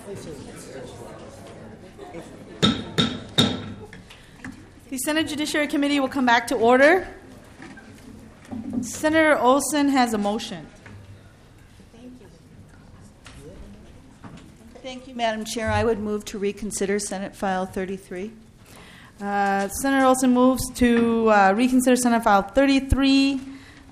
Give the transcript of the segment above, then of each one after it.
The Senate Judiciary Committee will come back to order. Senator Olson has a motion. Thank you, Madam Chair. I would move to reconsider Senate File 33. Senator Olson moves to reconsider Senate File 33.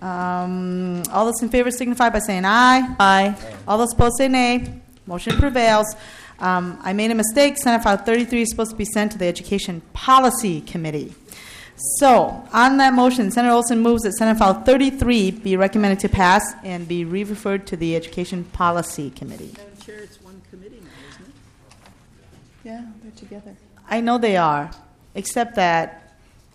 All those in favor signify by saying aye. Aye. All those opposed say nay. Motion prevails. I made a mistake. Senate File 33 is supposed to be sent to the Education Policy Committee. So, on that motion, Senator Olson moves that Senate File 33 be recommended to pass and be re-referred to the Education Policy Committee. Madam Chair, it's one committee now, isn't it? Yeah, they're together. I know they are, except that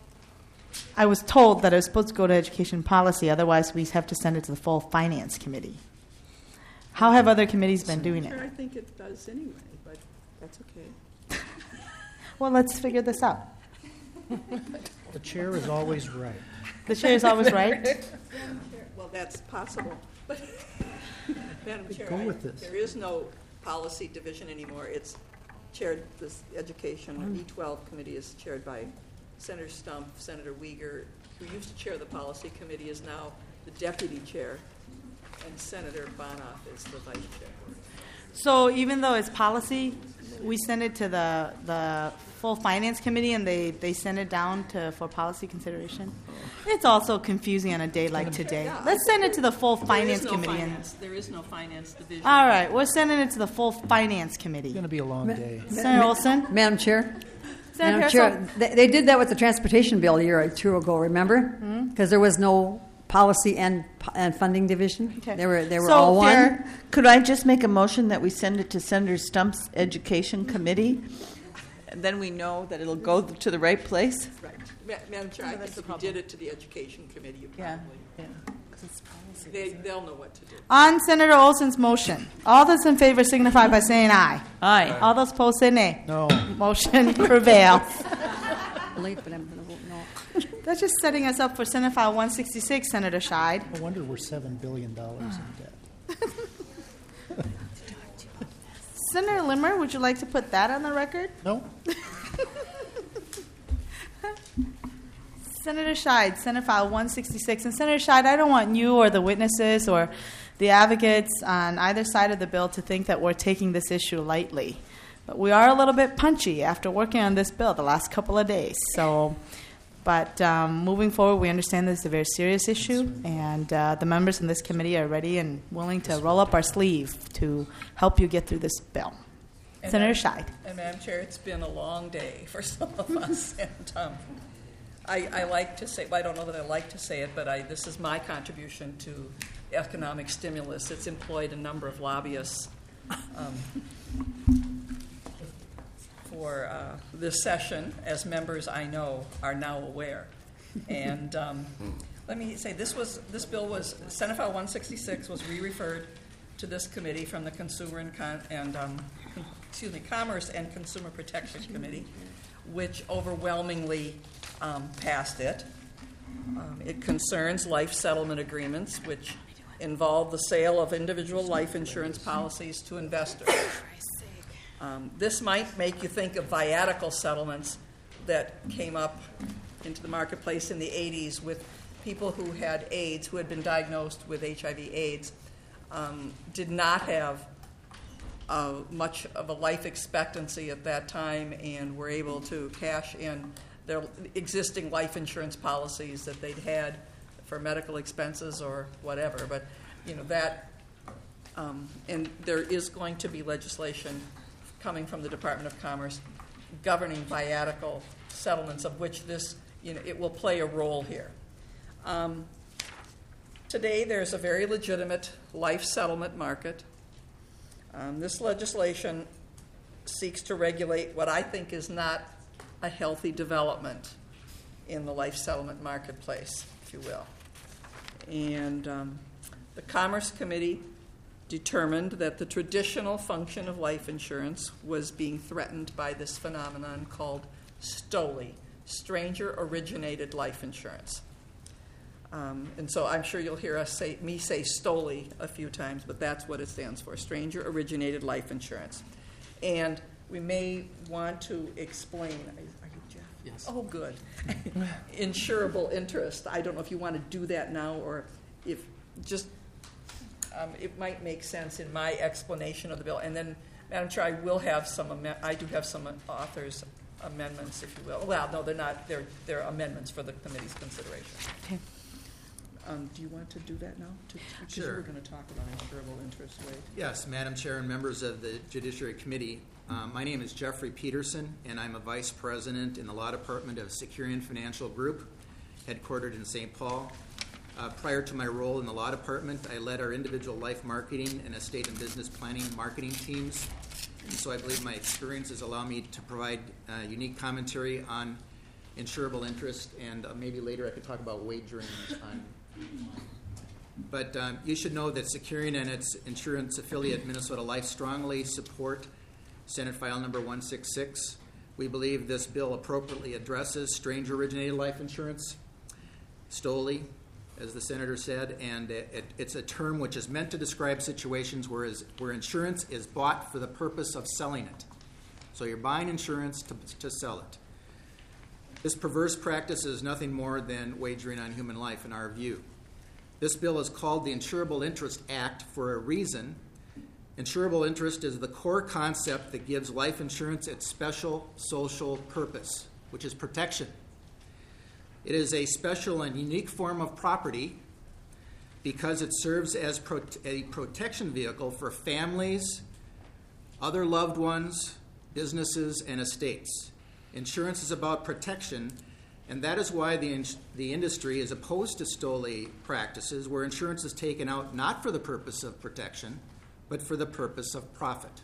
I was told that it was supposed to go to Education Policy, otherwise we have to send it to the full Finance Committee. How have other committees been doing it? I think it does anyway, but that's okay. Well, let's figure this out. The chair is always right. The chair is always right. Well, that's possible. But, Madam Chair, Go with this. there is no policy division anymore. It's chaired, this Education, E12 committee is chaired by Senator Stump. Senator Uyghur, who used to chair the policy committee, is now the deputy chair, and Senator Bonoff is the vice chair. So even though it's policy, we send it to the full Finance Committee, and they send it down for policy consideration. It's also confusing on a day like today. Yeah. Let's send it to the full Finance There is no Committee. finance. There is no finance division. All right, we're sending it to the full Finance Committee. It's going to be a long day. Senator Olson? Madam Chair. Senator Madam Pearsall? Chair, they did that with the transportation bill a year or two ago, remember? Because there was no policy and funding division. Okay. They were So, all one. Chair, could I just make a motion that we send it to Senator Stump's Education Committee? And then we know that it'll go to the right place? Right. Madam Chair, I think if you did it to the Education Committee, you Yeah. probably, they'll know what to do. On Senator Olson's motion, all those in favor signify by saying aye. Aye. All those opposed say nay. No. Motion prevails. Late, but I'm going to vote no. That's just setting us up for Senate File 166, Senator Scheid. No wonder we're $7 billion in debt. Senator Limmer, would you like to put that on the record? No? Senator Scheid, Senate File 166. And Senator Scheid, I don't want you or the witnesses or the advocates on either side of the bill to think that we're taking this issue lightly. But we are a little bit punchy after working on this bill the last couple of days. But moving forward, we understand this is a very serious issue, and the members in this committee are ready and willing to roll up our sleeve to help you get through this bill. And Senator Scheid. And Madam Chair, it's been a long day for some of us, and I like to say, well, I don't know that I like to say it, but this is my contribution to economic stimulus. It's employed a number of lobbyists for this session, as members I know are now aware. And let me say, this bill was, Senate File 166 was re-referred to this committee from the Commerce and Consumer Protection Committee, which overwhelmingly passed it. It concerns life settlement agreements, which involve the sale of individual life insurance policies to investors. This might make you think of viatical settlements that came up into the marketplace in the 80s with people who had AIDS, who had been diagnosed with HIV/AIDS, did not have much of a life expectancy at that time and were able to cash in their existing life insurance policies that they'd had for medical expenses or whatever. But, that, and there is going to be legislation coming from the Department of Commerce governing viatical settlements, of which this, it will play a role here. Today, there's a very legitimate life settlement market. This legislation seeks to regulate what I think is not a healthy development in the life settlement marketplace, if you will. And the Commerce Committee determined that the traditional function of life insurance was being threatened by this phenomenon called STOLI, Stranger Originated Life Insurance. And so I'm sure you'll hear me say STOLI a few times, but that's what it stands for, Stranger Originated Life Insurance. And we may want to explain, are you Jeff? Yes. Oh, good. Insurable interest. I don't know if you want to do that now or if just, it might make sense in my explanation of the bill. And then, Madam Chair, I will have I do have some authors' amendments, if you will. Well, no, they're not. They're amendments for the committee's consideration. Okay. Do you want to do that now? Because Sure. we're going to talk about insurable interest rate. Yes, Madam Chair and members of the Judiciary Committee, my name is Jeffrey Peterson, and I'm a Vice President in the Law Department of Securian Financial Group, headquartered in St. Paul. Prior to my role in the Law Department, I led our individual life marketing and estate and business planning marketing teams. And so I believe my experiences allow me to provide unique commentary on insurable interest, and maybe later I could talk about wagering on. But you should know that Securian and its insurance affiliate, Minnesota Life, strongly support Senate File Number 166. We believe this bill appropriately addresses stranger-originated life insurance, STOLI, as the Senator said, and it's a term which is meant to describe situations where insurance is bought for the purpose of selling it. So you're buying insurance to sell it. This perverse practice is nothing more than wagering on human life in our view. This bill is called the Insurable Interest Act for a reason. Insurable interest is the core concept that gives life insurance its special social purpose, which is protection. It is a special and unique form of property because it serves as a protection vehicle for families, other loved ones, businesses, and estates. Insurance is about protection, and that is why the industry is opposed to STOLI practices where insurance is taken out not for the purpose of protection, but for the purpose of profit.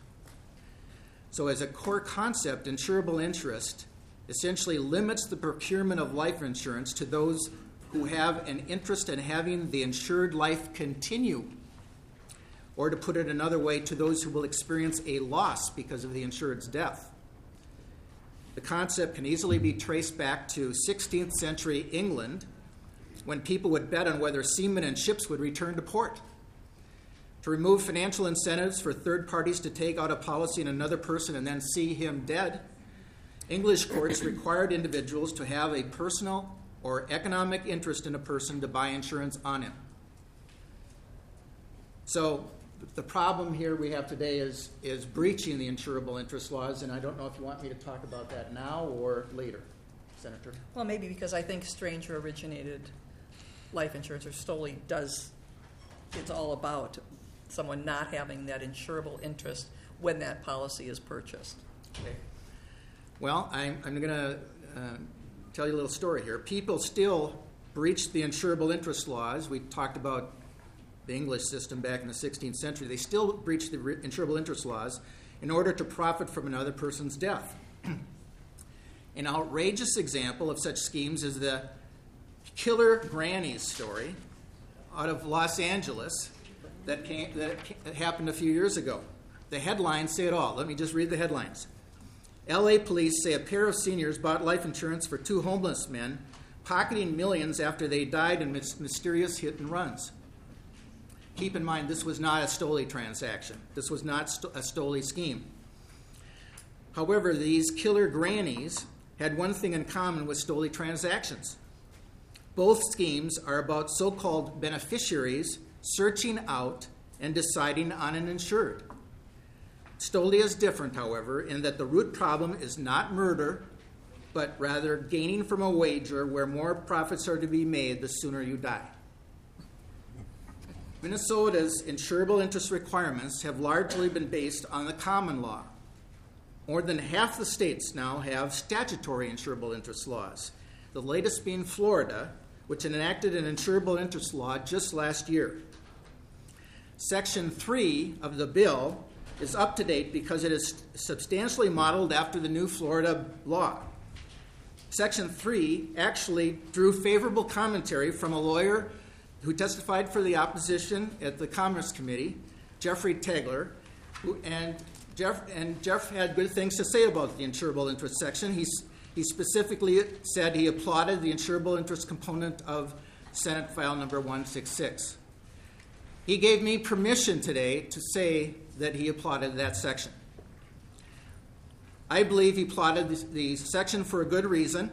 So as a core concept, insurable interest essentially limits the procurement of life insurance to those who have an interest in having the insured life continue, or to put it another way, to those who will experience a loss because of the insured's death. The concept can easily be traced back to 16th century England, when people would bet on whether seamen and ships would return to port. To remove financial incentives for third parties to take out a policy on another person and then see him dead, English courts required individuals to have a personal or economic interest in a person to buy insurance on him. So the problem here we have today is breaching the insurable interest laws, and I don't know if you want me to talk about that now or later, Senator. Well, maybe because I think stranger-originated life insurance, or STOLI, it's all about someone not having that insurable interest when that policy is purchased. Okay. Well, I'm going to tell you a little story here. People still breach the insurable interest laws. We talked about the English system back in the 16th century. They still breach the insurable interest laws in order to profit from another person's death. An outrageous example of such schemes is the Killer Grannies story out of Los Angeles that happened a few years ago. The headlines say it all. Let me just read the headlines. L.A. police say a pair of seniors bought life insurance for two homeless men, pocketing millions after they died in mysterious hit and runs. Keep in mind, this was not a STOLI transaction. This was not a STOLI scheme. However, these killer grannies had one thing in common with STOLI transactions. Both schemes are about so-called beneficiaries searching out and deciding on an insured. STOLI is different, however, in that the root problem is not murder, but rather gaining from a wager where more profits are to be made the sooner you die. Minnesota's insurable interest requirements have largely been based on the common law. More than half the states now have statutory insurable interest laws, the latest being Florida, which enacted an insurable interest law just last year. Section 3 of the bill is up to date because it is substantially modeled after the new Florida law. Section 3 actually drew favorable commentary from a lawyer who testified for the opposition at the Commerce Committee, Jeffrey Tegler, and Jeff had good things to say about the insurable interest section. He specifically said he applauded the insurable interest component of Senate File Number 166. He gave me permission today to say that he applauded that section. I believe he plotted the section for a good reason.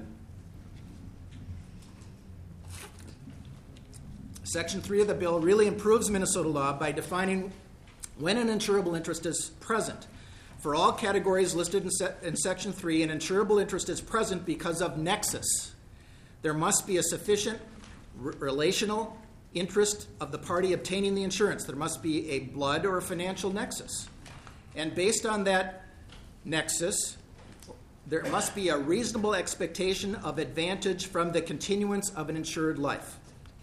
Section 3 of the bill really improves Minnesota law by defining when an insurable interest is present. For all categories listed in Section 3, an insurable interest is present because of nexus. There must be a sufficient relational interest of the party obtaining the insurance. There must be a blood or a financial nexus. And based on that nexus, there must be a reasonable expectation of advantage from the continuance of an insured life.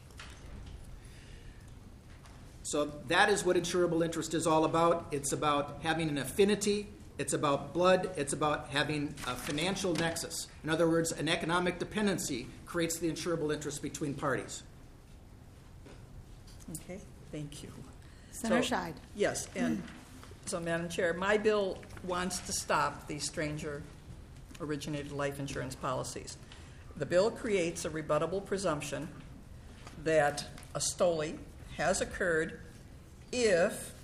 So that is what insurable interest is all about. It's about having an affinity. It's about blood. It's about having a financial nexus. In other words, an economic dependency creates the insurable interest between parties. Okay, thank you. Senator So- Scheid. Yes, and so, Madam Chair, my bill wants to stop these stranger-originated life insurance policies. The bill creates a rebuttable presumption that a STOLI has occurred if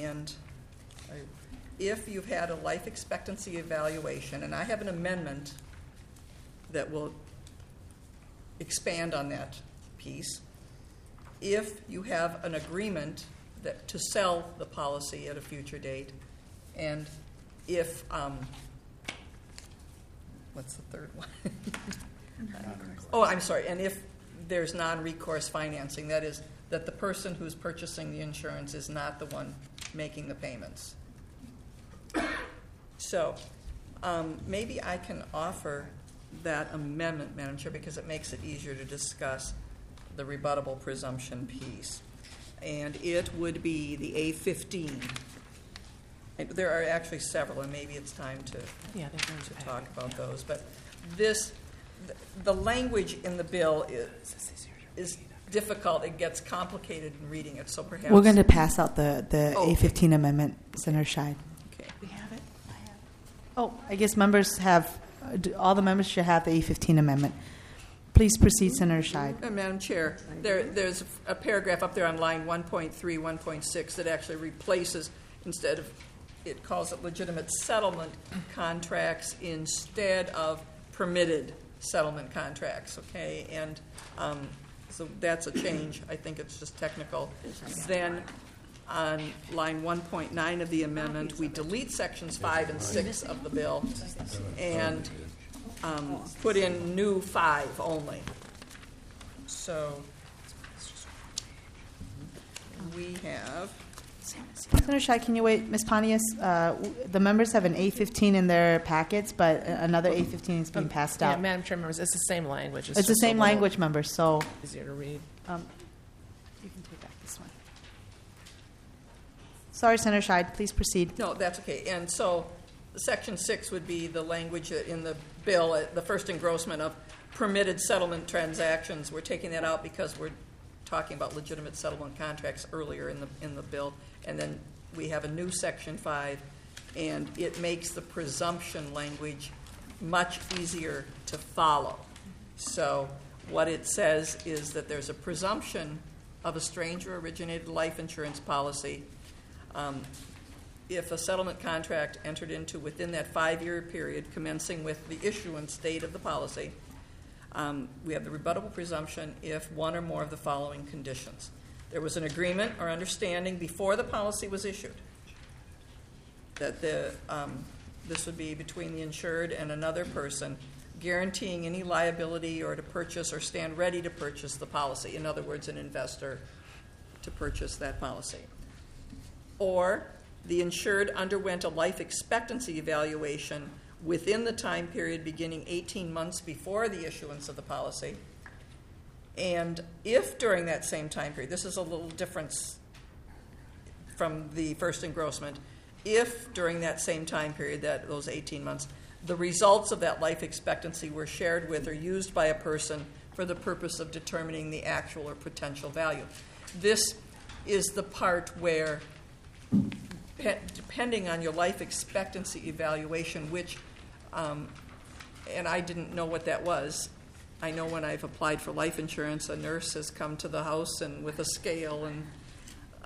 you've had a life expectancy evaluation, and I have an amendment that will expand on that piece. If you have an agreement that to sell the policy at a future date, and if what's the third one? Oh, I'm sorry. And if there's non-recourse financing, that is, that the person who's purchasing the insurance is not the one making the payments. So maybe I can offer that amendment, Madam Chair, because it makes it easier to discuss the rebuttable presumption piece. And it would be the A15. And there are actually several, and maybe it's time to talk about those. But the language in the bill is difficult. It gets complicated in reading it, so perhaps... We're going to pass out the Oh, okay. A15 amendment, Senator Scheid. Okay. We have it? Oh, I guess members have, all the members should have the A15 amendment. Please proceed, Senator Scheid. Madam Chair, there's a paragraph up there on line 1.3, 1.6 that actually replaces, instead of, it calls it legitimate settlement contracts instead of permitted settlement contracts, okay? And so that's a change. I think it's just technical. Then on line 1.9 of the amendment, we delete sections 5 and 6 of the bill and put in new 5 only. So we have... Senator Scheid, can you wait? Ms. Pontius, the members have an A15 in their packets, but another A15 is being passed Yeah, out. Madam Chair, members, it's the same language. It's the just a same little language, members, so Easier to read. you can take back this one. Sorry, Senator Scheid, please proceed. No, that's okay. And so section 6 would be the language in the bill, the first engrossment of permitted settlement transactions. We're taking that out because we're talking about legitimate settlement contracts earlier in the bill. And then we have a new section 5, and it makes the presumption language much easier to follow. So what it says is that there's a presumption of a stranger-originated life insurance policy if a settlement contract entered into within that 5-year period commencing with the issuance date of the policy. We have the rebuttable presumption if one or more of the following conditions. There was an agreement or understanding before the policy was issued that this would be between the insured and another person guaranteeing any liability or to purchase or stand ready to purchase the policy. In other words, an investor to purchase that policy. Or the insured underwent a life expectancy evaluation within the time period beginning 18 months before the issuance of the policy. And if during that same time period, this is a little difference from the first engrossment, if during that same time period, those 18 months, the results of that life expectancy were shared with or used by a person for the purpose of determining the actual or potential value. This is the part where, depending on your life expectancy evaluation, which, and I didn't know what that was. I know when I've applied for life insurance, a nurse has come to the house and with a scale and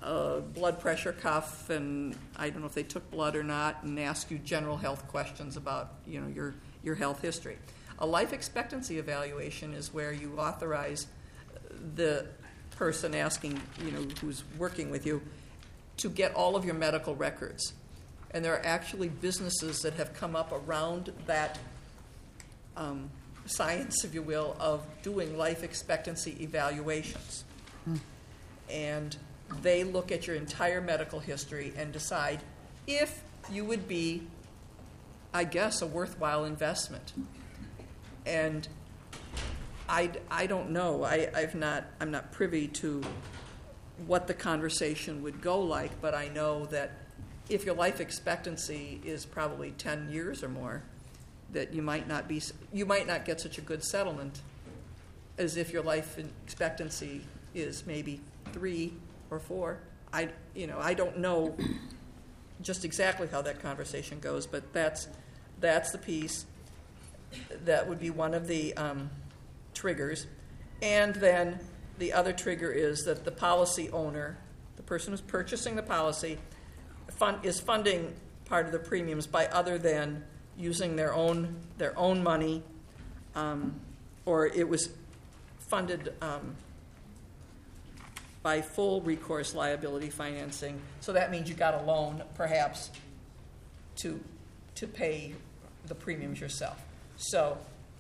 blood pressure cuff, and I don't know if they took blood or not, and ask you general health questions about your health history. A life expectancy evaluation is where you authorize the person asking, who's working with you, to get all of your medical records. And there are actually businesses that have come up around that science, if you will, of doing life expectancy evaluations. And they look at your entire medical history and decide if you would be, I guess, a worthwhile investment. And I don't know. I'm not privy to what the conversation would go like, but I know that if your life expectancy is probably 10 years or more, that you might not get such a good settlement as if your life expectancy is maybe 3 or 4. I don't know just exactly how that conversation goes, but that's the piece that would be one of the triggers. And then the other trigger is that the policy owner, the person who's purchasing the policy, is funding part of the premiums by other than using their own money, or it was funded by full recourse liability financing. So that means you got a loan, perhaps, to pay the premiums yourself. So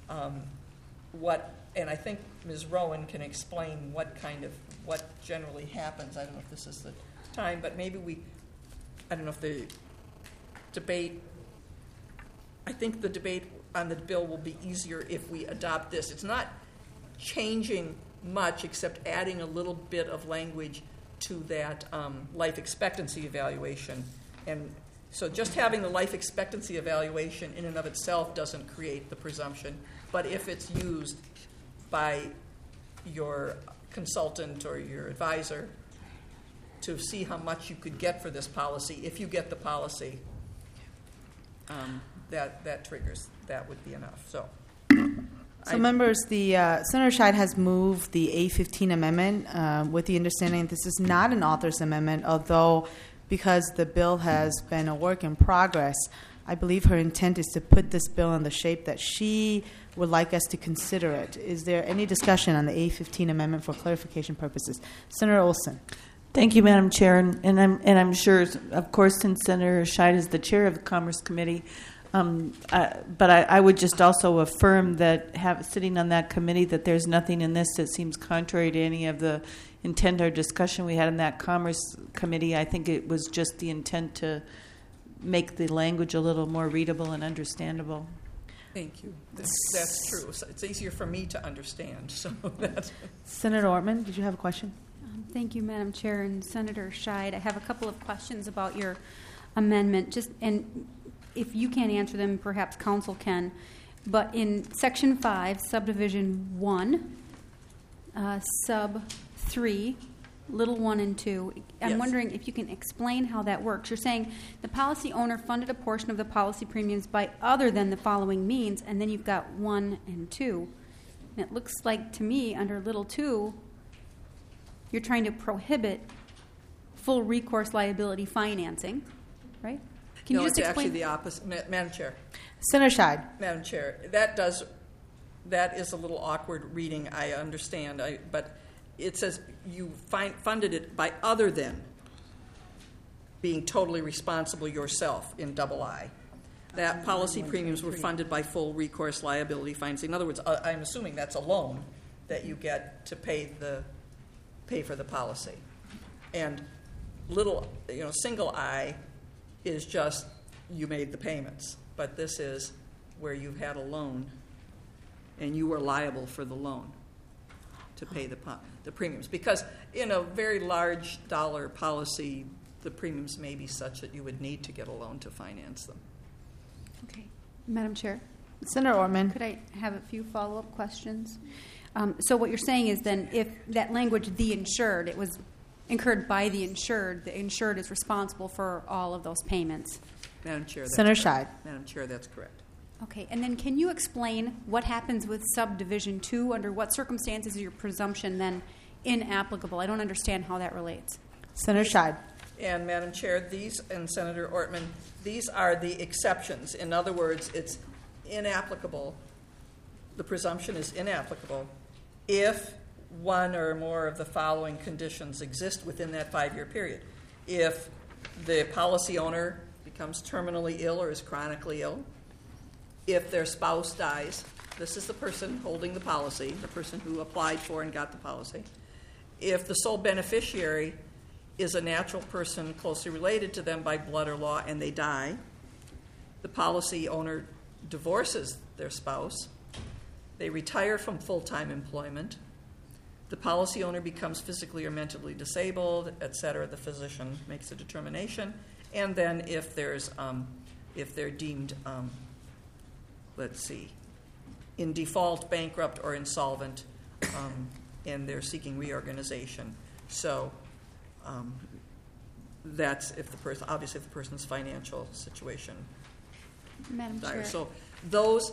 and I think Ms. Rowan can explain what generally happens. I don't know if this is the time, but maybe I don't know if the debate, I think the debate on the bill will be easier if we adopt this. It's not changing much except adding a little bit of language to that life expectancy evaluation. And so just having the life expectancy evaluation in and of itself doesn't create the presumption, but if it's used by your consultant or your advisor to see how much you could get for this policy, if you get the policy, that triggers, that would be enough. So members, the Senator Scheid has moved the A15 amendment with the understanding that this is not an author's amendment, although because the bill has been a work in progress, I believe her intent is to put this bill in the shape that she would like us to consider it. Is there any discussion on the A15 amendment for clarification purposes? Senator Olson. Thank you, Madam Chair, and I'm sure, of course, since Senator Scheid is the chair of the Commerce Committee, but I would just also affirm that sitting on that committee that there's nothing in this that seems contrary to any of the intent or discussion we had in that Commerce Committee. I think it was just the intent to make the language a little more readable and understandable. Thank you. That's true. It's easier for me to understand. So that's Senator Ortman, did you have a question? Thank you, Madam Chair, and Senator Scheid. I have a couple of questions about your amendment. And if you can't answer them, perhaps counsel can. But in Section 5, Subdivision 1, Sub 3, Little 1 and 2, I'm Yes. wondering if you can explain how that works. You're saying the policy owner funded a portion of the policy premiums by other than the following means, and then you've got 1 and 2. And it looks like to me under Little 2, you're trying to prohibit full recourse liability financing, right? Can no, you just it's explain? actually the opposite. Madam Chair. Senator Scheid. Madam Chair, that is a little awkward reading, I understand, but it says you funded it by other than being totally responsible yourself in double I. That policy premiums were funded by full recourse liability financing. In other words, I'm assuming that's a loan that you get to pay for the policy. And single I is just you made the payments, but this is where you had a loan and you were liable for the loan to pay the premiums. Because in a very large dollar policy, the premiums may be such that you would need to get a loan to finance them. Okay. Madam Chair, Senator Ortman. could I have a few follow-up questions? So what you're saying is then if that language, the insured, it was incurred by the insured is responsible for all of those payments. Madam Chair, that's Senator correct. Scheid. Madam Chair, that's correct. Okay, and then can you explain what happens with subdivision 2? Under what circumstances is your presumption then inapplicable? I don't understand how that relates. Senator Scheid. And Madam Chair, these, and Senator Ortman, these are the exceptions. In other words, it's inapplicable. The presumption is inapplicable if one or more of the following conditions exist within that 5-year period. If the policy owner becomes terminally ill or is chronically ill, if their spouse dies, this is the person holding the policy, the person who applied for and got the policy. If the sole beneficiary is a natural person closely related to them by blood or law and they die, the policy owner divorces their spouse, they retire from full-time employment, the policy owner becomes physically or mentally disabled, et cetera, the physician makes a determination, and then if they're deemed, in default, bankrupt, or insolvent, and they're seeking reorganization. So that's if the person, obviously, if the person's financial situation. Madam dire. Chair. So those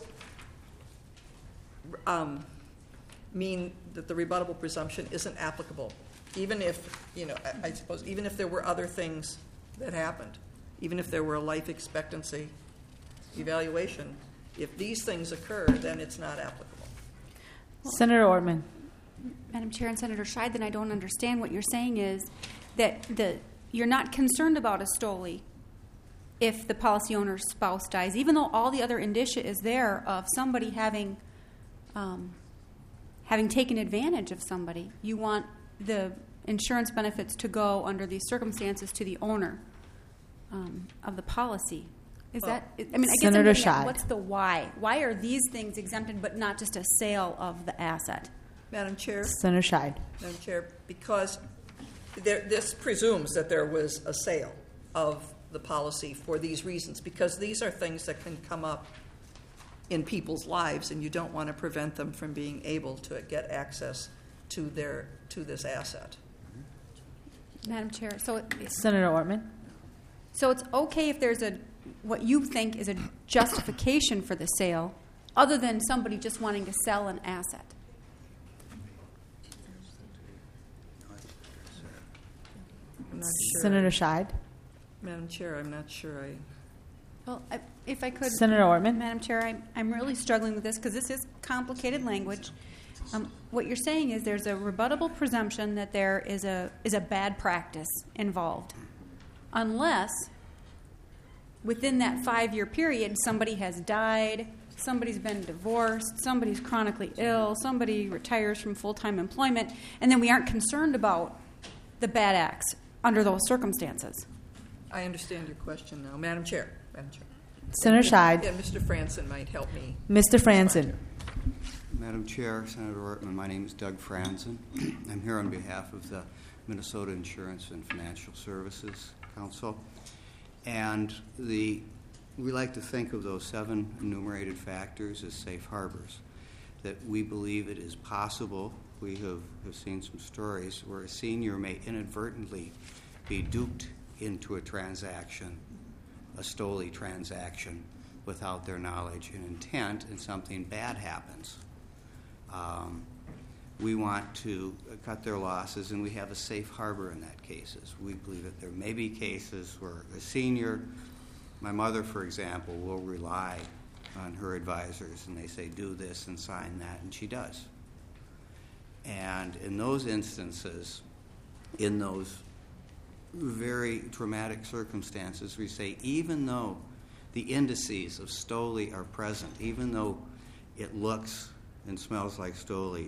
mean that the rebuttable presumption isn't applicable, even if, I suppose, even if there were other things that happened, even if there were a life expectancy evaluation, if these things occur, then it's not applicable. Senator Ortman. Madam Chair and Senator Scheid, then I don't understand what you're saying is that you're not concerned about a STOLI if the policy owner's spouse dies, even though all the other indicia is there of somebody having taken advantage of somebody. You want the insurance benefits to go under these circumstances to the owner of the policy. Is that? I mean, I guess I'm Senator getting at Scheid. what's the why? Why are these things exempted, but not just a sale of the asset? Madam Chair? Senator Scheid. Madam Chair, because this presumes that there was a sale of the policy for these reasons, because these are things that can come up in people's lives, and you don't want to prevent them from being able to get access to this asset. Madam Chair, Senator Ortman. so it's okay if there's what you think is a justification for the sale, other than somebody just wanting to sell an asset. I'm not sure. Senator Scheid. Madam Chair, I'm not sure Well, if I could, Senator Ortman. Madam Chair, I'm really struggling with this because this is complicated language. What you're saying is there's a rebuttable presumption that there is a bad practice involved, unless within that 5-year period somebody has died, somebody's been divorced, somebody's chronically ill, somebody retires from full-time employment, and then we aren't concerned about the bad acts under those circumstances. I understand your question now. Madam Chair. Senator Scheid. And Mr. Franson might help me. Mr. Franson. Madam Chair, Senator Ortman, my name is Doug Franson. I'm here on behalf of the Minnesota Insurance and Financial Services Council. And we like to think of those 7 enumerated factors as safe harbors, that we believe it is possible. We have seen some stories where a senior may inadvertently be duped into a transaction, a STOLI transaction, without their knowledge and intent, and something bad happens. We want to cut their losses, and we have a safe harbor in that cases. We believe that there may be cases where a senior, my mother, for example, will rely on her advisors, and they say, do this and sign that, and she does. And in those instances, in those very traumatic circumstances, we say, even though the indices of STOLI are present, even though it looks and smells like STOLI,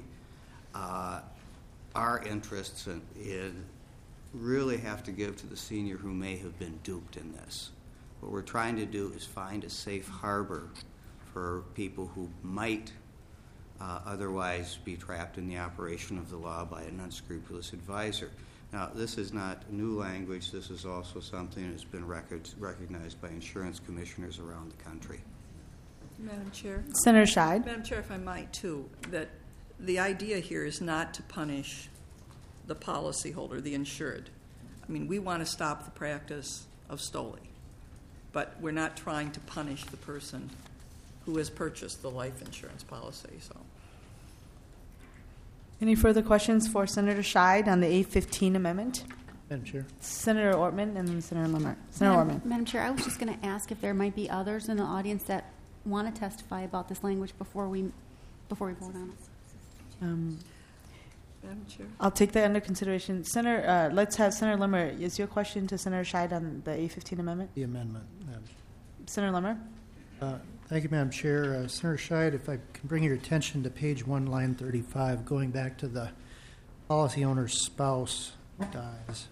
our interests in really have to give to the senior who may have been duped in this. What we're trying to do is find a safe harbor for people who might otherwise be trapped in the operation of the law by an unscrupulous advisor. Now, this is not new language. This is also something that's been recognized by insurance commissioners around the country. Madam Chair? Senator Scheid. Madam Chair, if I might, too, that the idea here is not to punish the policyholder, the insured. I mean, we want to stop the practice of STOLI, but we're not trying to punish the person who has purchased the life insurance policy. So, Any further questions for Senator Scheid on the 815 amendment? Madam Chair. Senator Ortman and then Senator Limmer. Senator Ortman. Madam Chair, I was just going to ask if there might be others in the audience that want to testify about this language before we vote on it. Madam Chair? I'll take that under consideration. Senator, let's have Senator Limmer. Is your question to Senator Scheid on the A15 amendment? The amendment, Madam. Senator Limmer? Thank you, Madam Chair. Senator Scheid, if I can bring your attention to page 1, line 35, going back to the policy owner's spouse dies.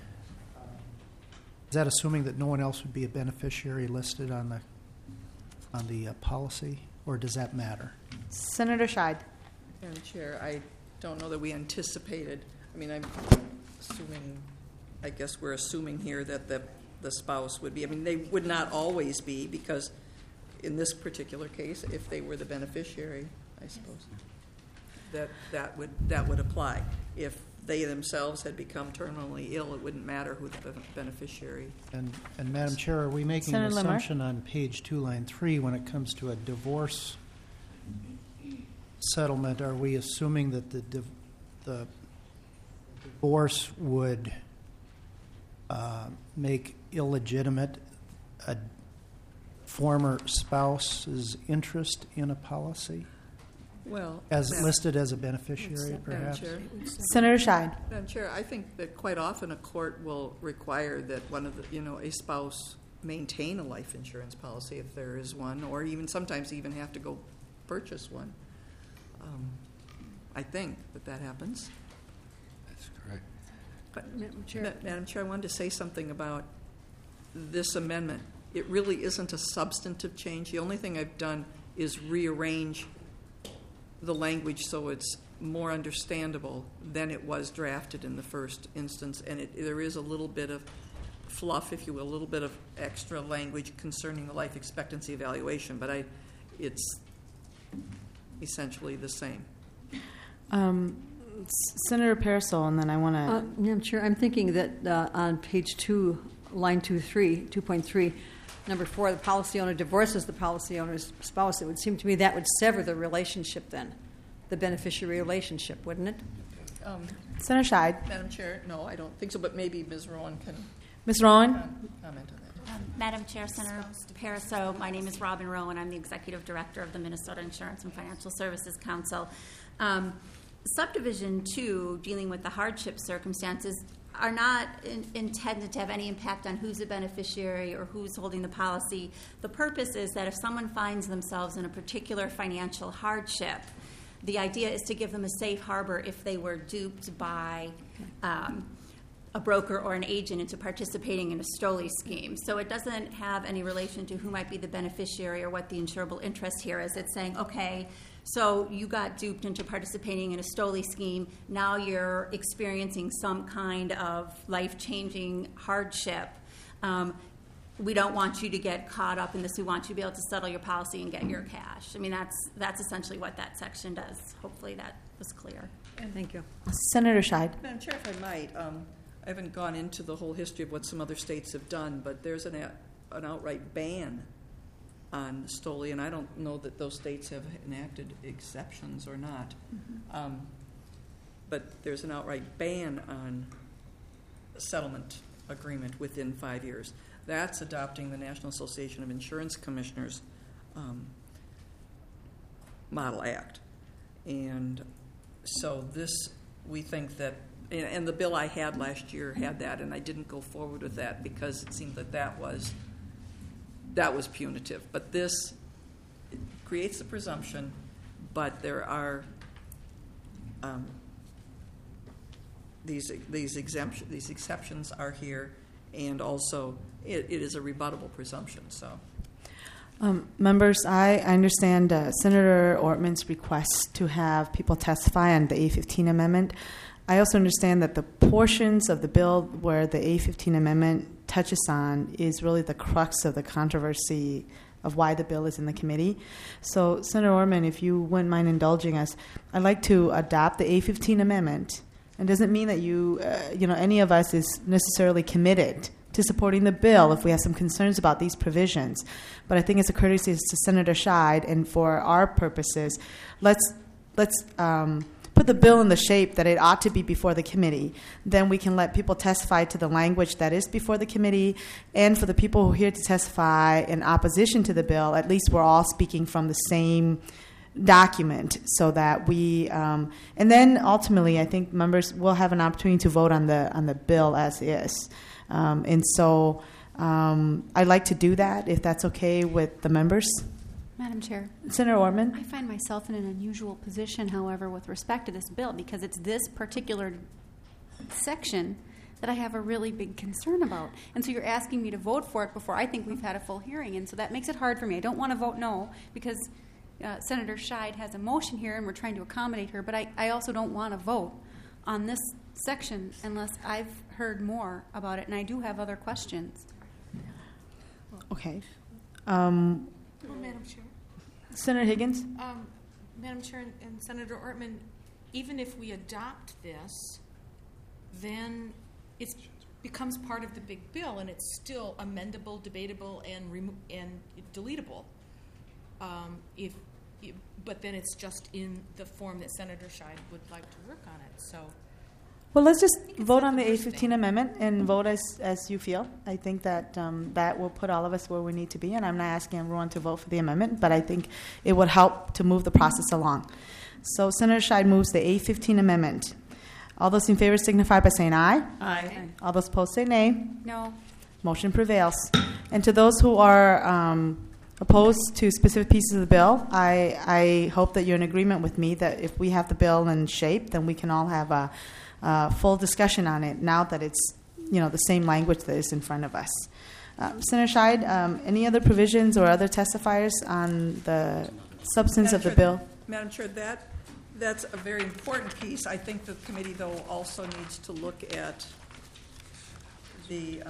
Is that assuming that no one else would be a beneficiary listed on the policy, or does that matter? Senator Scheid. Madam Chair, I don't know that we anticipated, I'm assuming, I guess we're assuming here that the spouse would be, they would not always be, because in this particular case, if they were the beneficiary, I suppose, that would apply. If they themselves had become terminally ill, it wouldn't matter who the beneficiary. And Madam Chair, are we making Senator an Limmer? assumption on page 2, line 3, when it comes to a divorce settlement, are we assuming that the divorce would make illegitimate a former spouse's interest in a policy? Well, As Madam- listed as a beneficiary, Madam perhaps? Chair? Senator Scheid. Madam Chair, I think that quite often a court will require that one of the, a spouse maintain a life insurance policy if there is one, or even sometimes even have to go purchase one. I think that happens. That's correct. But, Madam Chair, I wanted to say something about this amendment. It really isn't a substantive change. The only thing I've done is rearrange the language so it's more understandable than it was drafted in the first instance, and there is a little bit of fluff, if you will, a little bit of extra language concerning the life expectancy evaluation, but it's essentially the same. Senator Parasol, and then I want to... Madam Chair, I'm thinking that on page 2, line 2.3, number 4, the policy owner divorces the policy owner's spouse. It would seem to me that would sever the relationship then, the beneficiary relationship, wouldn't it? Senator Scheid. Madam Chair, no, I don't think so, but maybe Ms. Rowan can Ms. Rowan? comment on that. Madam Chair, Senator Paraso, my name is Robin Rowan. I'm the Executive Director of the Minnesota Insurance and Financial Services Council. Subdivision 2, dealing with the hardship circumstances, are not intended to have any impact on who's a beneficiary or who's holding the policy. The purpose is that if someone finds themselves in a particular financial hardship, the idea is to give them a safe harbor if they were duped by a broker or an agent into participating in a STOLI scheme. So it doesn't have any relation to who might be the beneficiary or what the insurable interest here is. It's saying, okay, so you got duped into participating in a STOLI scheme. Now you're experiencing some kind of life-changing hardship. We don't want you to get caught up in this. We want you to be able to settle your policy and get your cash. That's essentially what that section does. Hopefully that was clear. Thank you. Senator Scheid. Madam Chair, if I might, I haven't gone into the whole history of what some other states have done, but there's an outright ban on STOLI, and I don't know that those states have enacted exceptions or not. Mm-hmm. But there's an outright ban on settlement agreement within 5 years. That's adopting the National Association of Insurance Commissioners Model Act. And so this, we think that, and the bill I had last year had that, and I didn't go forward with that because it seemed that was punitive. But this creates the presumption, but there are these exceptions are here, and also it is a rebuttable presumption. So, members, I understand Senator Ortman's request to have people testify on the A15 amendment. I also understand that the portions of the bill where the A15 amendment touches on is really the crux of the controversy of why the bill is in the committee. So, Senator Ortman, if you wouldn't mind indulging us, I'd like to adopt the A15 amendment. It doesn't mean that any of us is necessarily committed to supporting the bill if we have some concerns about these provisions. But I think it's a courtesy to Senator Scheid, and for our purposes, let's put the bill in the shape that it ought to be before the committee, then we can let people testify to the language that is before the committee. And for the people who are here to testify in opposition to the bill, at least we're all speaking from the same document, so that we, and then ultimately, I think members will have an opportunity to vote on the bill as is. And so I'd like to do that, if that's okay with the members. Madam Chair, Senator Ortman? I find myself in an unusual position, however, with respect to this bill, because it's this particular section that I have a really big concern about. And so you're asking me to vote for it before I think we've had a full hearing. And so that makes it hard for me. I don't want to vote no, because Senator Scheid has a motion here and we're trying to accommodate her. But I also don't want to vote on this section unless I've heard more about it. And I do have other questions. Okay. Madam Chair. Senator Higgins? Madam Chair and Senator Ortman, even if we adopt this, then it becomes part of the big bill, and it's still amendable, debatable, and deletable. But then it's just in the form that Senator Scheid would like to work on it. So. Well, let's just vote on the A15 amendment and vote as you feel. I think that that will put all of us where we need to be, and I'm not asking everyone to vote for the amendment, but I think it would help to move the process along. So Senator Scheid moves the A15 amendment. All those in favor signify by saying aye. Aye. All those opposed say nay. No. Motion prevails. And to those who are opposed to specific pieces of the bill, I hope that you're in agreement with me that if we have the bill in shape, then we can all have a full discussion on it now that it's the same language that is in front of us. Senator Scheid, any other provisions or other testifiers on the substance of the bill? Madam Chair, that's a very important piece. I think the committee, though, also needs to look at the,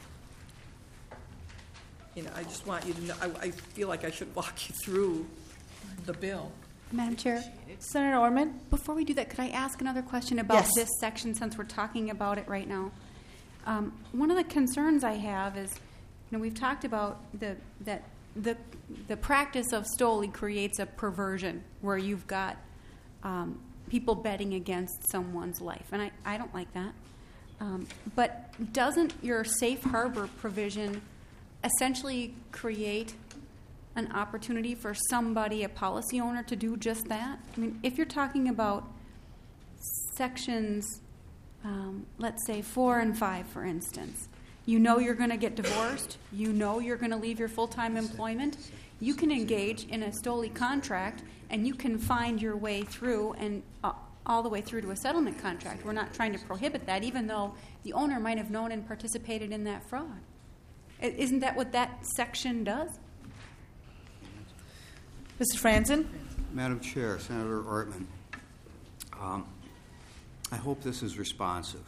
I just want you to know, I feel like I should walk you through the bill. Madam Chair, Senator Ortman? before we do that, could I ask another question about Yes. this section, since we're talking about it right now? One of the concerns I have is, we've talked about that the practice of Stoli creates a perversion where you've got people betting against someone's life, and I don't like that. But doesn't your safe harbor provision essentially create an opportunity for somebody, a policy owner, to do just that? I mean, if you're talking about sections, let's say 4 and 5, for instance, you're going to get divorced, you're going to leave your full-time employment, you can engage in a Stoli contract, and you can find your way through and all the way through to a settlement contract. We're not trying to prohibit that, even though the owner might have known and participated in that fraud. Isn't that what that section does? Mr. Franzen? Madam Chair, Senator Ortman, I hope this is responsive.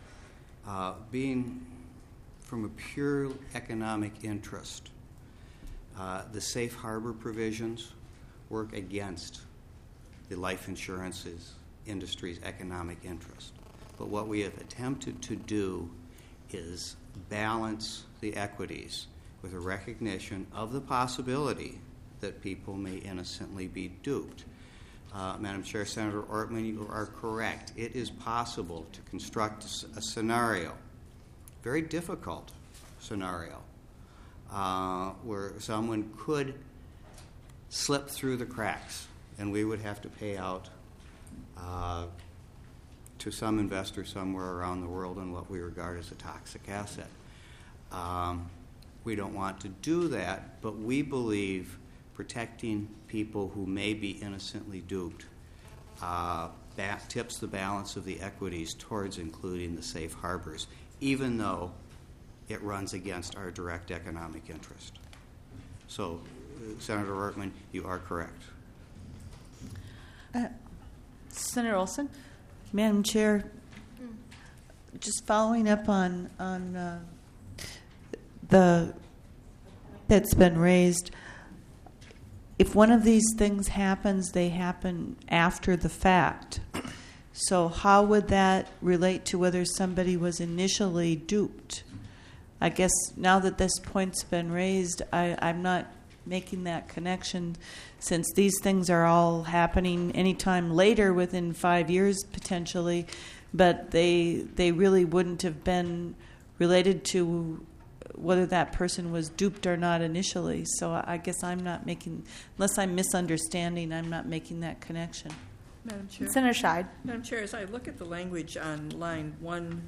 Being from a pure economic interest, the safe harbor provisions work against the life insurance industry's economic interest. But what we have attempted to do is balance the equities with a recognition of the possibility that people may innocently be duped. Madam Chair, Senator Ortman, you are correct. It is possible to construct a scenario, very difficult scenario, where someone could slip through the cracks, and we would have to pay out to some investor somewhere around the world on what we regard as a toxic asset. We don't want to do that, but we believe protecting people who may be innocently duped tips the balance of the equities towards including the safe harbors, even though it runs against our direct economic interest. So, Senator Ortman, you are correct. Senator Olson? Madam Chair, just following up on the that's been raised. If one of these things happens, they happen after the fact. So how would that relate to whether somebody was initially duped? I guess now that this point's been raised, I'm not making that connection, since these things are all happening anytime later within 5 years potentially, but they really wouldn't have been related to whether that person was duped or not initially. So I guess I'm not making, unless I'm misunderstanding, I'm not making that connection. Madam Chair. Senator Scheid. Madam Chair, as I look at the language on line 1,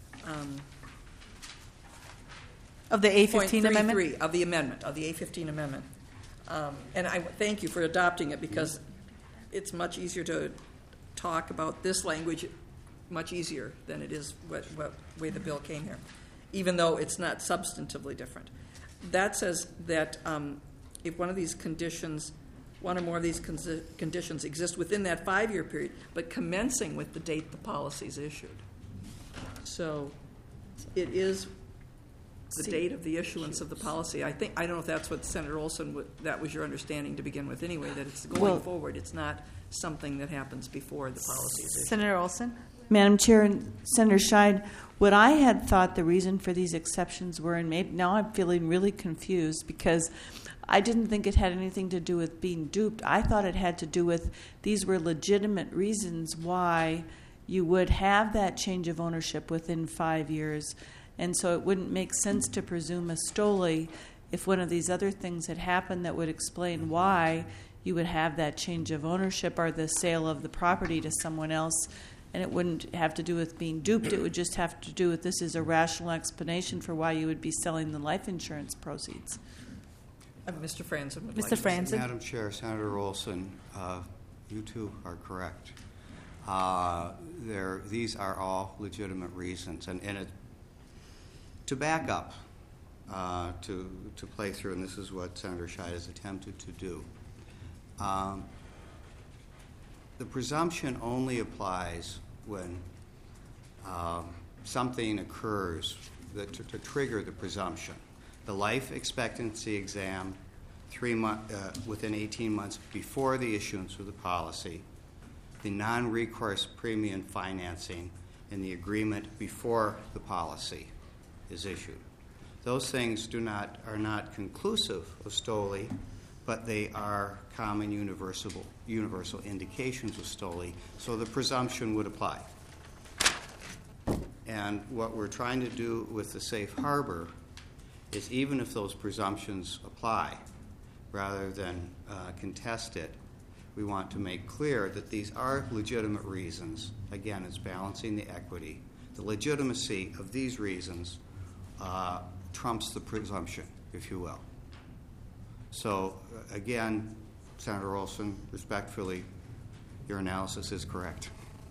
Of the A15 amendment? 0.33 of the amendment, of the A15 amendment. And I thank you for adopting it, because it's much easier to talk about this language, much easier than it is what way the bill came here, even though it's not substantively different. That says that if one of these conditions, one or more of these conditions exist within that 5-year period, but commencing with the date the policy is issued. So it is the date of the issuance of the policy. I don't know if that's what Senator Olson, that was your understanding to begin with anyway, that it's going forward. It's not something that happens before the policy is issued. Senator Olson? Madam Chair and Senator Scheid, what I had thought the reason for these exceptions were, and maybe now I'm feeling really confused because I didn't think it had anything to do with being duped. I thought it had to do with these were legitimate reasons why you would have that change of ownership within 5 years. And so it wouldn't make sense to presume a stole if one of these other things had happened that would explain why you would have that change of ownership or the sale of the property to someone else. And it wouldn't have to do with being duped. It would just have to do with this is a rational explanation for why you would be selling the life insurance proceeds. Mr. Franzen would Mr. like to say. Franzen? Madam Chair, Senator Olson, you two are correct. These are all legitimate reasons. And to back up, to play through, and this is what Senator Scheid has attempted to do, the presumption only applies when something occurs to trigger the presumption. The life expectancy exam within 18 months before the issuance of the policy, the non-recourse premium financing, and the agreement before the policy is issued. Those things are not conclusive of STOLE, but they are common universal indications of STOLE, so the presumption would apply. And what we're trying to do with the safe harbor is, even if those presumptions apply, rather than contest it, we want to make clear that these are legitimate reasons. Again, it's balancing the equity. The legitimacy of these reasons trumps the presumption, if you will. So, again, Senator Olson, respectfully, your analysis is correct.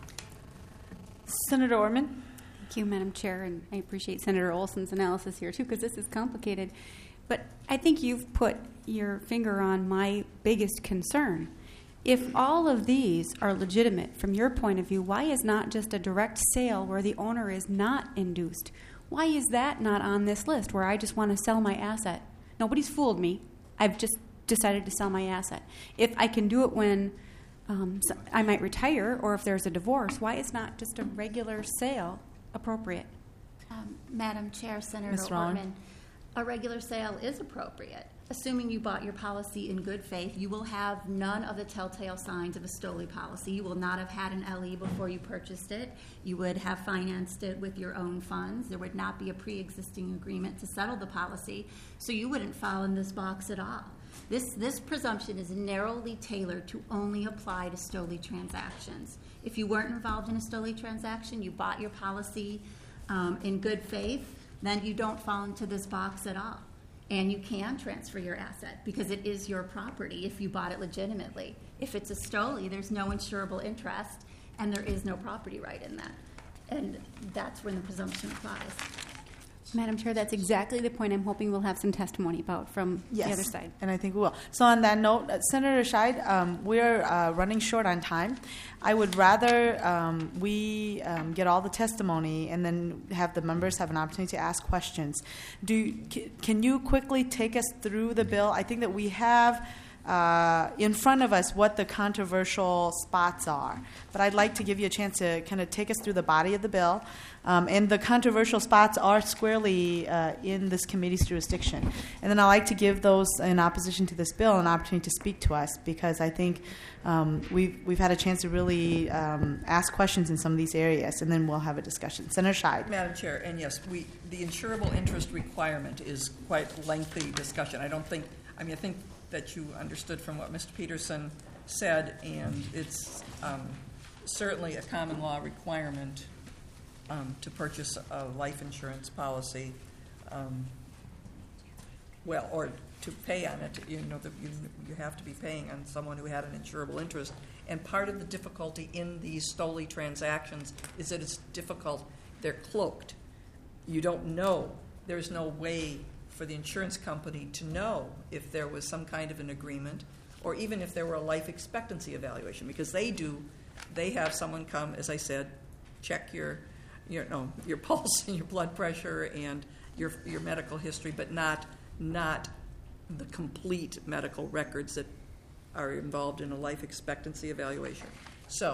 Senator Orman? Thank you, Madam Chair, and I appreciate Senator Olson's analysis here, too, because this is complicated. But I think you've put your finger on my biggest concern. If all of these are legitimate from your point of view, why is not just a direct sale where the owner is not induced? Why is that not on this list where I just want to sell my asset? Nobody's fooled me. I've just decided to sell my asset. If I can do it when I might retire or if there's a divorce, why is not just a regular sale appropriate? Madam Chair, Senator Ms. Rowan? Ortman, a regular sale is appropriate. Assuming you bought your policy in good faith, you will have none of the telltale signs of a STOLE policy. You will not have had an LE before you purchased it. You would have financed it with your own funds. There would not be a pre-existing agreement to settle the policy, so you wouldn't fall in this box at all. This presumption is narrowly tailored to only apply to STOLE transactions. If you weren't involved in a STOLE transaction, you bought your policy in good faith, then you don't fall into this box at all. And you can transfer your asset because it is your property if you bought it legitimately. If it's a STOLE, there's no insurable interest and there is no property right in that. And that's when the presumption applies. Madam Chair, that's exactly the point I'm hoping we'll have some testimony about from the other side. And I think we will. So on that note, Senator Scheid, we're running short on time. I would rather we get all the testimony and then have the members have an opportunity to ask questions. Can you quickly take us through the bill? I think that we have in front of us what the controversial spots are. But I'd like to give you a chance to kind of take us through the body of the bill. And the controversial spots are squarely in this committee's jurisdiction. And then I'd like to give those in opposition to this bill an opportunity to speak to us, because I think we've had a chance to really ask questions in some of these areas, and then we'll have a discussion. Senator Scheid. Madam Chair, and yes, the insurable interest requirement is quite a lengthy discussion. I think that you understood from what Mr. Peterson said, and it's certainly a common law requirement to purchase a life insurance policy, or to pay on it. You have to be paying on someone who had an insurable interest. And part of the difficulty in these Stoli transactions is that it's difficult. They're cloaked. You don't know. There's no way for the insurance company to know if there was some kind of an agreement, or even if there were a life expectancy evaluation, because they have someone come, as I said, check your pulse and your blood pressure and your medical history, but not the complete medical records that are involved in a life expectancy evaluation. So,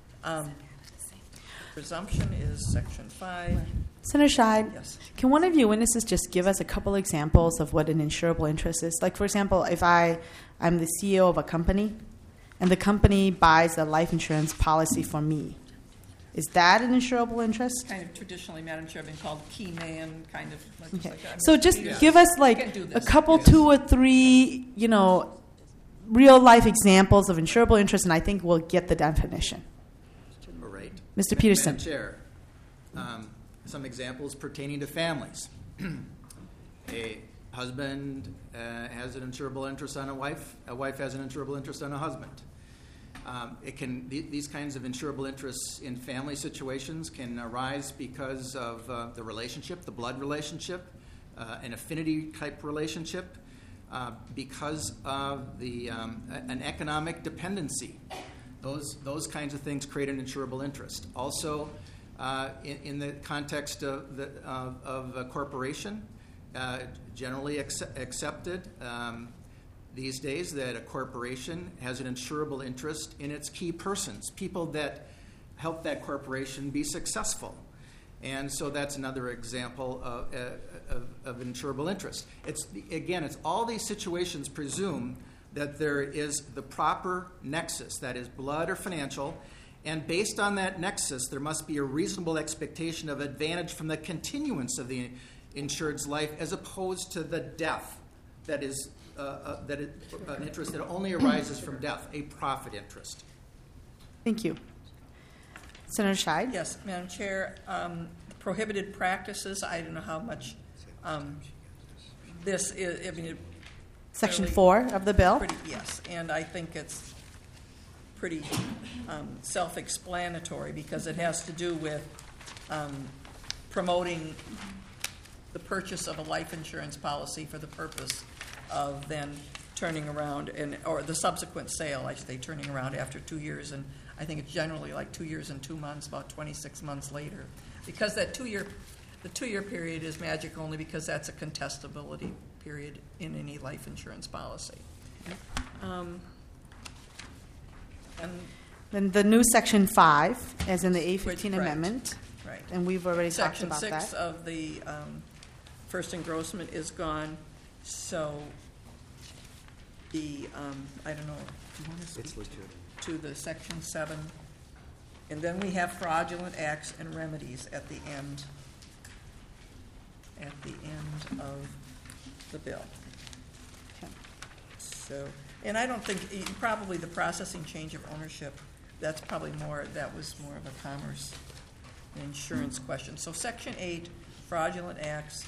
presumption is Section 5. Senator Scheid, Yes. Can one of you witnesses just give us a couple examples of what an insurable interest is? Like, for example, if I'm the CEO of a company, and the company buys a life insurance policy for me, is that an insurable interest? Kind of traditionally, Madam Chair, been called key man, kind of like Okay. that. So just give us We can like do a this. couple, 2 or 3, real life examples of insurable interest, and I think we'll get the definition. All right. Mr. Peterson. Madam Chair, some examples pertaining to families. A husband has an insurable interest on a wife has an insurable interest on a husband. These kinds of insurable interests in family situations can arise because of the relationship, the blood relationship, an affinity type relationship, because of an economic dependency. Those kinds of things create an insurable interest. Also, in the context of a corporation, generally accepted these days that a corporation has an insurable interest in its key persons, people that help that corporation be successful. And so that's another example of insurable interest. It's all these situations presume that there is the proper nexus, that is blood or financial, and based on that nexus, there must be a reasonable expectation of advantage from the continuance of the insured's life as opposed to the death that is an interest that only arises from death, a profit interest. Thank you. Senator Scheid? Yes, Madam Chair. Prohibited practices, I don't know how much this is. I mean, Section 4 of the bill? Yes, and I think it's pretty self-explanatory because it has to do with promoting the purchase of a life insurance policy for the purpose of then turning around or the subsequent sale, I should say, turning around after 2 years, and I think it's generally like 2 years and 2 months, about 26 months later, because the 2-year period is magic only because that's a contestability period in any life insurance policy. And Then the new Section 5, as in the A15 Right. Amendment, right. and we've already Section talked about 6 that. of the first engrossment is gone, so the, I don't know, do you want to speak to the Section 7? And then we have fraudulent acts and remedies at the end of the bill. Okay. So, and I don't think, probably the processing change of ownership, that was more of a commerce and insurance question. So Section 8, fraudulent acts,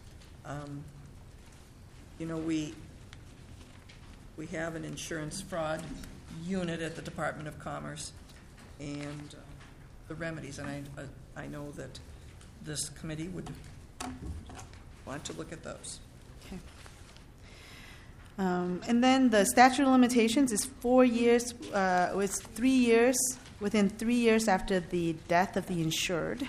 we have an insurance fraud unit at the Department of Commerce, and the remedies, and I know that this committee would want to look at those. Okay. And then the statute of limitations is 4 years, it's 3 years, within 3 years after the death of the insured.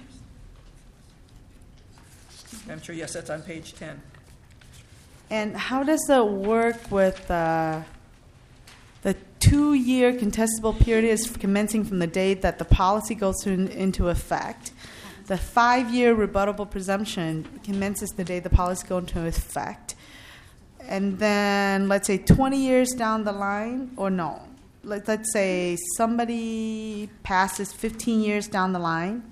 I'm sure, yes, that's on page 10. And how does it work with The 2-year contestable period is commencing from the date that the policy goes into effect. The 5-year rebuttable presumption commences the day the policy goes into effect. And then, let's say 20 years down the line, or no, let's say somebody passes 15 years down the line,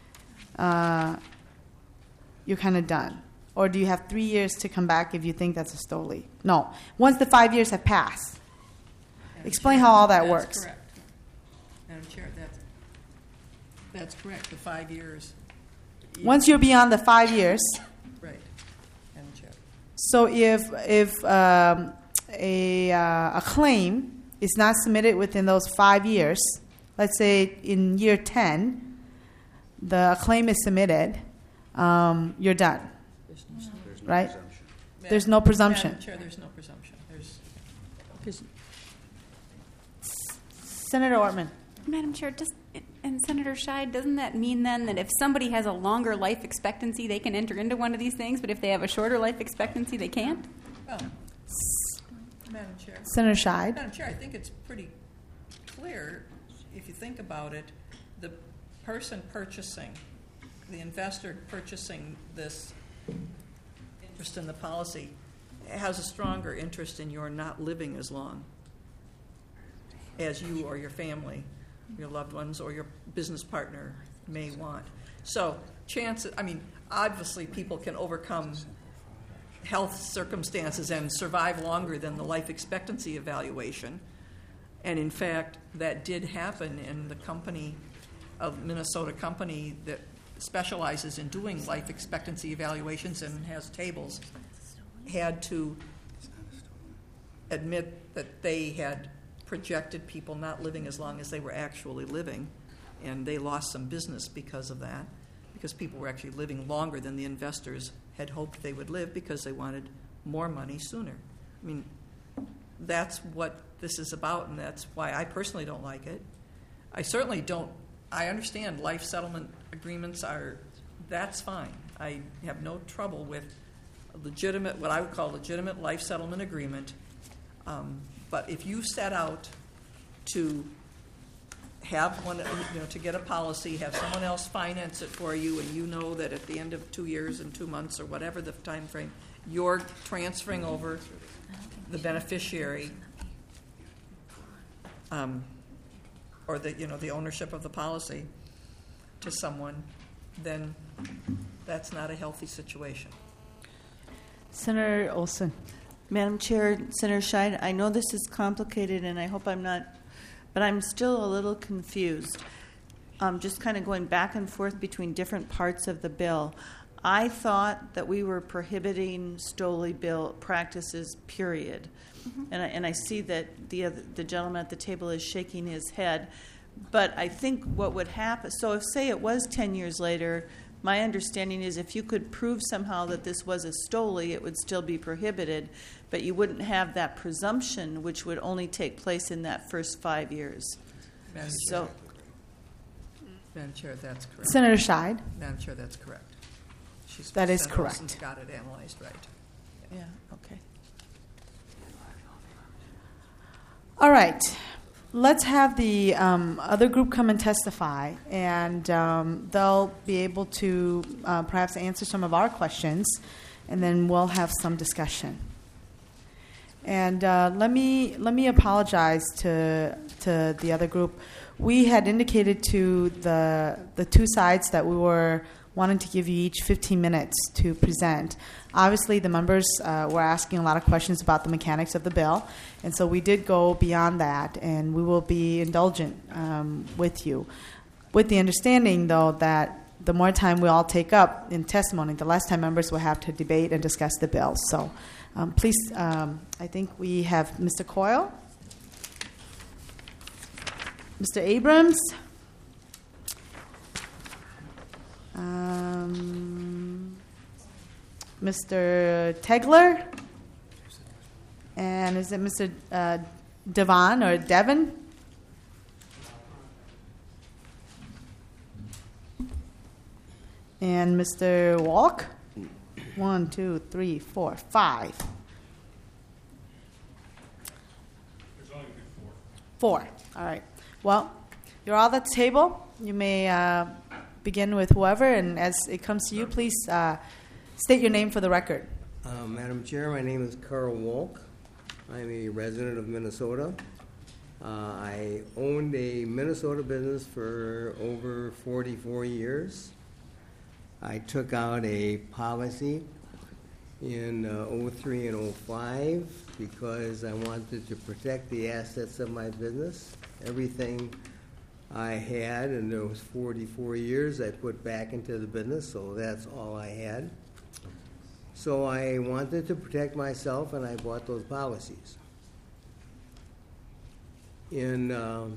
you're kind of done. Or do you have 3 years to come back if you think that's a STOLE? No. Once the 5 years have passed. Explain how all that works. That's correct. Madam Chair, that's correct, the 5 years. Once you're beyond the 5 years. Right, Madam Chair. So if a claim is not submitted within those 5 years, let's say in year 10, the claim is submitted, you're done. Right? There's no presumption. Madam Chair, there's no presumption. Senator Ortman. Madam Chair, and Senator Scheid, doesn't that mean then that if somebody has a longer life expectancy, they can enter into one of these things, but if they have a shorter life expectancy, they can't? Well, Madam Chair. Senator Scheid. Madam Chair, I think it's pretty clear, if you think about it, the person purchasing, the investor purchasing this interest in the policy has a stronger interest in your not living as long as you or your family, your loved ones, or your business partner may want. So chances, obviously people can overcome health circumstances and survive longer than the life expectancy evaluation. And in fact, that did happen in the company, a Minnesota company that specializes in doing life expectancy evaluations and has tables, had to admit that they had projected people not living as long as they were actually living, and they lost some business because of that, because people were actually living longer than the investors had hoped they would live because they wanted more money sooner. That's what this is about, and that's why I personally don't like it. I certainly don't. I understand life settlement agreements that's fine. I have no trouble with legitimate, what I would call legitimate life settlement agreement. But if you set out to have one, to get a policy, have someone else finance it for you, and you know that at the end of 2 years and 2 months or whatever the time frame, you're transferring over the beneficiary or the ownership of the policy to someone, then that's not a healthy situation. Senator Olson. Madam Chair, Senator Scheid, I know this is complicated, and I hope I'm not, but I'm still a little confused. Just kind of going back and forth between different parts of the bill. I thought that we were prohibiting STOLE bill practices, period. Mm-hmm. And I see that the gentleman at the table is shaking his head. But I think what would happen, so if, say, it was 10 years later, my understanding is if you could prove somehow that this was a STOLE, it would still be prohibited, but you wouldn't have that presumption, which would only take place in that first 5 years. Madam Chair, that's correct. Senator Scheid. Madam Chair, that's correct. That is Senator correct. Olson's got it analyzed right. Yeah, okay. All right. Let's have the other group come and testify, and they'll be able to perhaps answer some of our questions, and then we'll have some discussion. And let me apologize to the other group. We had indicated to the two sides that we were wanting to give you each 15 minutes to present. Obviously, the members were asking a lot of questions about the mechanics of the bill, and so we did go beyond that, and we will be indulgent with you, with the understanding, though, that the more time we all take up in testimony, the less time members will have to debate and discuss the bill. So please, I think we have Mr. Coyle, Mr. Abrams, Mr. Tegler, and is it Mr. Devon or Devon? And Mr. Walk? 1, 2, 3, 4, 5. There's only been 4. 4. All right. Well, you're all at the table. You may begin with whoever, and as it comes to you, please state your name for the record. Madam Chair, my name is Carl Wolk. I'm a resident of Minnesota. I owned a Minnesota business for over 44 years. I took out a policy in 03 and 05 because I wanted to protect the assets of my business. Everything I had in those 44 years I put back into the business, so that's all I had. So I wanted to protect myself, and I bought those policies. In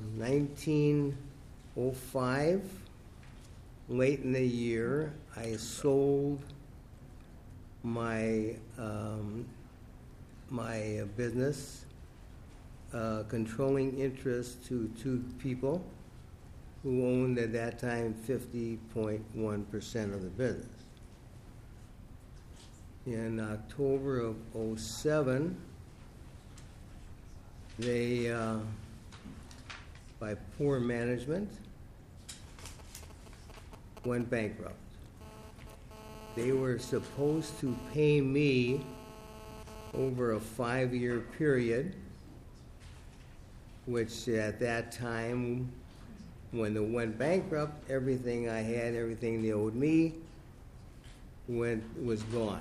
1905, late in the year, I sold my my business controlling interest to two people who owned at that time 50.1% of the business. In October of 07, they, by poor management, went bankrupt. They were supposed to pay me over a 5-year period, which at that time, when they went bankrupt, everything I had, everything they owed me, was gone.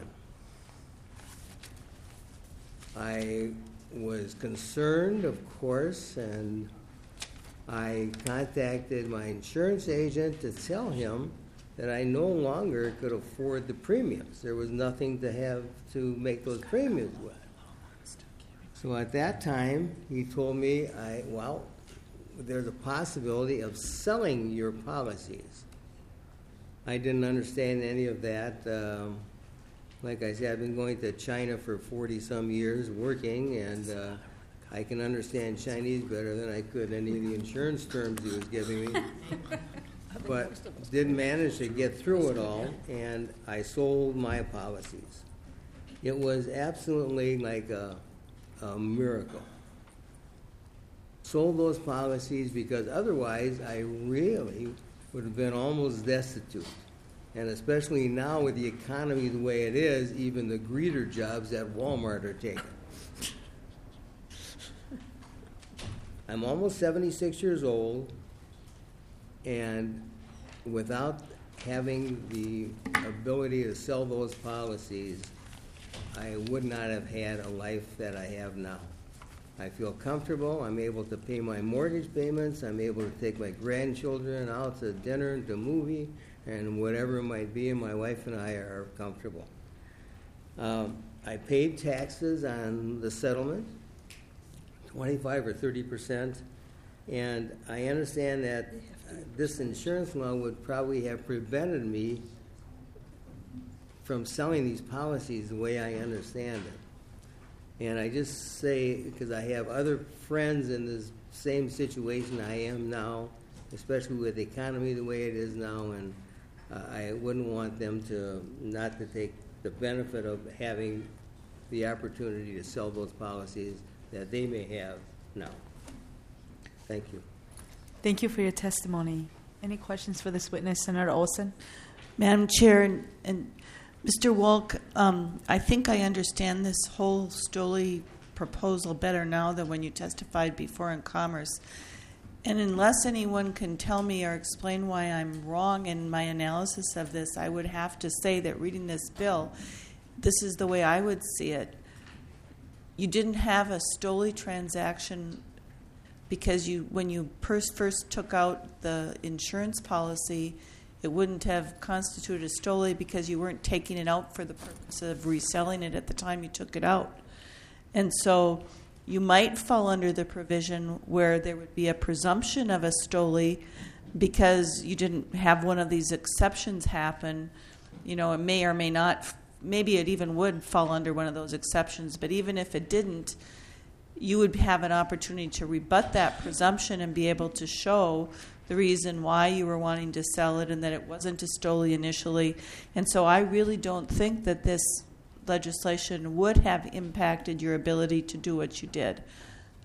I was concerned, of course, and I contacted my insurance agent to tell him that I no longer could afford the premiums. There was nothing to have to make those premiums with. So at that time, he told me, there's a possibility of selling your policies. I didn't understand any of that. Like I said, I've been going to China for 40-some years working, and I can understand Chinese better than I could any of the insurance terms he was giving me. But didn't manage to get through it all, and I sold my policies. It was absolutely like a miracle. Sold those policies because otherwise I really would have been almost destitute. And especially now with the economy the way it is, even the greeter jobs at Walmart are taken. I'm almost 76 years old, and without having the ability to sell those policies, I would not have had a life that I have now. I feel comfortable. I'm able to pay my mortgage payments. I'm able to take my grandchildren out to dinner and to a movie and whatever it might be, and my wife and I are comfortable. I paid taxes on the settlement, 25 or 30%, and I understand that this insurance law would probably have prevented me from selling these policies the way I understand it. And I just say, because I have other friends in this same situation I am now, especially with the economy the way it is now, and I wouldn't want them not to take the benefit of having the opportunity to sell those policies that they may have now. Thank you. Thank you for your testimony. Any questions for this witness, Senator Olson? Madam Chair and Mr. Wolk, I think I understand this whole Stoley proposal better now than when you testified before in Commerce. And unless anyone can tell me or explain why I'm wrong in my analysis of this, I would have to say that reading this bill, this is the way I would see it. You didn't have a Stoley transaction because when you first took out the insurance policy, it wouldn't have constituted a Stoley because you weren't taking it out for the purpose of reselling it at the time you took it out. And so you might fall under the provision where there would be a presumption of a Stoley because you didn't have one of these exceptions happen. It may or may not, maybe it even would fall under one of those exceptions, but even if it didn't, you would have an opportunity to rebut that presumption and be able to show the reason why you were wanting to sell it and that it wasn't a Stoley initially. And so I really don't think that this legislation would have impacted your ability to do what you did.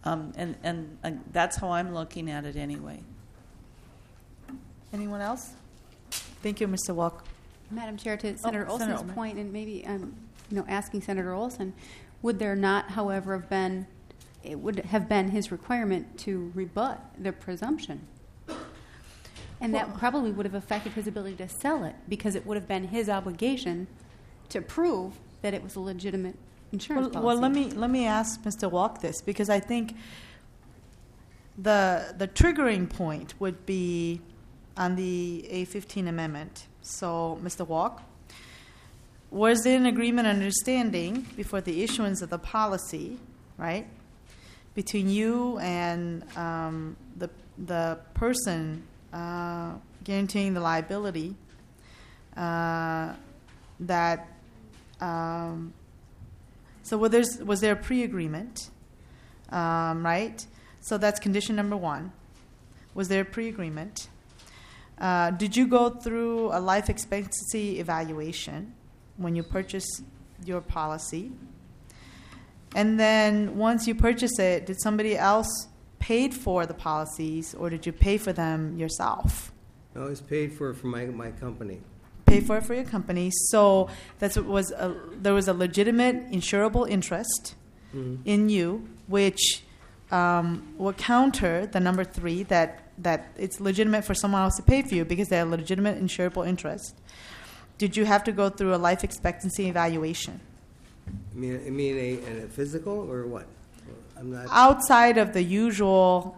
And that's how I'm looking at it anyway. Anyone else? Thank you, Mr. Walk. Madam Chair, to Senator Senator Olson's Ullman. point, and maybe asking Senator Olson, would there not, however, it would have been his requirement to rebut the presumption? And that probably would have affected his ability to sell it, because it would have been his obligation to prove that it was a legitimate insurance policy. Well, let me ask Mr. Walk this, because I think the triggering point would be on the A15 amendment. So, Mr. Walk, was there an agreement and understanding before the issuance of the policy, right, between you and the person guaranteeing the liability so was there a pre-agreement, right? So that's condition number one. Was there a pre-agreement? Did you go through a life expectancy evaluation when you purchased your policy? And then once you purchase it, did somebody else pay for the policies, or did you pay for them yourself? No, it's paid for my company. Pay for it for your company. So there was a legitimate insurable interest in you, which will counter the number 3 that it's legitimate for someone else to pay for you because they have legitimate insurable interest. Did you have to go through a life expectancy evaluation? You mean a physical or what? I'm not. Outside of the usual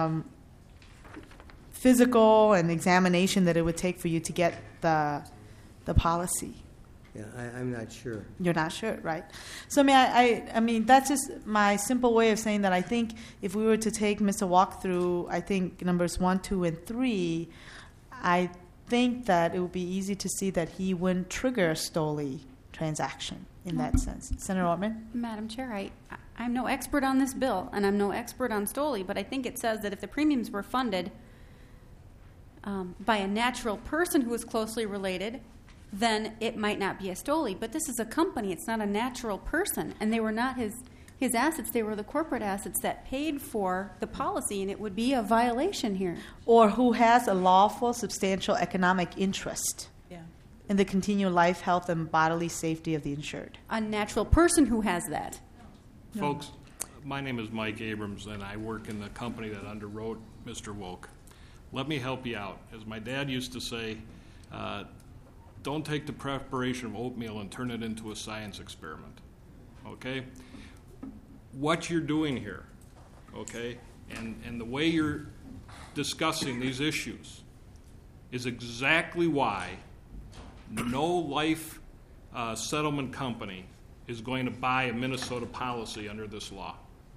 physical and examination that it would take for you to get the policy. Yeah, I'm not sure. You're not sure, right? So I mean that's just my simple way of saying that I think if we were to take Mr. Walk through, I think numbers 1, 2, and 3, I think that it would be easy to see that he wouldn't trigger a Stoli transaction in that sense. Senator Ortman? Madam Chair, I'm no expert on this bill, and I'm no expert on Stoli, but I think it says that if the premiums were funded by a natural person who is closely related, then it might not be a Stoli. But this is a company. It's not a natural person. And they were not his assets. They were the corporate assets that paid for the policy, and it would be a violation here. Or who has a lawful, substantial economic interest in the continued life, health, and bodily safety of the insured. A natural person who has that. Folks, my name is Mike Abrams, and I work in the company that underwrote Mr. Woke. Let me help you out. As my dad used to say, don't take the preparation of oatmeal and turn it into a science experiment, okay? What you're doing here, okay, and the way you're discussing these issues is exactly why no life settlement company is going to buy a Minnesota policy under this law.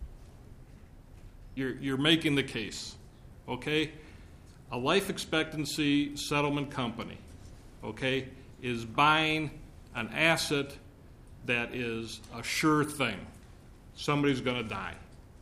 You're making the case, okay? A life expectancy settlement company, okay, is buying an asset that is a sure thing. Somebody's going to die.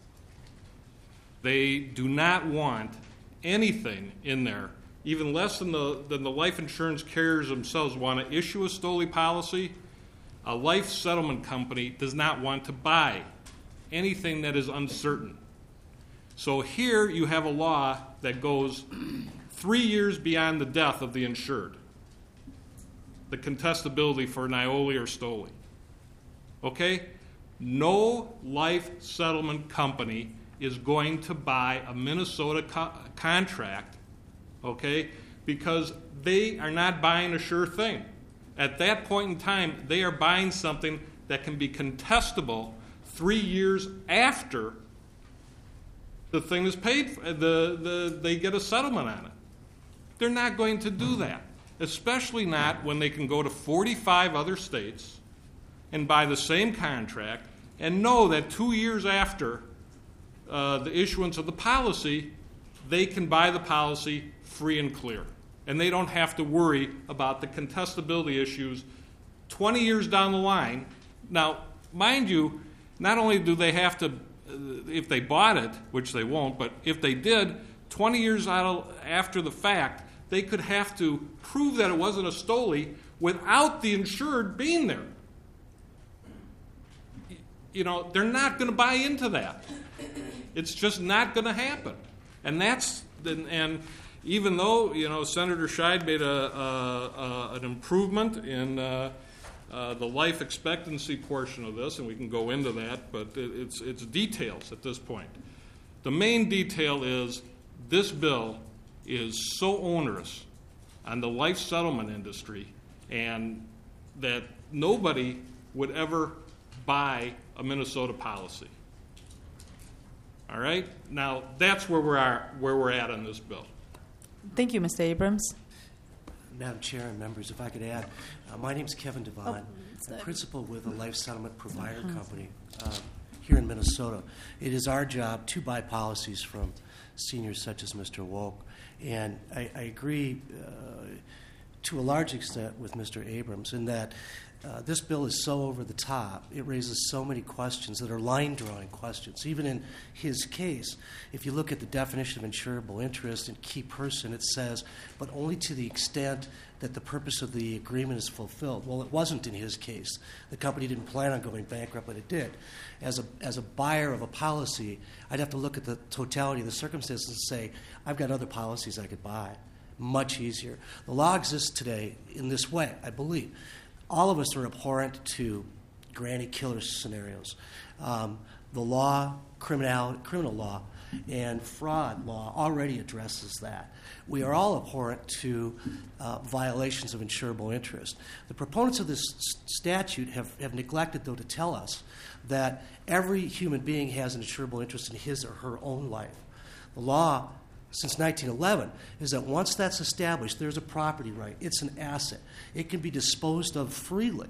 They do not want anything in there, even less than the life insurance carriers themselves want to issue a Stoli policy. A life settlement company does not want to buy anything that is uncertain. So here you have a law that goes 3 years beyond the death of the insured, the contestability for an Ioli or Stoli. Okay? No life settlement company is going to buy a Minnesota contract, okay, because they are not buying a sure thing. At that point in time, they are buying something that can be contestable 3 years after the thing is paid, they get a settlement on it. They're not going to do that, especially not when they can go to 45 other states and buy the same contract and know that 2 years after the issuance of the policy, they can buy the policy free and clear. And they don't have to worry about the contestability issues 20 years down the line. Now, mind you, not only do they have to, if they bought it, which they won't, but if they did, 20 years after the fact, they could have to prove that it wasn't a Stoli without the insured being there. You know, they're not going to buy into that. It's just not going to happen. And even though, Senator Scheid made an improvement in the life expectancy portion of this, and we can go into that, but it's details at this point. The main detail is this bill is so onerous on the life settlement industry, and that nobody would ever buy a Minnesota policy. All right? Now, that's where we're at on this bill. Thank you, Mr. Abrams. Madam Chair and members, if I could add, my name is Kevin Devon. I'm principal with a life settlement provider company here in Minnesota. It is our job to buy policies from seniors such as Mr. Wolk. And I agree to a large extent with Mr. Abrams in that this bill is so over the top. It raises so many questions that are line-drawing questions. Even in his case, if you look at the definition of insurable interest and key person, it says, but only to the extent that the purpose of the agreement is fulfilled. Well, it wasn't in his case. The company didn't plan on going bankrupt, but it did. As a buyer of a policy, I'd have to look at the totality of the circumstances and say, I've got other policies I could buy. Much easier. The law exists today in this way, I believe. All of us are abhorrent to granny killer scenarios. The law, criminal law, and fraud law already addresses that. We are all abhorrent to violations of insurable interest. The proponents of this statute have neglected, though, to tell us that every human being has an insurable interest in his or her own life. The law, since 1911, is that once that's established, there's a property right. It's an asset. It can be disposed of freely.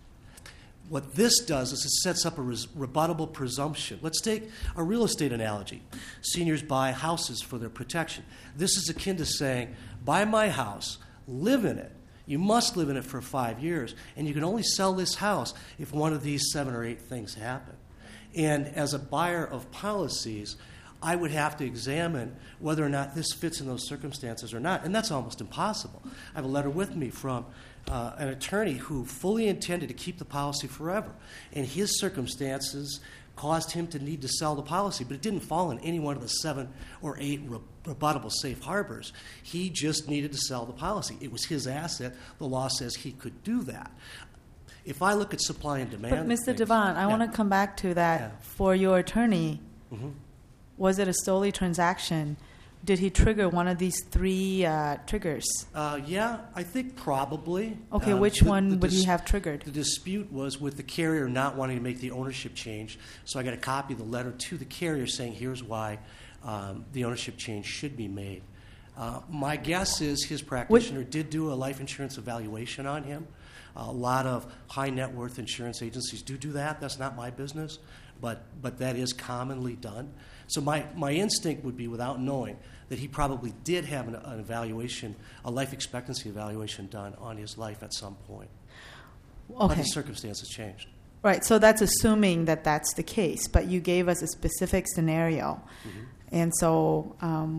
What this does is it sets up a rebuttable presumption. Let's take a real estate analogy. Seniors buy houses for their protection. This is akin to saying, buy my house, live in it. You must live in it for 5 years, and you can only sell this house if one of these 7 or 8 things happen. And as a buyer of policies, I would have to examine whether or not this fits in those circumstances or not, and that's almost impossible. I have a letter with me from an attorney who fully intended to keep the policy forever, and his circumstances caused him to need to sell the policy, but it didn't fall in any one of the 7 or 8 rebuttable safe harbors. He just needed to sell the policy. It was his asset. The law says he could do that. If I look at supply and demand... But Mr. Devon, I want to come back to that. Yeah. For your attorney, was it a Stoli transaction? Did he trigger one of these 3 triggers? Yeah, I think probably. Okay, which one would he have triggered? The dispute was with the carrier not wanting to make the ownership change. So I got a copy of the letter to the carrier saying here's why the ownership change should be made. My guess is his practitioner did do a life insurance evaluation on him. A lot of high net worth insurance agencies do that. That's not my business, but that is commonly done. So my instinct would be, without knowing, that he probably did have an evaluation, a life expectancy evaluation done on his life at some point. Okay. But the circumstances changed. Right, so that's assuming that that's the case, but you gave us a specific scenario. And so,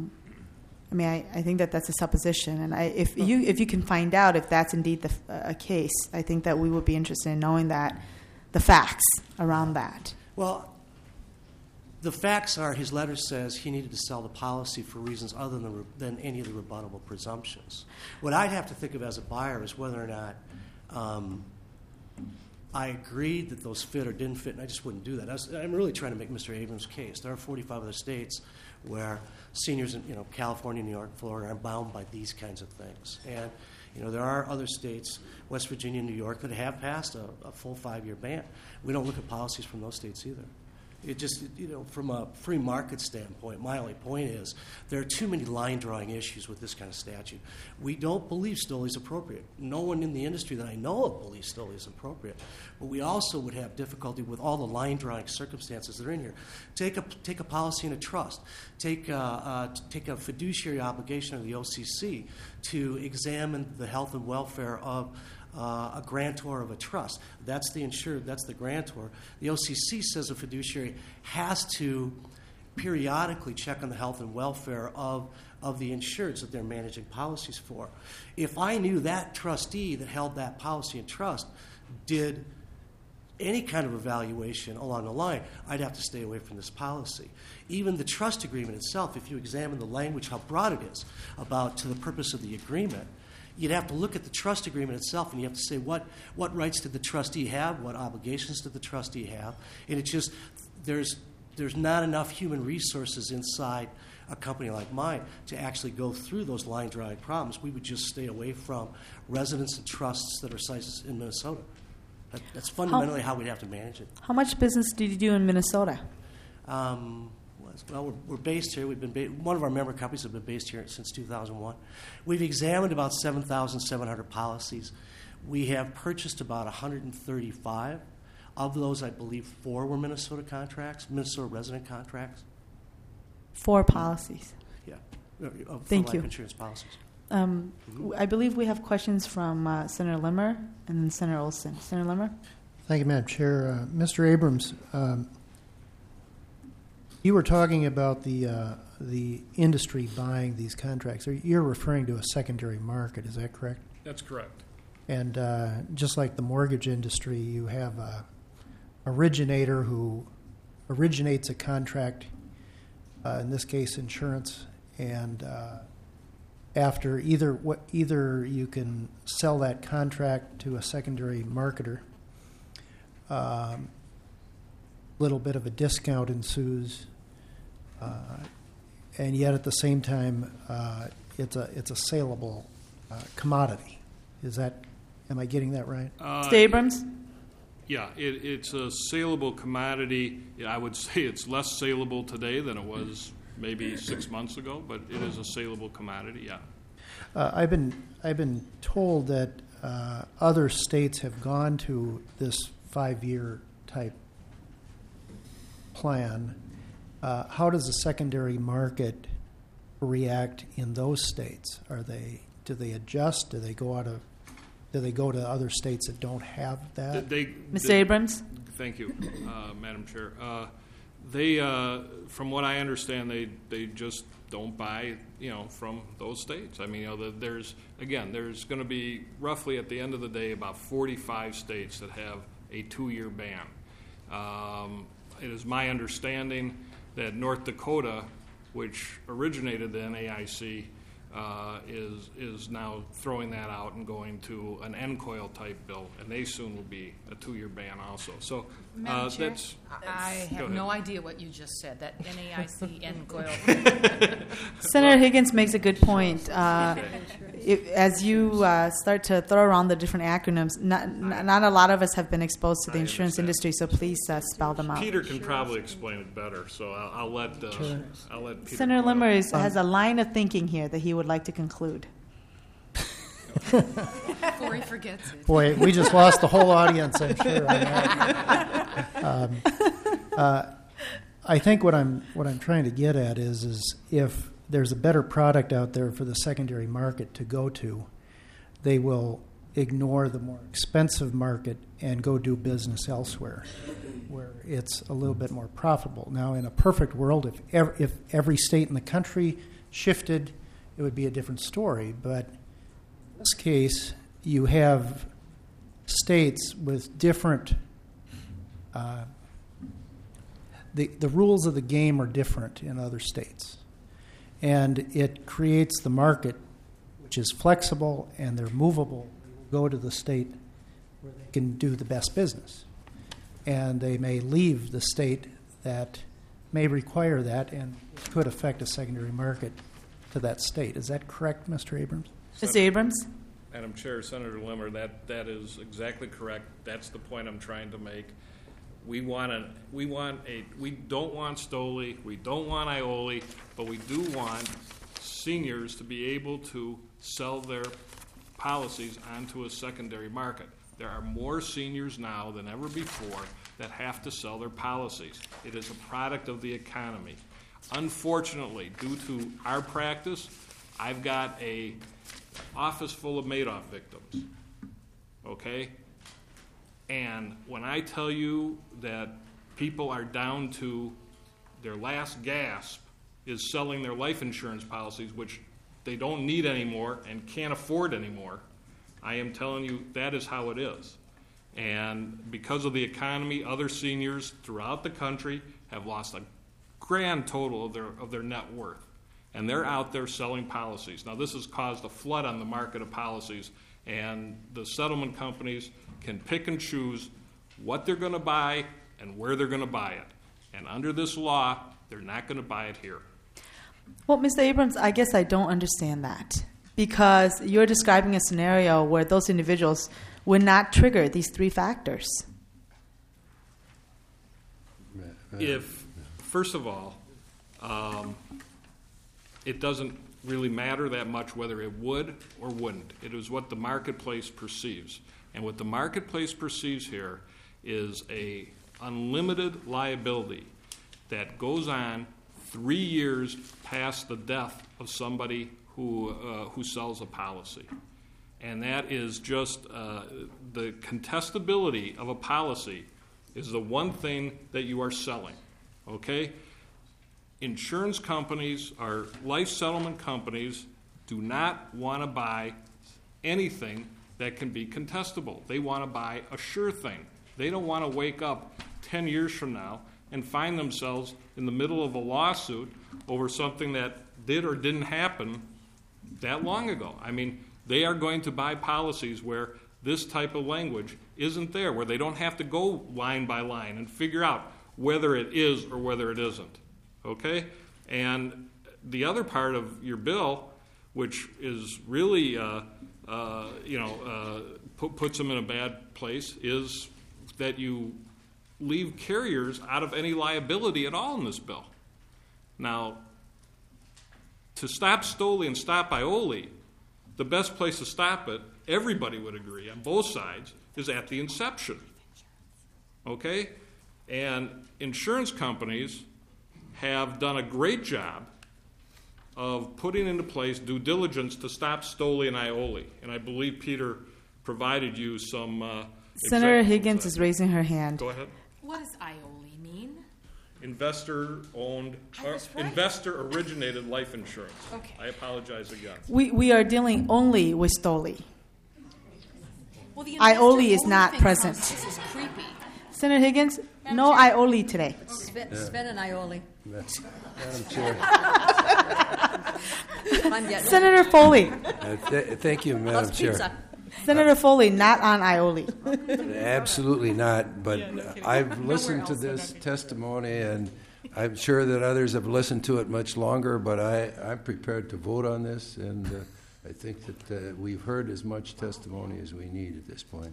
I think that that's a supposition. And if you can find out if that's indeed a case, I think that we would be interested in knowing the facts around that. Well, the facts are his letter says he needed to sell the policy for reasons other than any of the rebuttable presumptions. What I'd have to think of as a buyer is whether or not I agreed that those fit or didn't fit, and I just wouldn't do that. I'm really trying to make Mr. Abrams' case. There are 45 other states where seniors in California, New York, Florida are bound by these kinds of things. And there are other states, West Virginia, New York, that have passed a full 5-year ban. We don't look at policies from those states either. It just, from a free market standpoint, my only point is there are too many line-drawing issues with this kind of statute. We don't believe Stoli is appropriate. No one in the industry that I know of believes Stoli is appropriate. But we also would have difficulty with all the line-drawing circumstances that are in here. Take a policy in a trust. Take a fiduciary obligation of the OCC to examine the health and welfare of a grantor of a trust. That's the insured, that's the grantor. The OCC says a fiduciary has to periodically check on the health and welfare of the insureds that they're managing policies for. If I knew that trustee that held that policy in trust did any kind of evaluation along the line, I'd have to stay away from this policy. Even the trust agreement itself, if you examine the language, how broad it is about to the purpose of the agreement, you'd have to look at the trust agreement itself, and you have to say what rights did the trustee have, what obligations did the trustee have, and it's just there's not enough human resources inside a company like mine to actually go through those line drawing problems. We would just stay away from residents and trusts that are sites in Minnesota. That's fundamentally how we'd have to manage it. How much business did you do in Minnesota? Well, we're based here. We've been one of our member companies have been based here since 2001. We've examined about 7,700 policies. We have purchased about 135. Of those, I believe 4 were Minnesota contracts, Minnesota resident contracts. 4 policies. Yeah. Thank life you. Insurance policies. I believe we have questions from Senator Limmer and then Senator Olson. Senator Limmer? Thank you, Madam Chair. Mr. Abrams, you were talking about the industry buying these contracts. You're referring to a secondary market, is that correct? That's correct. And just like the mortgage industry, you have a originator who originates a contract, in this case insurance, and after either you can sell that contract to a secondary marketer, little bit of a discount ensues, and yet at the same time it's a saleable commodity. Am I getting that right? Mr. Abrams? Yeah, it's a saleable commodity. I would say it's less saleable today than it was maybe 6 months ago, but it is a saleable commodity, yeah. I've been told that other states have gone to this 5-year type plan. How does the secondary market react in those states? Do they adjust? Do they go to other states that don't have that? Mr. Abrams? Thank you, Madam Chair. From what I understand, they just don't buy, from those states. I mean, there's going to be roughly at the end of the day about 45 states that have a 2-year ban. It is my understanding that North Dakota, which originated the NAIC, is now throwing that out and going to an NCOIL type bill, and they soon will be a 2-year ban also. So Madam Chair, that's. I have ahead. no idea what you just said. That NAIC, NCOIL. Senator Higgins makes a good point. As you start to throw around the different acronyms, not a lot of us have been exposed to the insurance industry, so please spell them out. Peter can probably explain it better, so I'll let Peter. Senator Limmer has a line of thinking here that he would like to conclude. Before he forgets it. Boy, we just lost the whole audience, I'm sure. On that. I think what I'm trying to get at is if there's a better product out there for the secondary market to go to, they will ignore the more expensive market and go do business elsewhere, where it's a little bit more profitable. Now, in a perfect world, if every state in the country shifted, it would be a different story. But in this case, you have states with different the rules of the game are different in other states. And it creates the market, which is flexible and they're movable. They will go to the state where they can do the best business. And they may leave the state that may require that and could affect a secondary market to that state. Is that correct, Mr. Abrams? Mr. Abrams? Madam Chair, Senator Limmer, that is exactly correct. That's the point I'm trying to make. We don't want Stoli, we don't want Aioli, but we do want seniors to be able to sell their policies onto a secondary market. There are more seniors now than ever before that have to sell their policies. It is a product of the economy. Unfortunately, due to our practice, I've got an office full of Madoff victims, okay? And when I tell you that people are down to their last gasp is selling their life insurance policies, which they don't need anymore and can't afford anymore, I am telling you that is how it is. And because of the economy, other seniors throughout the country have lost a grand total of their net worth. And they're out there selling policies. Now, this has caused a flood on the market of policies, and the settlement companies can pick and choose what they're going to buy and where they're going to buy it. And under this law, they're not going to buy it here. Well, Mr. Abrams, I guess I don't understand that, because you're describing a scenario where those individuals would not trigger these three factors. If, first of all, it doesn't really matter that much whether it would or wouldn't. It is what the marketplace perceives. And what the marketplace perceives here is a unlimited liability that goes on 3 years past the death of somebody who sells a policy. And that is just the contestability of a policy is the one thing that you are selling, okay? Insurance companies or life settlement companies do not want to buy anything that can be contestable. They want to buy a sure thing. They don't want to wake up 10 years from now and find themselves in the middle of a lawsuit over something that did or didn't happen that long ago. I mean, they are going to buy policies where this type of language isn't there, where they don't have to go line by line and figure out whether it is or whether it isn't. Okay? And the other part of your bill, which is really, puts them in a bad place, is that you leave carriers out of any liability at all in this bill. Now, to stop Stoli and stop Aioli, the best place to stop it, everybody would agree on both sides, is at the inception. Okay? And insurance companies have done a great job of putting into place due diligence to stop Stoli and Aioli. And I believe Peter provided you some Senator Higgins is raising her hand. Go ahead. What does Aioli mean? Investor-owned, right. investor-originated life insurance. Okay. I apologize again. We are dealing only with Stoli. Well, the Aioli is investor-only not thing present. This is creepy. Senator Higgins, no Aioli today. Sven and Aioli. Madam Chair. I'm getting Senator Foley. Thank you, Madam Plus Chair. pizza. Senator Foley, not on Aioli. Absolutely not, but I've listened to this testimony, and I'm sure that others have listened to it much longer, but I'm prepared to vote on this, and I think that we've heard as much testimony as we need at this point.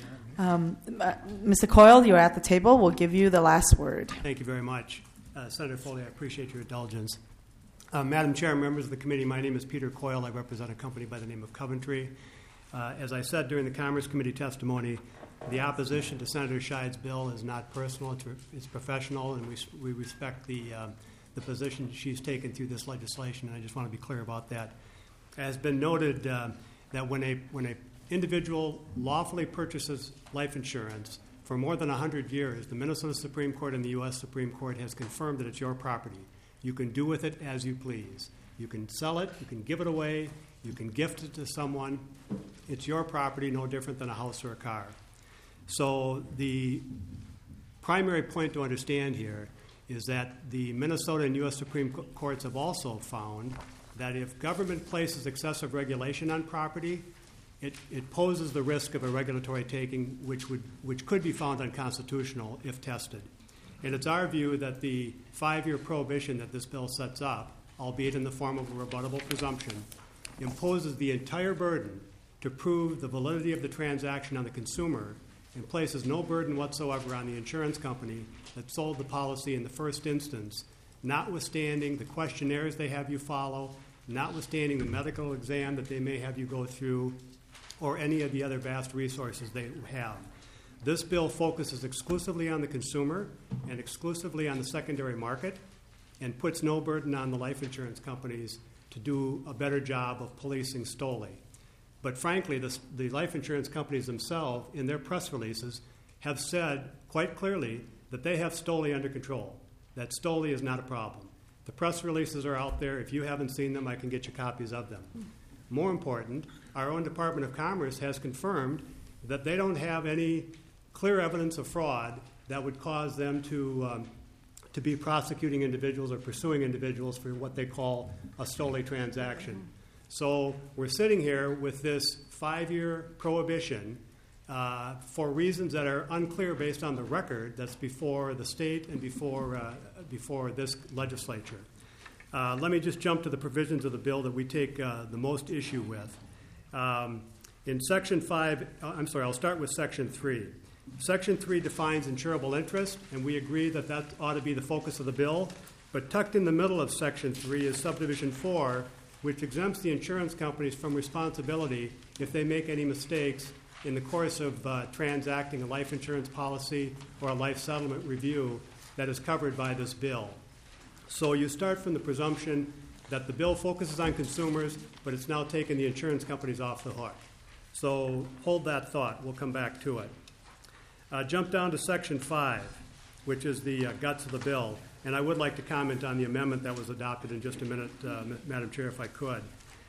Mr. Coyle, you're at the table. We'll give you the last word. Thank you very much. Senator Foley, I appreciate your indulgence. Madam Chair, members of the committee, my name is Peter Coyle. I represent a company by the name of Coventry. As I said during the Commerce Committee testimony, the opposition to Senator Scheid's bill is not personal, it's professional, and we respect the position she's taken through this legislation, and I just want to be clear about that. It has been noted that when a individual lawfully purchases life insurance for more than 100 years, the Minnesota Supreme Court and the U.S. Supreme Court has confirmed that it's your property. You can do with it as you please. You can sell it, you can give it away, you can gift it to someone. It's your property, no different than a house or a car. So the primary point to understand here is that the Minnesota and U.S. Supreme Courts have also found that if government places excessive regulation on property, it poses the risk of a regulatory taking which could be found unconstitutional if tested. And it's our view that the 5-year prohibition that this bill sets up, albeit in the form of a rebuttable presumption, imposes the entire burden to prove the validity of the transaction on the consumer and places no burden whatsoever on the insurance company that sold the policy in the first instance, notwithstanding the questionnaires they have you follow, notwithstanding the medical exam that they may have you go through, or any of the other vast resources they have. This bill focuses exclusively on the consumer and exclusively on the secondary market and puts no burden on the life insurance companies to do a better job of policing Stoli. But frankly, the life insurance companies themselves, in their press releases, have said quite clearly that they have Stoli under control, that Stoli is not a problem. The press releases are out there. If you haven't seen them, I can get you copies of them. More important, our own Department of Commerce has confirmed that they don't have any clear evidence of fraud that would cause them to be prosecuting individuals or pursuing individuals for what they call a stole transaction. So we're sitting here with this 5-year prohibition for reasons that are unclear based on the record that's before the state and before this legislature. Let me just jump to the provisions of the bill that we take the most issue with. In Section 5, I'll start with Section 3. Section 3 defines insurable interest, and we agree that that ought to be the focus of the bill. But tucked in the middle of Section 3 is Subdivision 4, which exempts the insurance companies from responsibility if they make any mistakes in the course of transacting a life insurance policy or a life settlement review that is covered by this bill. So you start from the presumption that the bill focuses on consumers, but it's now taken the insurance companies off the hook. So hold that thought. We'll come back to it. Jump down to Section 5, which is the guts of the bill. And I would like to comment on the amendment that was adopted in just a minute, Madam Chair, if I could.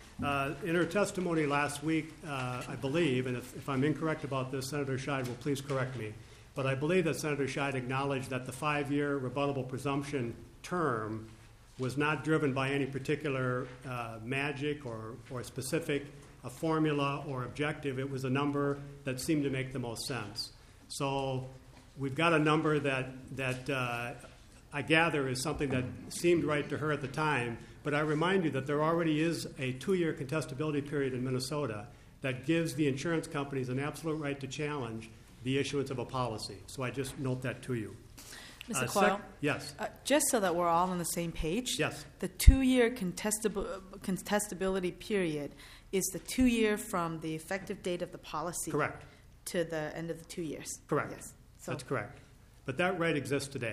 In her testimony last week, I believe, and if I'm incorrect about this, Senator Scheid will please correct me, but I believe that Senator Scheid acknowledged that the 5-year rebuttable presumption term was not driven by any particular magic or specific a formula or objective. It was a number that seemed to make the most sense. So we've got a number that I gather is something that seemed right to her at the time, but I remind you that there already is a 2-year contestability period in Minnesota that gives the insurance companies an absolute right to challenge the issuance of a policy. So I just note that to you. Mr. Coyle? Yes. Just so that we're all on the same page. Yes. The 2-year contestability period is the 2 year from the effective date of the policy. Correct. To the end of the 2 years. Correct. Yes. So that's correct. But that right exists today.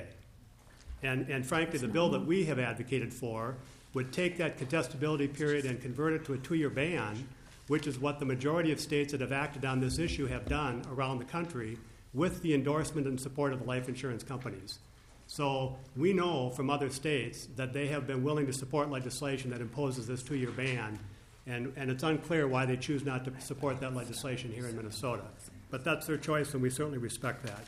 And frankly, the bill that we have advocated for would take that contestability period and convert it to a 2-year ban, which is what the majority of states that have acted on this issue have done around the country with the endorsement and support of the life insurance companies. So we know from other states that they have been willing to support legislation that imposes this 2-year ban, and it's unclear why they choose not to support that legislation here in Minnesota. But that's their choice, and we certainly respect that.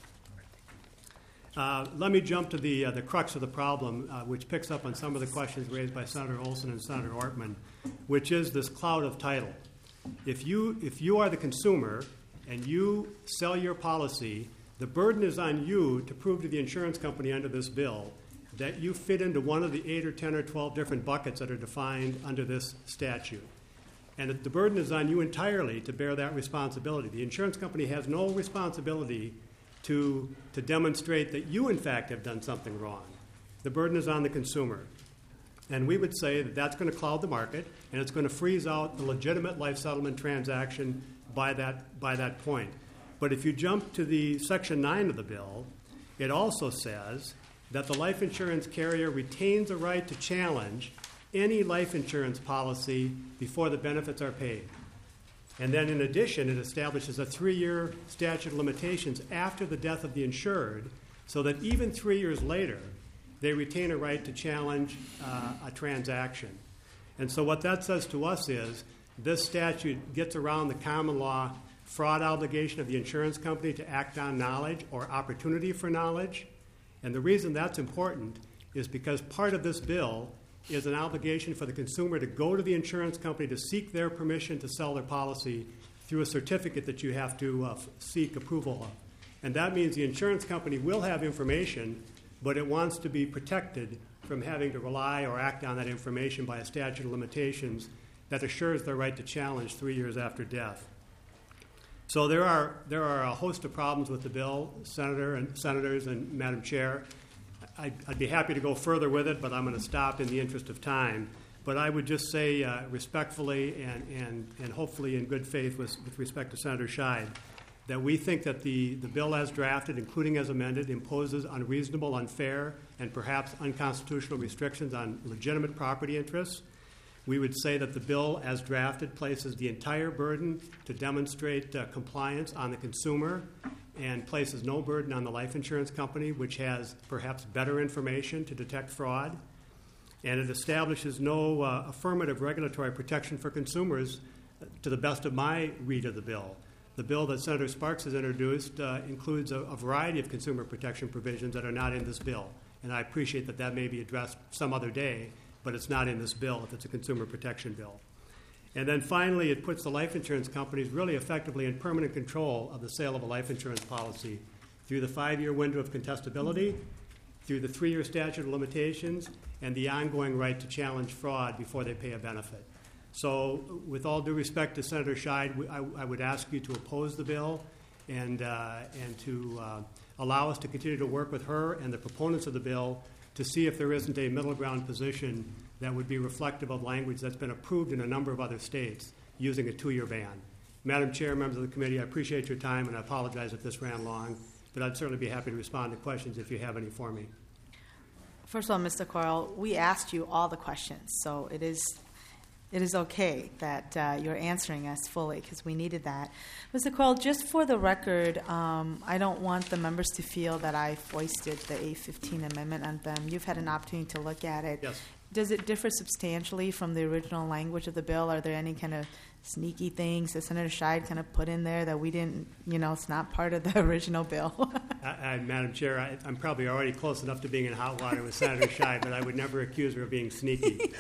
Let me jump to the crux of the problem, which picks up on some of the questions raised by Senator Olson and Senator Ortman, which is this cloud of title. If you are the consumer and you sell your policy, the burden is on you to prove to the insurance company under this bill that you fit into one of the 8 or 10 or 12 different buckets that are defined under this statute. And the burden is on you entirely to bear that responsibility. The insurance company has no responsibility to demonstrate that you, in fact, have done something wrong. The burden is on the consumer. And we would say that that's going to cloud the market, and it's going to freeze out the legitimate life settlement transaction by that point. But if you jump to the Section 9 of the bill, it also says that the life insurance carrier retains a right to challenge any life insurance policy before the benefits are paid. And then in addition, it establishes a 3-year statute of limitations after the death of the insured, so that even 3 years later, they retain a right to challenge a transaction. And so what that says to us is this statute gets around the common law fraud obligation of the insurance company to act on knowledge or opportunity for knowledge. And the reason that's important is because part of this bill is an obligation for the consumer to go to the insurance company to seek their permission to sell their policy through a certificate that you have to seek approval of. And that means the insurance company will have information, but it wants to be protected from having to rely or act on that information by a statute of limitations that assures their right to challenge 3 years after death. So there are a host of problems with the bill, senators and Madam Chair. I'd be happy to go further with it, but I'm going to stop in the interest of time. But I would just say respectfully and hopefully in good faith with respect to Senator Scheid that we think that the bill as drafted, including as amended, imposes unreasonable, unfair, and perhaps unconstitutional restrictions on legitimate property interests. We would say that the bill as drafted places the entire burden to demonstrate compliance on the consumer and places no burden on the life insurance company, which has perhaps better information to detect fraud. And it establishes no affirmative regulatory protection for consumers to the best of my read of the bill. The bill that Senator Sparks has introduced includes a variety of consumer protection provisions that are not in this bill. And I appreciate that that may be addressed some other day, but it's not in this bill if it's a consumer protection bill. And then finally, it puts the life insurance companies really effectively in permanent control of the sale of a life insurance policy through the 5-year window of contestability, through the 3-year statute of limitations, and the ongoing right to challenge fraud before they pay a benefit. So with all due respect to Senator Scheid, I would ask you to oppose the bill and to allow us to continue to work with her and the proponents of the bill to see if there isn't a middle ground position that would be reflective of language that's been approved in a number of other states using a 2-year ban. Madam Chair, members of the committee, I appreciate your time, and I apologize if this ran long, but I'd certainly be happy to respond to questions if you have any for me. First of all, Mr. Coyle, we asked you all the questions, so it is okay that you're answering us fully because we needed that. Mr. Coyle, just for the record, I don't want the members to feel that I foisted the A15 amendment on them. You've had an opportunity to look at it. Yes. Does it differ substantially from the original language of the bill? Are there any kind of sneaky things that Senator Scheid kind of put in there that we didn't, it's not part of the original bill? Madam Chair, I'm probably already close enough to being in hot water with Senator Scheid, but I would never accuse her of being sneaky.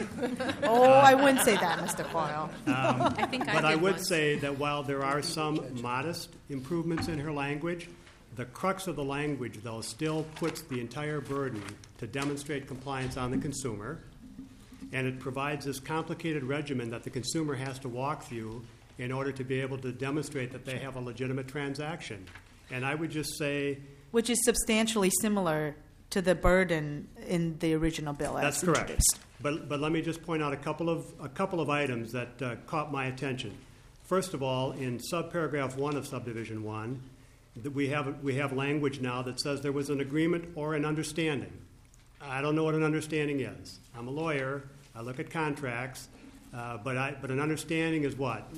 I wouldn't say that, Mr. Coyle. But I would say that while there are some modest improvements in her language, the crux of the language, though, still puts the entire burden to demonstrate compliance on the consumer, and it provides this complicated regimen that the consumer has to walk through in order to be able to demonstrate that they have a legitimate transaction. And I would just say... Which is substantially similar to the burden in the original bill. That's correct. But let me just point out a couple of items that caught my attention. First of all, in subparagraph 1 of subdivision 1, we have language now that says there was an agreement or an understanding. I don't know what an understanding is. I'm a lawyer. I look at contracts. But an understanding is what?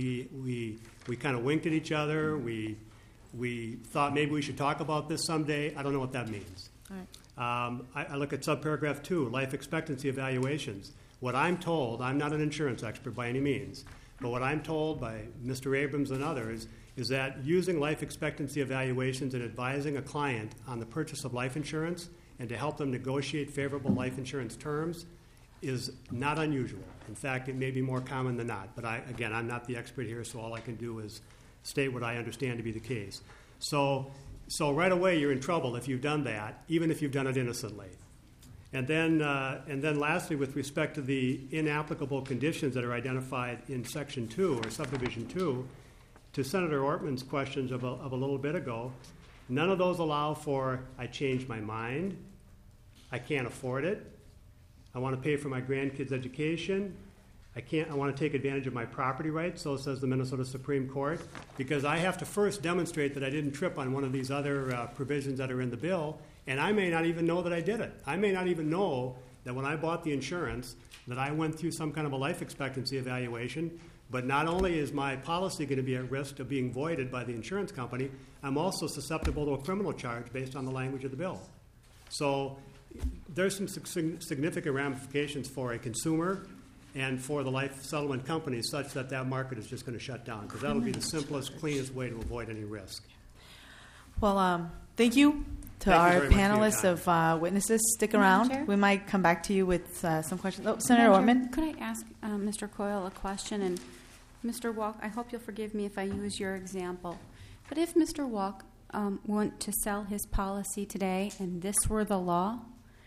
We kind of winked at each other. We thought maybe we should talk about this someday. I don't know what that means. All right. I look at subparagraph 2, life expectancy evaluations. What I'm told, I'm not an insurance expert by any means, but what I'm told by Mr. Abrams and others is that using life expectancy evaluations and advising a client on the purchase of life insurance and to help them negotiate favorable life insurance terms is not unusual. In fact, it may be more common than not. But again, I'm not the expert here, so all I can do is state what I understand to be the case. So right away, you're in trouble if you've done that, even if you've done it innocently. And then lastly, with respect to the inapplicable conditions that are identified in Section 2 or Subdivision 2, to Senator Ortman's questions of a little bit ago, none of those allow for, I changed my mind, I can't afford it, I want to pay for my grandkids' education, I want to take advantage of my property rights, so says the Minnesota Supreme Court, because I have to first demonstrate that I didn't trip on one of these other provisions that are in the bill, and I may not even know that I did it. I may not even know that when I bought the insurance that I went through some kind of a life expectancy evaluation, but not only is my policy going to be at risk of being voided by the insurance company, I'm also susceptible to a criminal charge based on the language of the bill. So there's some significant ramifications for a consumer and for the life settlement companies such that market is just going to shut down because that'll be the simplest, cleanest way to avoid any risk. Well, thank you to our panelists of witnesses. Stick around. Chair? We might come back to you with some questions. Oh, Senator Ortman. Could I ask Mr. Coyle a question? And Mr. Walk, I hope you'll forgive me if I use your example. But if Mr. Walk went to sell his policy today and this were the law,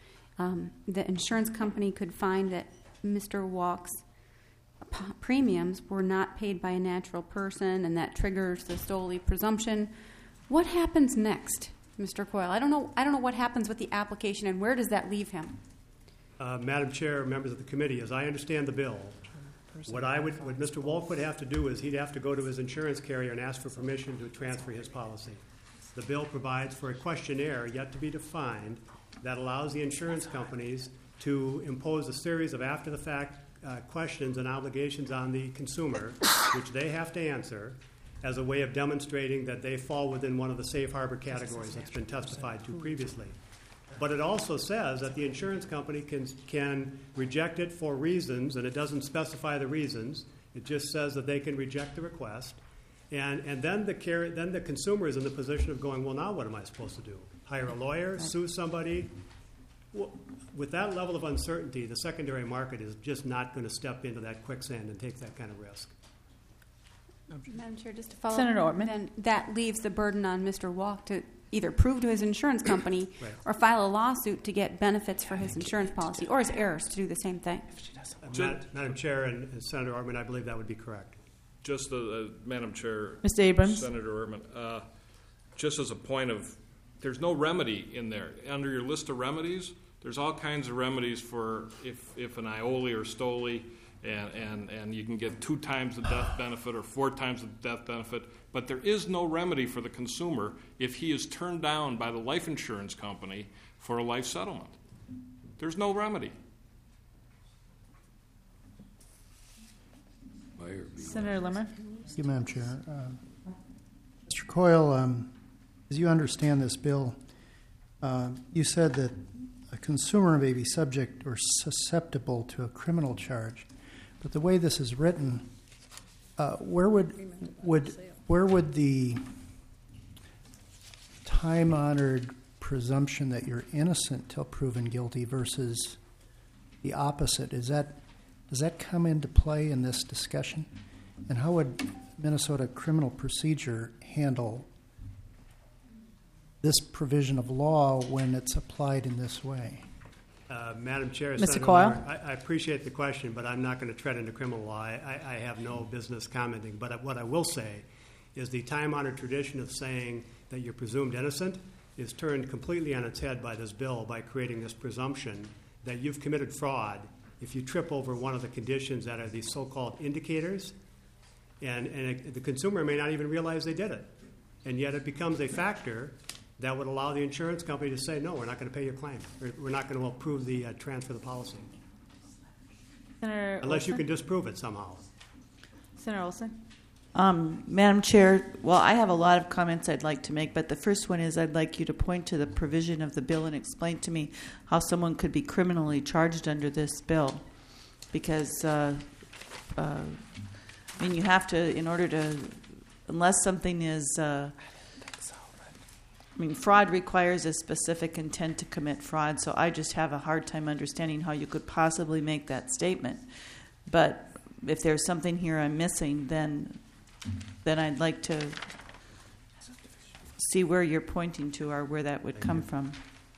the insurance company could find that Mr. Walk's premiums were not paid by a natural person and that triggers the Stoley presumption. What happens next, Mr. Coyle? I don't know what happens with the application and where does that leave him? Madam Chair, members of the committee, as I understand the bill, what Mr. Wolk would have to do is he'd have to go to his insurance carrier and ask for permission to transfer his policy. The bill provides for a questionnaire yet to be defined that allows the insurance companies to impose a series of after-the-fact questions and obligations on the consumer, which they have to answer, as a way of demonstrating that they fall within one of the safe harbor categories that's been testified to previously. But it also says that the insurance company can reject it for reasons, and it doesn't specify the reasons. It just says that they can reject the request. And then the consumer is in the position of going, well, now what am I supposed to do? Hire a lawyer, sue somebody? Well, with that level of uncertainty, the secondary market is just not going to step into that quicksand and take that kind of risk. Madam Chair, just to follow Senator up, Ortman. then that leaves the burden on Mr. Walk to either prove to his insurance company Right. or file a lawsuit to get benefits for his insurance policy, or his heirs to do the same thing. Madam Chair and Senator Ortman, I believe that would be correct. Just, Madam Chair. Mr. Abrams. Senator Ortman, just as a point of, there's no remedy in there. Under your list of remedies, there's all kinds of remedies for if an IOLI or STOLI, and you can get 2 times the death benefit or 4 times the death benefit, but there is no remedy for the consumer if he is turned down by the life insurance company for a life settlement. There's no remedy. Senator Limmer. Thank you, Madam Chair. Mr. Coyle, as you understand this bill, you said that a consumer may be subject or susceptible to a criminal charge, but the way this is written, where would the time-honored presumption that you're innocent till proven guilty versus the opposite, does that come into play in this discussion? And how would Minnesota criminal procedure handle this provision of law when it's applied in this way? Madam Chair, Mr. Senator Coyle? Limmer, I appreciate the question, but I'm not going to tread into criminal law. I have no business commenting. But what I will say is the time-honored tradition of saying that you're presumed innocent is turned completely on its head by this bill by creating this presumption that you've committed fraud if you trip over one of the conditions that are these so-called indicators, and the consumer may not even realize they did it. And yet it becomes a factor that would allow the insurance company to say, no, we're not going to pay your claim. We're not going to approve the transfer of the policy. Senator Unless you Olson? can disprove it somehow. Senator Olson. Madam Chair, well, I have a lot of comments I'd like to make, but the first one is I'd like you to point to the provision of the bill and explain to me how someone could be criminally charged under this bill. Because, you have to, in order to, unless something is, fraud requires a specific intent to commit fraud, so I just have a hard time understanding how you could possibly make that statement. But if there's something here I'm missing, then I'd like to see where you're pointing to or where that would come from.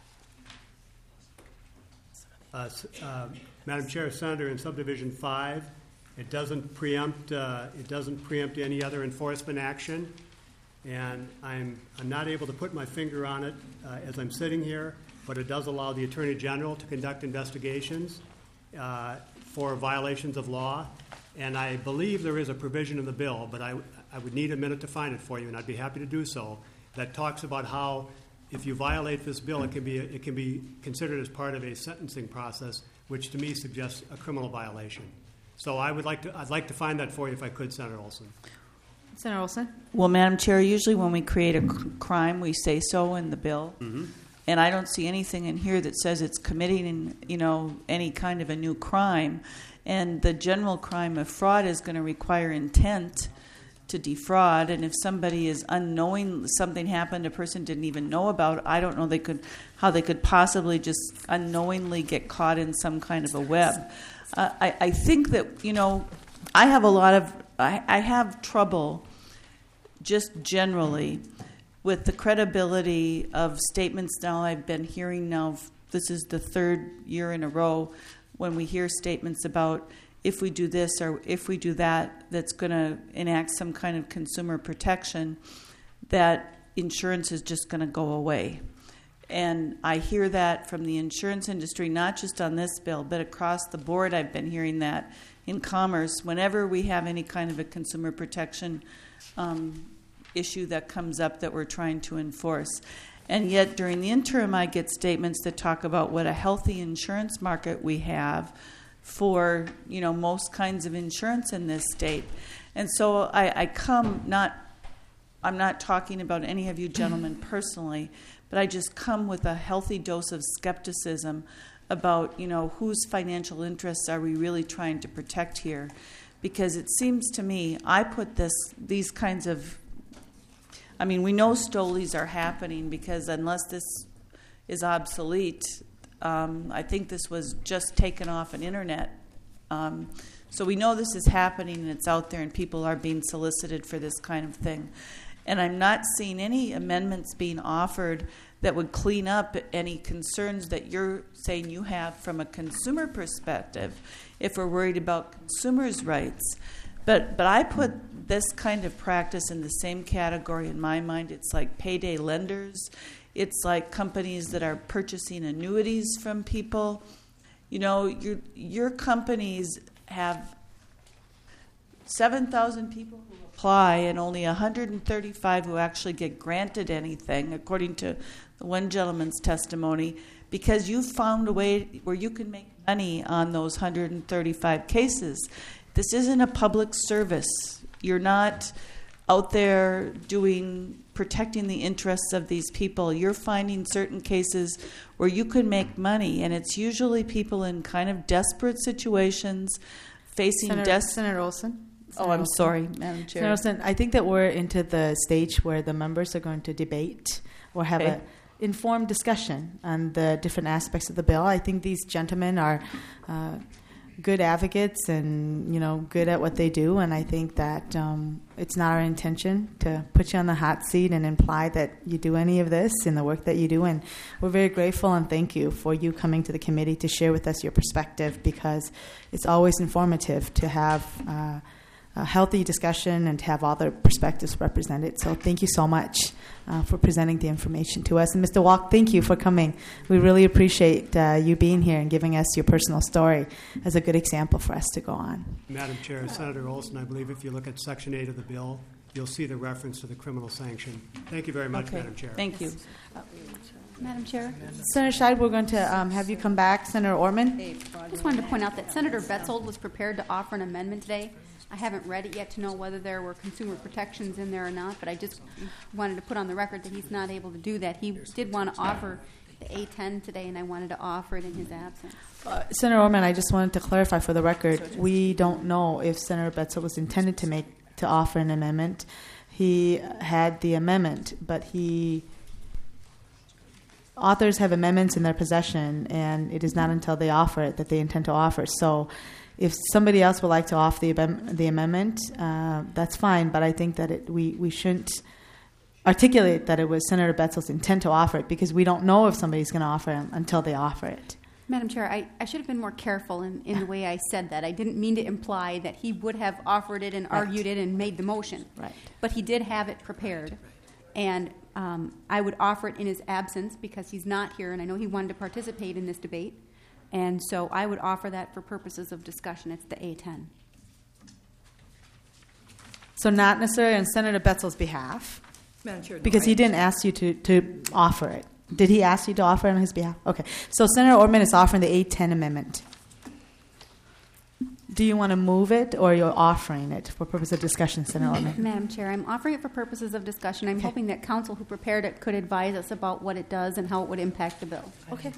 Madam Chair, Senator, in Subdivision 5, it doesn't preempt any other enforcement action, and I'm not able to put my finger on it as I'm sitting here, but it does allow the Attorney General to conduct investigations for violations of law, and I believe there is a provision in the bill, but I would need a minute to find it for you, and I'd be happy to do so, that talks about how if you violate this bill, it can be considered as part of a sentencing process, which to me suggests a criminal violation. So I'd like to find that for you if I could, Senator Olson. Senator Olson. Well, Madam Chair, usually when we create a crime, we say so in the bill. Mm-hmm. And I don't see anything in here that says it's committing, any kind of a new crime. And the general crime of fraud is going to require intent to defraud. And if somebody is unknowing, something happened, a person didn't even know about, I don't know how they could possibly just unknowingly get caught in some kind of a web. I think that, I have trouble just generally with the credibility of statements now I've been hearing now. This is the 3rd year in a row when we hear statements about if we do this or if we do that, that's going to enact some kind of consumer protection, that insurance is just going to go away. And I hear that from the insurance industry, not just on this bill, but across the board. I've been hearing that in commerce. Whenever we have any kind of a consumer protection issue that comes up that we're trying to enforce. And yet during the interim, I get statements that talk about what a healthy insurance market we have for, most kinds of insurance in this state. And so I'm not talking about any of you gentlemen personally, but I just come with a healthy dose of skepticism about, whose financial interests are we really trying to protect here. because it seems to me, I put these kinds of, I mean, we know stolies are happening because unless this is obsolete, I think this was just taken off an internet. So we know this is happening and it's out there and people are being solicited for this kind of thing. And I'm not seeing any amendments being offered that would clean up any concerns that you're saying you have from a consumer perspective if we're worried about consumers' rights. But I put this kind of practice in the same category in my mind. It's like payday lenders. It's like companies that are purchasing annuities from people. You know, your companies have 7,000 people who apply and only 135 who actually get granted anything, according to the one gentleman's testimony, because you found a way where you can make money on those 135 cases. This isn't a public service. You're not out there protecting the interests of these people. You're finding certain cases where you can make money, and it's usually people in kind of desperate situations facing Senator Olson. I'm sorry, Madam Chair. Senator Olson, I think that we're into the stage where the members are going to debate or have an informed discussion on the different aspects of the bill. I think these gentlemen are good advocates and, good at what they do, and I think that it's not our intention to put you on the hot seat and imply that you do any of this in the work that you do, and we're very grateful and thank you for you coming to the committee to share with us your perspective, because it's always informative to have a healthy discussion and to have all the perspectives represented. So thank you so much for presenting the information to us. And Mr. Walk, thank you for coming. We really appreciate you being here and giving us your personal story as a good example for us to go on. Madam Chair, Senator Olson, I believe if you look at Section 8 of the bill, you'll see the reference to the criminal sanction. Thank you very much, Madam Chair. Thank you. Madam Chair? Senator Scheid, we're going to have you come back. Senator Orman? I just wanted to point out that Senator Betzold was prepared to offer an amendment today. I haven't read it yet to know whether there were consumer protections in there or not, but I just wanted to put on the record that he's not able to do that. He did want to offer the A10 today, and I wanted to offer it in his absence. Senator Orman, I just wanted to clarify for the record, we don't know if Senator Betzold was intended to offer an amendment. He had the amendment, but authors have amendments in their possession, and it is not until they offer it that they intend to offer. So if somebody else would like to offer the amendment, that's fine, but I think that we shouldn't articulate that it was Senator Betzold's intent to offer it, because we don't know if somebody's going to offer it until they offer it. Madam Chair, I should have been more careful in the way I said that. I didn't mean to imply that he would have offered it and argued it and made the motion. Right. But he did have it prepared, and I would offer it in his absence because he's not here, and I know he wanted to participate in this debate. And so I would offer that for purposes of discussion. It's the A10. So not necessarily on Senator Betzold's behalf, Madam Chair, because he didn't ask you to offer it. Did he ask you to offer it on his behalf? Okay. So Senator Orman is offering the A10 amendment. Do you want to move it, or you're offering it for purpose of discussion, Senator Orman? Madam Chair, I'm offering it for purposes of discussion. I'm hoping that counsel who prepared it could advise us about what it does and how it would impact the bill. Okay.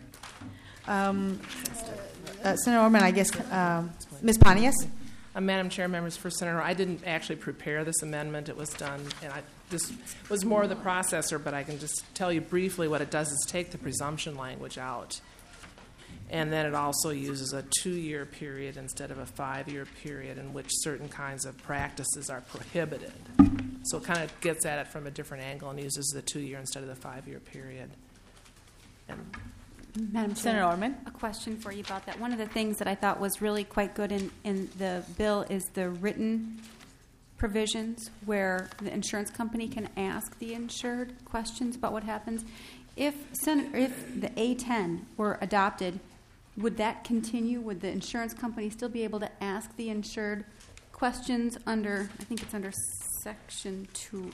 Senator Orman, I guess, Ms. Pontius? Madam Chair, members, for Senator, I didn't actually prepare this amendment. It was done, and this was more of the processor, but I can just tell you briefly what it does is take the presumption language out. And then it also uses a 2-year period instead of a 5-year period in which certain kinds of practices are prohibited. So it kind of gets at it from a different angle and uses the 2-year instead of the 5-year period. And Madam Chair, Senator Orman? a question for you about that. One of the things that I thought was really quite good in the bill is the written provisions where the insurance company can ask the insured questions about what happens. If the A10 were adopted, would that continue? Would the insurance company still be able to ask the insured questions under, I think it's under Section 2?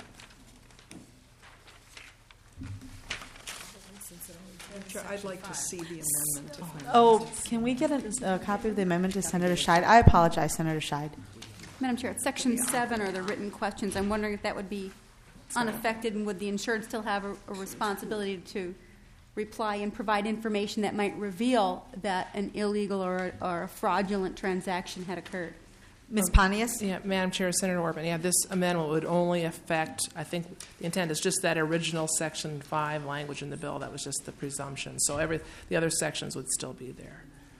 I'd like to see the amendment. Oh, can we get a copy of the amendment to Senator Scheid? I apologize, Senator Scheid. Madam Chair, it's Section 7 are the written questions. I'm wondering if that would be unaffected, and would the insured still have a responsibility to reply and provide information that might reveal that an illegal or a fraudulent transaction had occurred? Ms. Pontius? Yeah, Madam Chair, Senator Ortman, yeah, this amendment would only affect, I think the intent is just that original Section 5 language in the bill. That was just the presumption. So the other sections would still be there.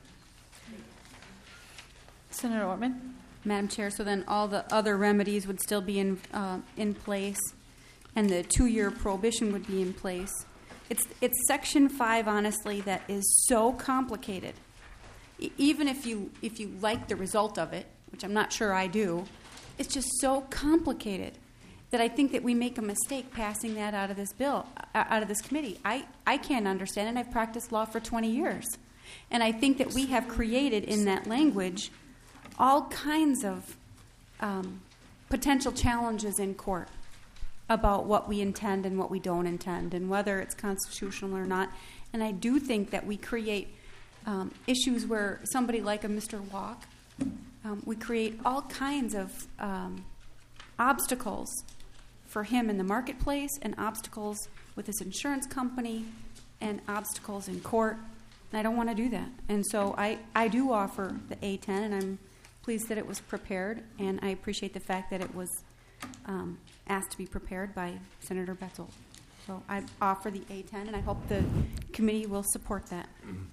Senator Ortman? Madam Chair, so then all the other remedies would still be in place, and the 2-year prohibition would be in place. It's Section 5, honestly, that is so complicated. Even if you like the result of it, which I'm not sure I do, it's just so complicated that I think that we make a mistake passing that out of this bill, out of this committee. I can't understand it. I've practiced law for 20 years. And I think that we have created in that language all kinds of potential challenges in court about what we intend and what we don't intend and whether it's constitutional or not. And I do think that we create issues where somebody like a Mr. Walk, we create all kinds of obstacles for him in the marketplace and obstacles with his insurance company and obstacles in court. And I don't want to do that. And so I do offer the A10, and I'm pleased that it was prepared, and I appreciate the fact that it was asked to be prepared by Senator Betzel. So I offer the A10, and I hope the committee will support that.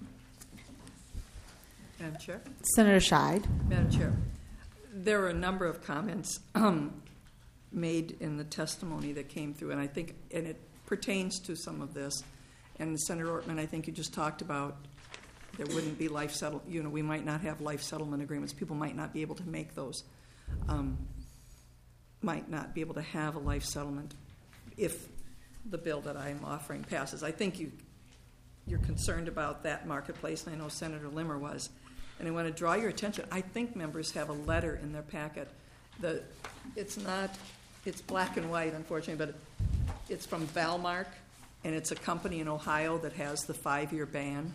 Madam Chair? Senator Scheid? Madam Chair, there were a number of comments made in the testimony that came through, and I think, and it pertains to some of this. And Senator Ortman, I think you just talked about there wouldn't be life settlement. We might not have life settlement agreements. People might not be able to make those. Might not be able to have a life settlement if the bill that I'm offering passes. I think you're concerned about that marketplace, and I know Senator Limmer was. And I want to draw your attention. I think members have a letter in their packet. It's black and white, unfortunately, but it's from Valmark, and it's a company in Ohio that has the 5-year ban.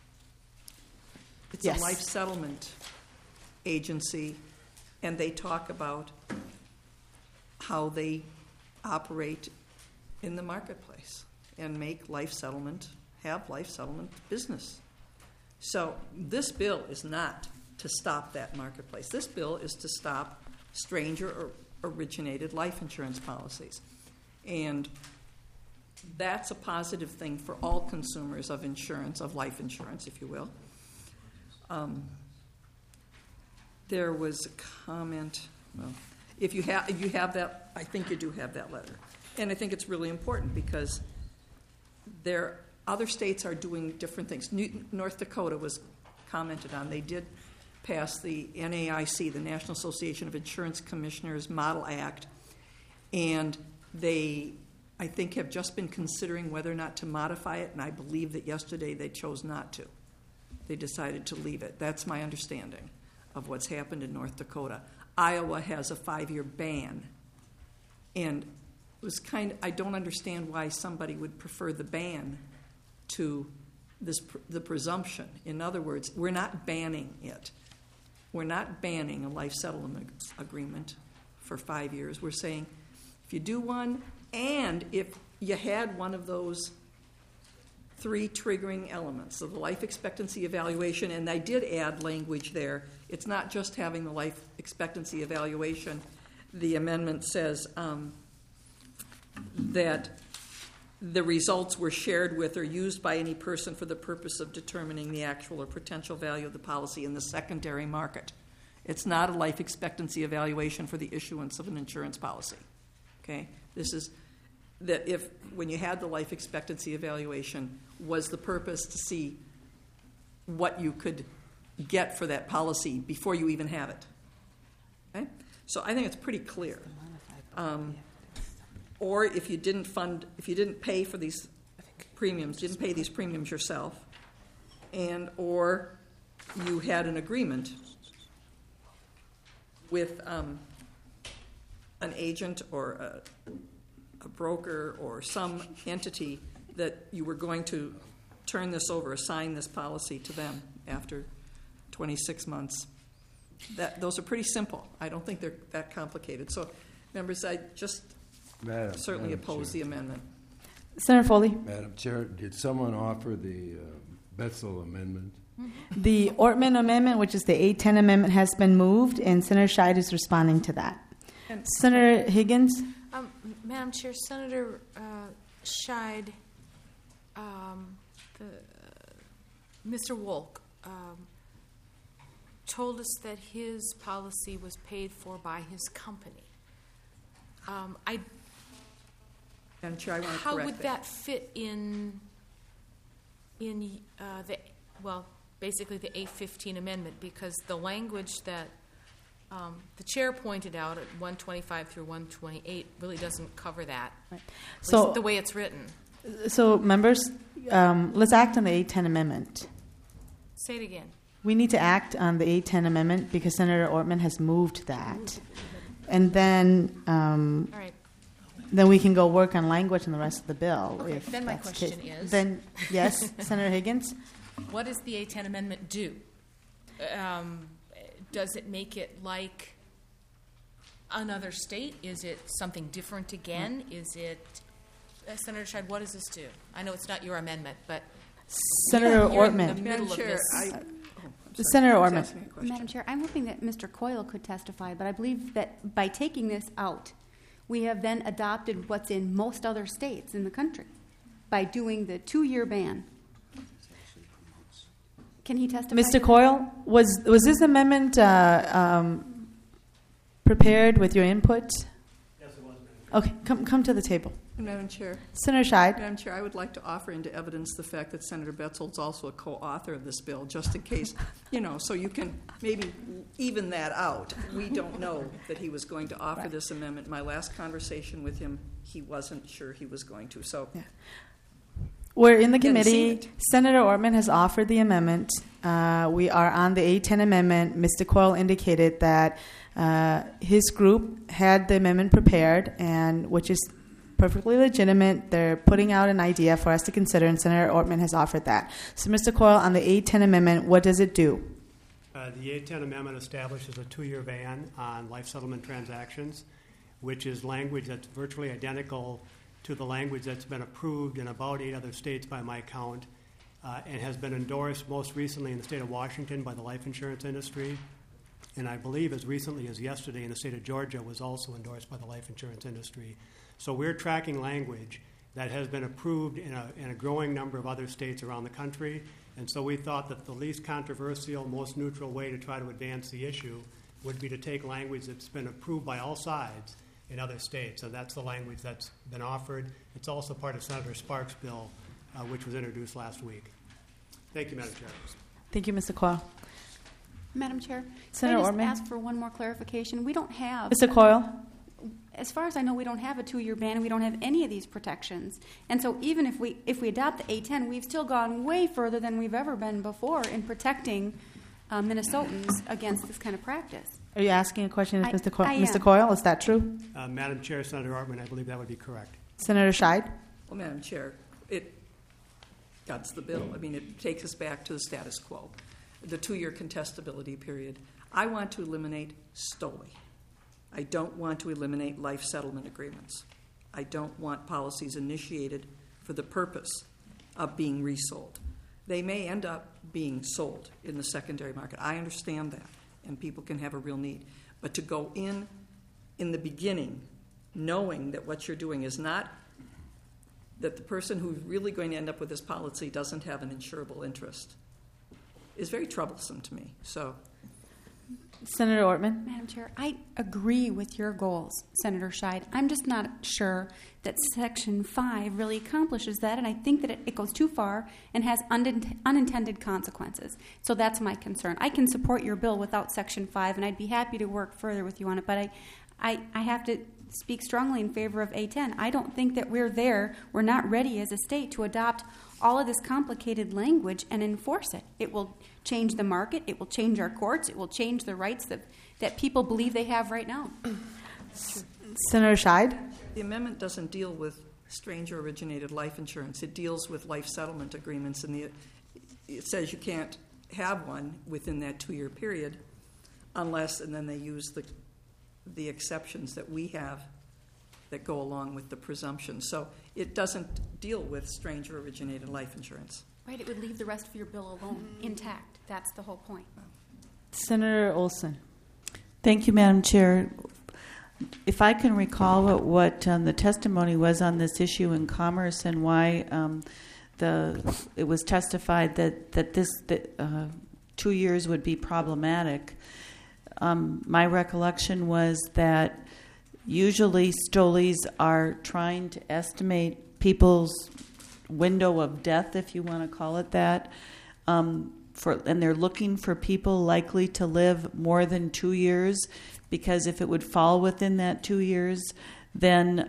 It's Yes. a life settlement agency, and they talk about how they operate in the marketplace and make have life settlement business. So this bill is not to stop that marketplace. This bill is to stop stranger or originated life insurance policies. And that's a positive thing for all consumers of insurance, of life insurance, if you will. There was a comment, well, if you have that, I think you do have that letter. And I think it's really important because other states are doing different things. North Dakota was commented on. They did pass the NAIC, the National Association of Insurance Commissioners Model Act, and they, I think, have just been considering whether or not to modify it, and I believe that yesterday they chose not to. They decided to leave it. That's my understanding of what's happened in North Dakota. Iowa has a 5-year ban, and it was I don't understand why somebody would prefer the ban to the presumption. In other words, we're not banning it. We're not banning a life settlement agreement for 5 years. We're saying if you do one, and if you had one of those 3 triggering elements of the life expectancy evaluation, and I did add language there. It's not just having the life expectancy evaluation. The amendment says that the results were shared with or used by any person for the purpose of determining the actual or potential value of the policy in the secondary market. It's not a life expectancy evaluation for the issuance of an insurance policy. Okay? This is that when you had the life expectancy evaluation, was the purpose to see what you could get for that policy before you even have it. Okay? So I think it's pretty clear. Or if you didn't pay for these premiums, didn't pay these premiums yourself, and or you had an agreement with an agent or a broker or some entity that you were going to turn this over, assign this policy to them after 26 months. Those are pretty simple. I don't think they're that complicated. So, members, I just certainly oppose the amendment. Senator Foley? Madam Chair, did someone offer the Betzel amendment? The Ortman amendment, which is the 810 amendment, has been moved, and Senator Scheid is responding to that. Senator Higgins? Madam Chair, Senator Scheid, Mr. Wolk told us that his policy was paid for by his company. Madam Chair, I want to how correct would that fit in basically the 815 amendment? Because the language that the chair pointed out at 125 through 128 really doesn't cover that. Right. So the way it's written. So members, let's act on the 810 amendment. Say it again. We need to act on the 810 amendment because Senator Ortman has moved that, and then all right. Then we can go work on language in the rest of the bill. Okay, if then my that's the question case. is... Then, yes, Senator Higgins? What does the 810 amendment do? Does it make it like another state? Is it something different again? Is it... Senator Scheid, what does this do? I know it's not your amendment, but... Senator you're Ortman. in the middle of this. Senator Ortman. Madam Chair, I'm hoping that Mr. Coyle could testify, but I believe that by taking this out, we have then adopted what's in most other states in the country by doing the 2-year ban. Can he testify? Mr. Coyle, was this amendment prepared with your input? Yes, it was. Okay, come to the table. Madam Chair. Senator Scheid. Madam Chair, I would like to offer into evidence the fact that Senator Betzel is also a co-author of this bill, just in case, so you can maybe even that out. We don't know that he was going to offer this amendment. My last conversation with him, he wasn't sure he was going to. So, yeah. We're in the committee. Senator Ortman has offered the amendment. We are on the 810 amendment. Mr. Coyle indicated that his group had the amendment prepared, and which is perfectly legitimate. They're putting out an idea for us to consider, and Senator Ortman has offered that. So, Mr. Coyle, on the 810 amendment, what does it do? The 810 amendment establishes a 2-year ban on life settlement transactions, which is language that's virtually identical to the language that's been approved in about 8 other states by my count, and has been endorsed most recently in the state of Washington by the life insurance industry, and I believe as recently as yesterday in the state of Georgia was also endorsed by the life insurance industry. So we're tracking language that has been approved in a growing number of other states around the country, and so we thought that the least controversial, most neutral way to try to advance the issue would be to take language that's been approved by all sides in other states, and that's the language that's been offered. It's also part of Senator Sparks' bill, which was introduced last week. Thank you, Madam Chair. Thank you, Mr. Coyle. Madam Chair, Senator can I Ortman? just ask for one more clarification? We don't have... Mr. Coyle? As far as I know, we don't have a 2-year ban, and we don't have any of these protections. And so even if we adopt the 810, we've still gone way further than we've ever been before in protecting Minnesotans against this kind of practice. Are you asking a question, Mr. Coyle? I am. Mr. Coyle, is that true? Madam Chair, Senator Ortman, I believe that would be correct. Senator Scheid? Well, Madam Chair, that's the bill. I mean, it takes us back to the status quo, the 2-year contestability period. I want to eliminate STOLI. I don't want to eliminate life settlement agreements. I don't want policies initiated for the purpose of being resold. They may end up being sold in the secondary market. I understand that, and people can have a real need. But to go in the beginning, knowing that what you're doing is not that the person who's really going to end up with this policy doesn't have an insurable interest is very troublesome to me. So, Senator Ortman? Madam Chair, I agree with your goals, Senator Scheid. I'm just not sure that Section 5 really accomplishes that, and I think that it goes too far and has unintended consequences. So that's my concern. I can support your bill without Section 5, and I'd be happy to work further with you on it, but I have to speak strongly in favor of A10. I don't think that we're there. We're not ready as a state to adopt all of this complicated language and enforce it. It will change the market. It will change our courts. It will change the rights that people believe they have right now. Senator Scheid? The amendment doesn't deal with stranger-originated life insurance. It deals with life settlement agreements, and it says you can't have one within that 2-year period unless, and then they use the exceptions that we have that go along with the presumption. So it doesn't deal with stranger-originated life insurance. Right, it would leave the rest of your bill alone, intact. That's the whole point. Senator Olson. Thank you, Madam Chair. If I can recall what the testimony was on this issue in Commerce and why it was testified that 2 years would be problematic, my recollection was that usually Stoleys are trying to estimate people's window of death, if you want to call it that, and they're looking for people likely to live more than 2 years, because if it would fall within that 2 years, then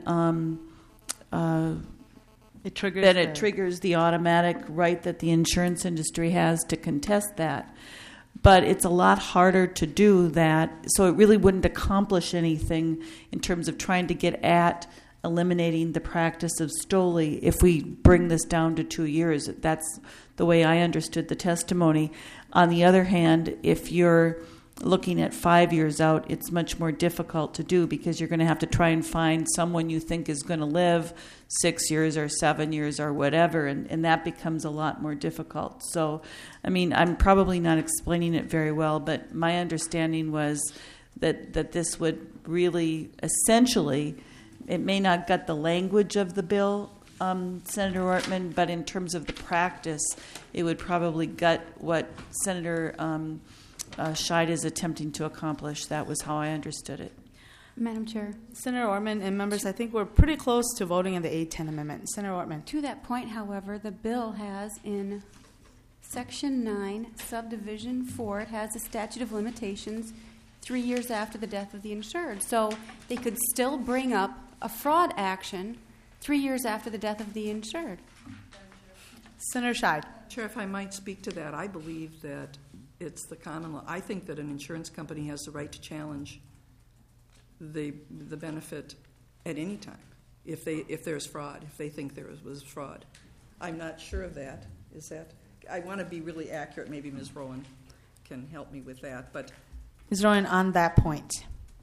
it triggers the automatic right that the insurance industry has to contest that. But it's a lot harder to do that, so it really wouldn't accomplish anything in terms of trying to get at eliminating the practice of Stoley if we bring this down to 2 years. That's the way I understood the testimony. On the other hand, if you're looking at 5 years out, it's much more difficult to do because you're going to have to try and find someone you think is going to live 6 years or 7 years or whatever, and that becomes a lot more difficult. So, I mean, I'm probably not explaining it very well, but my understanding was that this would really essentially, it may not gut the language of the bill, Senator Ortman, but in terms of the practice, it would probably gut what Senator Scheid is attempting to accomplish. That was how I understood it. Madam Chair. Senator Ortman and members, I think we're pretty close to voting on the A10 amendment. Senator Ortman. To that point, however, the bill has in Section 9, Subdivision 4, it has a statute of limitations 3 years after the death of the insured. So they could still bring up a fraud action 3 years after the death of the insured. Senator Scheid. Chair, if I might speak to that, I believe that it's the common law. I think that an insurance company has the right to challenge the benefit at any time if there's fraud, if they think there was fraud. I'm not sure of that. Is that? I want to be really accurate. Maybe Ms. Rowan can help me with that. But Ms. Rowan, on that point.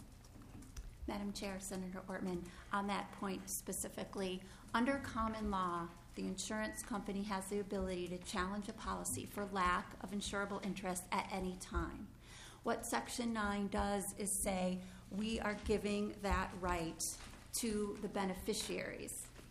Madam Chair, Senator Ortman, on that point specifically, under common law, the insurance company has the ability to challenge a policy for lack of insurable interest at any time. What Section 9 does is say we are giving that right to the beneficiaries.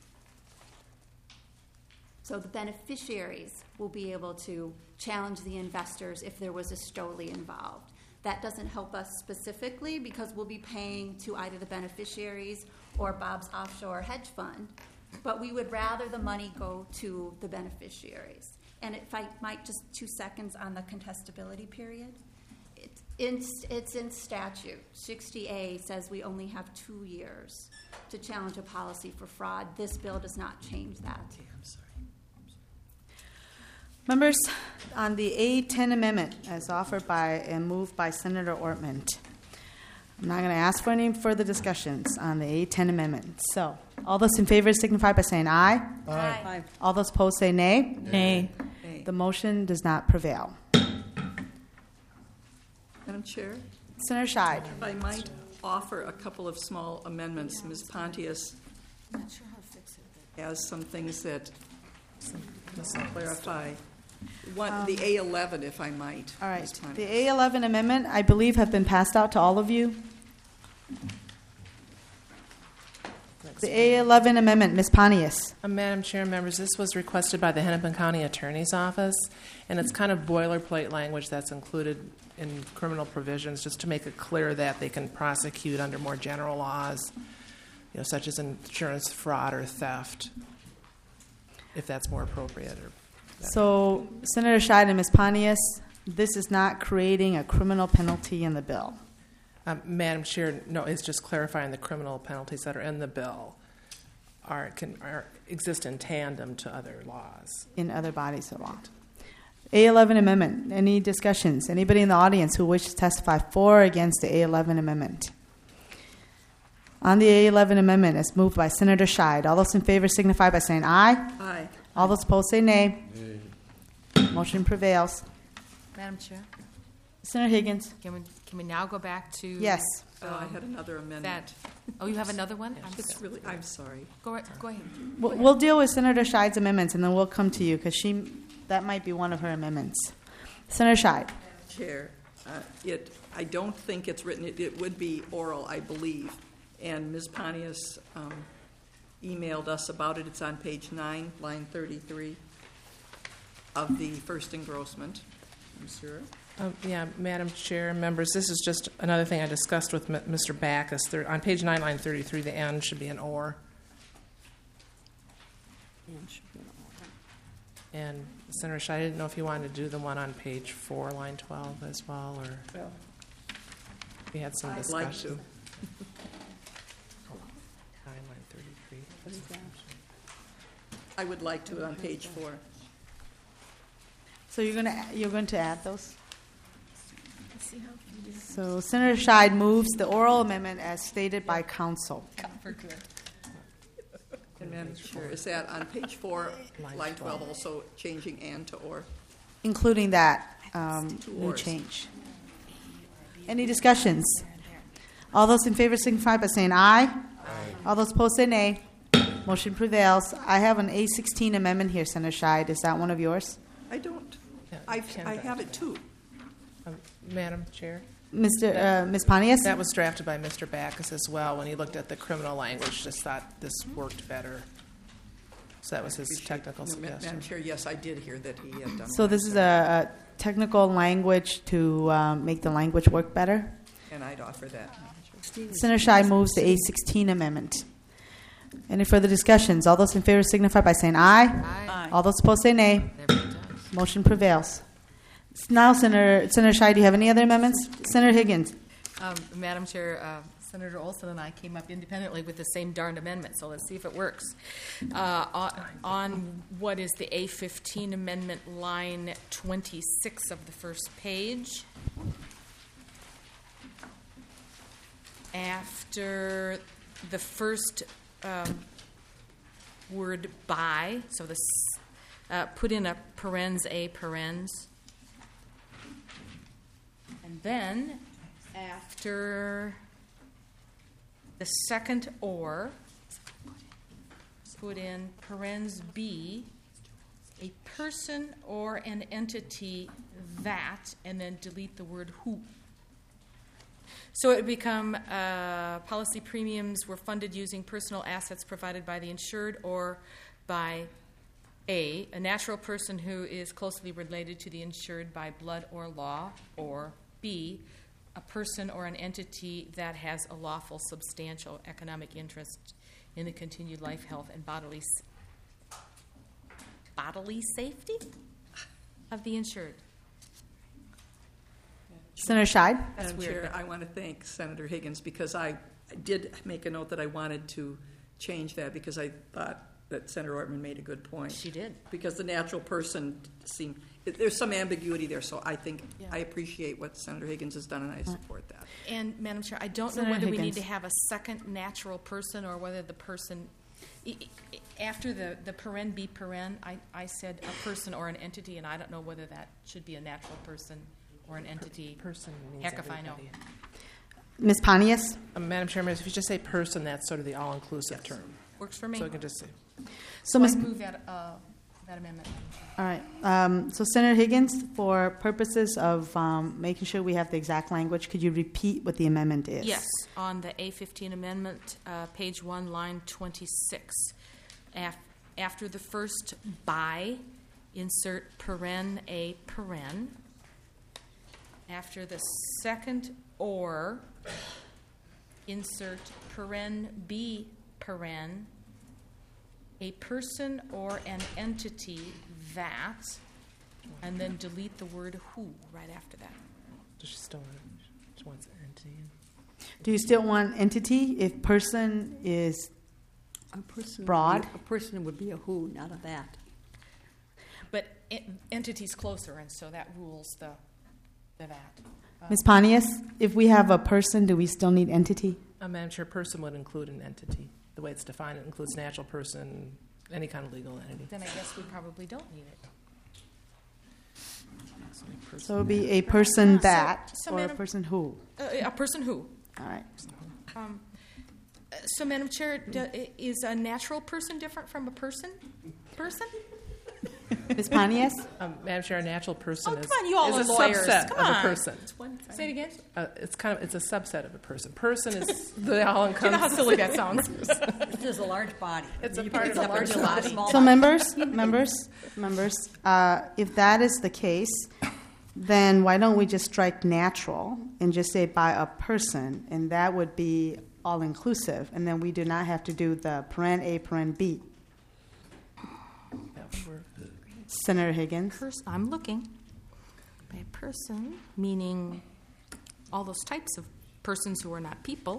So the beneficiaries will be able to challenge the investors if there was a Stoley involved. That doesn't help us specifically because we'll be paying to either the beneficiaries or Bob's offshore hedge fund, but we would rather the money go to the beneficiaries. And if I might, just 2 seconds on the contestability period. It's in statute. 60A says we only have 2 years to challenge a policy for fraud. This bill does not change that. I'm sorry. Members, on the A10 amendment as offered by and moved by Senator Ortman, I'm not going to ask for any further discussions on the A10 amendment. So, all those in favor signify by saying aye. Aye. Aye. All those opposed say nay. Nay. The motion does not prevail. Madam Chair? Senator Scheid. If I might offer a couple of small amendments. Ms. Pontius has some things that clarify. The A11, if I might. All right. The A11 amendment, I believe, have been passed out to all of you. The A11 amendment, Ms. Pontius. Madam Chair, members, this was requested by the Hennepin County Attorney's Office, and it's kind of boilerplate language that's included in criminal provisions just to make it clear that they can prosecute under more general laws, such as insurance fraud or theft, if that's more appropriate. So, Senator Scheid and Ms. Pontius, this is not creating a criminal penalty in the bill. Madam Chair, no, it's just clarifying the criminal penalties that are in the bill exist in tandem to other laws. In other bodies of law. A11 amendment, any discussions? Anybody in the audience who wishes to testify for or against the A11 amendment? On the A11 amendment, as moved by Senator Scheid, all those in favor signify by saying aye. Aye. All those opposed say nay. Motion prevails. Madam Chair? Senator Higgins. Can we now go back to? Yes. I had another amendment. Oh, you have another one? I'm sorry. Go ahead. We'll deal with Senator Scheid's amendments, and then we'll come to you, because she That might be one of her amendments. Senator Scheid. Chair, I don't think it's written. It would be oral, I believe. And Ms. Pontius emailed us about it. It's on page 9, line 33 of the first engrossment. Monsieur? Yeah, Madam Chair, members, this is just another thing I discussed with Mr. Backus. On page 9, line 33, the N should be an or. And Senator Scheid, I didn't know if you wanted to do the one on page 4, line 12 as well, or well, we had some I'd discussion. like to. 9, line 33. I would like to on page 4. So you're going to add those? So Senator Scheid moves the oral amendment as stated by council. And Madam Chair, is that on page 4, line 12, also changing and to or? Including that new ors. change. Any discussions? All those in favor signify by saying aye. All those opposed say nay. Motion prevails. I have an A16 amendment here, Senator Scheid. Is that one of yours? I don't. I have it too. Madam Chair? Ms. Pontius? That was drafted by Mr. Backus as well. When he looked at the criminal language, just thought this worked better. So that was his technical suggestion. Madam Chair, yes, I did hear that he had done. So this is a technical language to make the language work better? And I'd offer that. Senator Scheid moves the A16 amendment. Any further discussions? All those in favor signify by saying aye. Aye. All those opposed say nay. Motion prevails. Now, Senator Scheid, do you have any other amendments? Senator Higgins. Madam Chair, Senator Olson and I came up independently with the same darned amendment, so let's see if it works. On what is the A15 amendment, line 26 of the first page, after the first word by, so this put in a parens, and then after the second or, put in parens B, a person or an entity that, and then delete the word who. So it would become policy premiums were funded using personal assets provided by the insured or by A, natural person who is closely related to the insured by blood or law, or B, a person or an entity that has a lawful, substantial economic interest in the continued life, health, and bodily safety of the insured. Senator Scheid. Madam Chair, I want to thank Senator Higgins because I did make a note that I wanted to change that because I thought that Senator Ortman made a good point. She did. Because the natural person seemed, there's some ambiguity there, so I think I appreciate what Senator Higgins has done, and I support that. And, Madam Chair, I don't know Senator whether we Higgins. need to have a second natural person or whether the person, after the paren be paren, I said a person or an entity, and I don't know whether that should be a natural person or an entity. Person means Heck if I know. everybody. Ms. Pontius? Madam Chairman, if you just say person, that's sort of the all-inclusive term. Works for me. So I can just say. So Ms. I move that amendment. All right. So Senator Higgins, for purposes of making sure we have the exact language, could you repeat what the amendment is? Yes, on the A15 amendment, page 1, line 26. After the first by, insert paren, a paren. After the second or, insert paren, b paren, a person or an entity that, and then delete the word who right after that. Does she still want she wants an entity? Do you still want entity if person is broad? A person would be a who, not a that. But entity's closer, and so that rules the that. Ms. Pontius, if we have a person, do we still need entity? Madam Chair, person would include an entity. The way it's defined, it includes natural person, any kind of legal entity. Then I guess we probably don't need it. So it would be a person that so or a Madam- person who. A person who. All right. So, Madam Chair, is a natural person different from a person? Person? Ms. Pontius? Madam Chair, a natural person Oh, come on, you all is are a lawyers. subset Come of a on. person. Say it again. It's a subset of a person. Person is the You all-encompassing. know how silly that sounds. It is a large body. It's a You part pick of up a a large small So body. members, if that is the case, then why don't we just strike natural and just say by a person, and that would be all-inclusive, and then we do not have to do the paren A, paren B. Senator Higgins? I'm looking. By a person, meaning all those types of persons who are not people.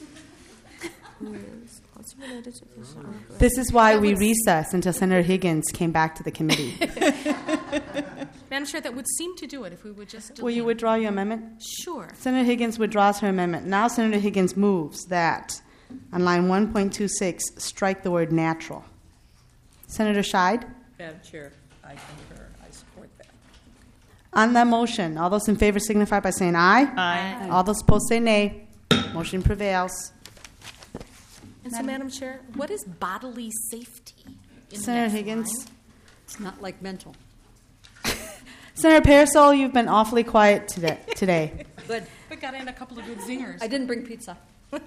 What's related to this? This is why we recessed until Senator Higgins came back to the committee. Madam Chair, that would seem to do it if we would just delete. Will you withdraw your amendment? Sure. Senator Higgins withdraws her amendment. Now Senator Higgins moves that on line 1.26, strike the word natural. Senator Scheid? Madam Chair, I concur. I support that. On that motion, all those in favor signify by saying aye. Aye. All those opposed say nay. Motion prevails. And so, Madam Chair, what is bodily safety? In the Senator next Higgins? line? It's not like mental. Senator Parasol, you've been awfully quiet today. Good. But got in a couple of good zingers. I didn't bring pizza.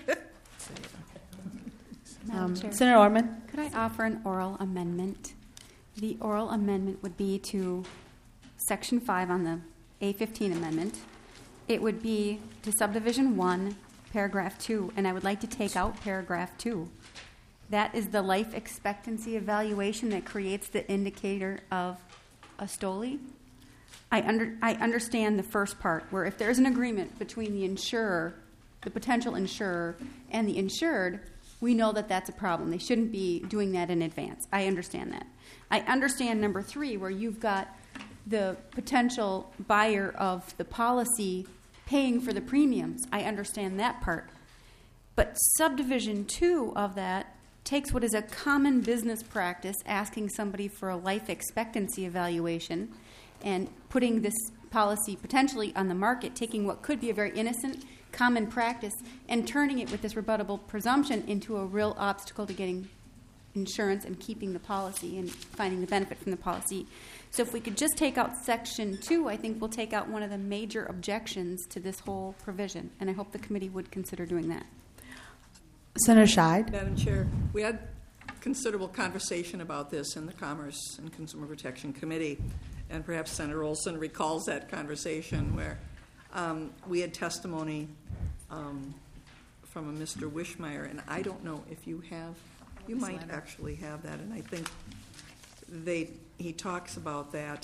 Madam Chair. Senator Orman? Could I offer an oral amendment? The oral amendment would be to Section 5 on the A15 amendment. It would be to Subdivision 1, Paragraph 2, and I would like to take out Paragraph 2. That is the life expectancy evaluation that creates the indicator of a STOLI. I understand the first part, where if there's an agreement between the insurer, the potential insurer, and the insured, we know that that's a problem. They shouldn't be doing that in advance. I understand that. I understand number 3, where you've got the potential buyer of the policy paying for the premiums. I understand that part. But subdivision 2 of that takes what is a common business practice, asking somebody for a life expectancy evaluation, and putting this policy potentially on the market, taking what could be a very innocent common practice and turning it with this rebuttable presumption into a real obstacle to getting insurance and keeping the policy and finding the benefit from the policy. So if we could just take out Section 2, I think we'll take out one of the major objections to this whole provision, and I hope the committee would consider doing that. Senator Scheid? Madam Chair, we had considerable conversation about this in the Commerce and Consumer Protection Committee, and perhaps Senator Olson recalls that conversation where we had testimony from a Mr. Wishmeyer, and I don't know if you have, you might actually have that, and I think he talks about that.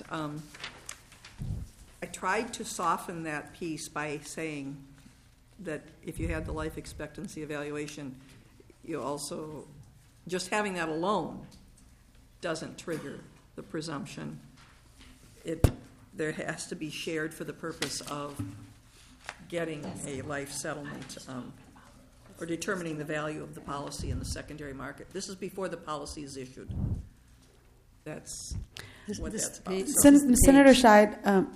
I tried to soften that piece by saying that if you had the life expectancy evaluation, you also, just having that alone doesn't trigger the presumption. There has to be shared for the purpose of getting a life settlement or determining the value of the policy in the secondary market. This is before the policy is issued. That's what that's about. Senator Scheid,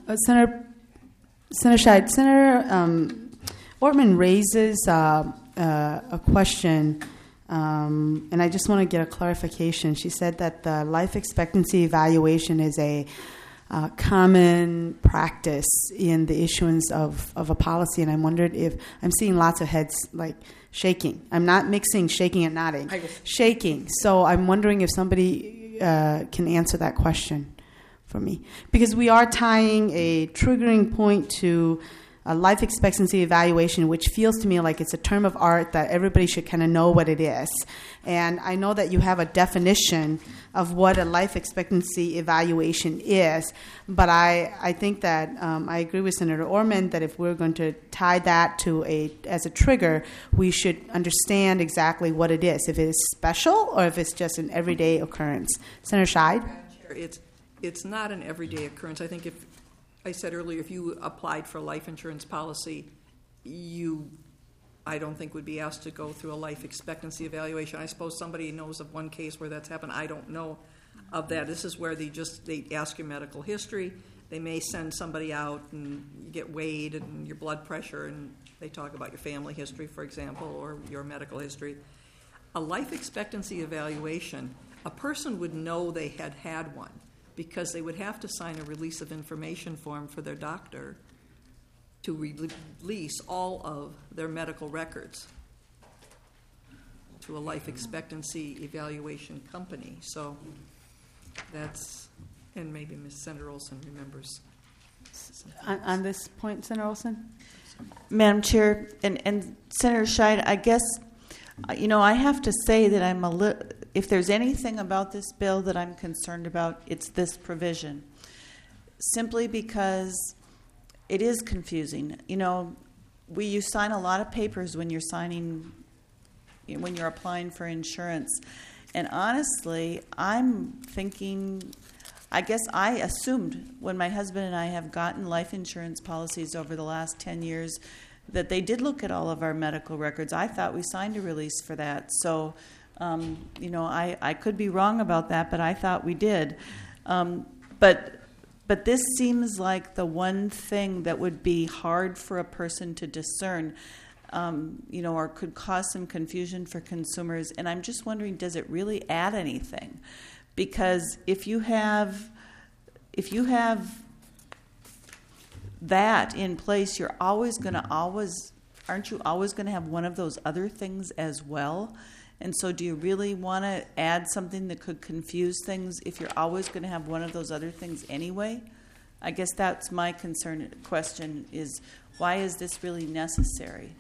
Senator Ortman raises a question, and I just want to get a clarification. She said that the life expectancy evaluation is a common practice in the issuance of a policy, and I wondered if I'm seeing lots of heads like shaking. I'm not mixing shaking and nodding. Shaking. So I'm wondering if somebody can answer that question for me, because we are tying a triggering point to a life expectancy evaluation, which feels to me like it's a term of art that everybody should kind of know what it is. And I know that you have a definition of what a life expectancy evaluation is, but I think that I agree with Senator Orman that if we're going to tie that to as a trigger, we should understand exactly what it is, if it is special or if it's just an everyday occurrence. Senator Scheid? It's not an everyday occurrence. I think if I said earlier, if you applied for a life insurance policy, I don't think would be asked to go through a life expectancy evaluation. I suppose somebody knows of one case where that's happened. I don't know of that. This is where they ask your medical history. They may send somebody out and you get weighed and your blood pressure, and they talk about your family history, for example, or your medical history. A life expectancy evaluation, a person would know they had one, because they would have to sign a release of information form for their doctor to release all of their medical records to a life expectancy evaluation company. So that's, and maybe Ms. Senator Olson remembers. On this point, Senator Olson? Madam Chair, and Senator Scheid, I guess, I have to say that if there's anything about this bill that I'm concerned about, it's this provision. Simply because it is confusing. You sign a lot of papers when you're applying for insurance. And honestly, I'm thinking, I guess I assumed when my husband and I have gotten life insurance policies over the last 10 years that they did look at all of our medical records. I thought we signed a release for that. So, I could be wrong about that, but I thought we did. But this seems like the one thing that would be hard for a person to discern, or could cause some confusion for consumers. And I'm just wondering, does it really add anything? Because if you have that in place, aren't you always going to have one of those other things as well? And so do you really want to add something that could confuse things if you're always going to have one of those other things anyway? I guess that's my question is, why is this really necessary?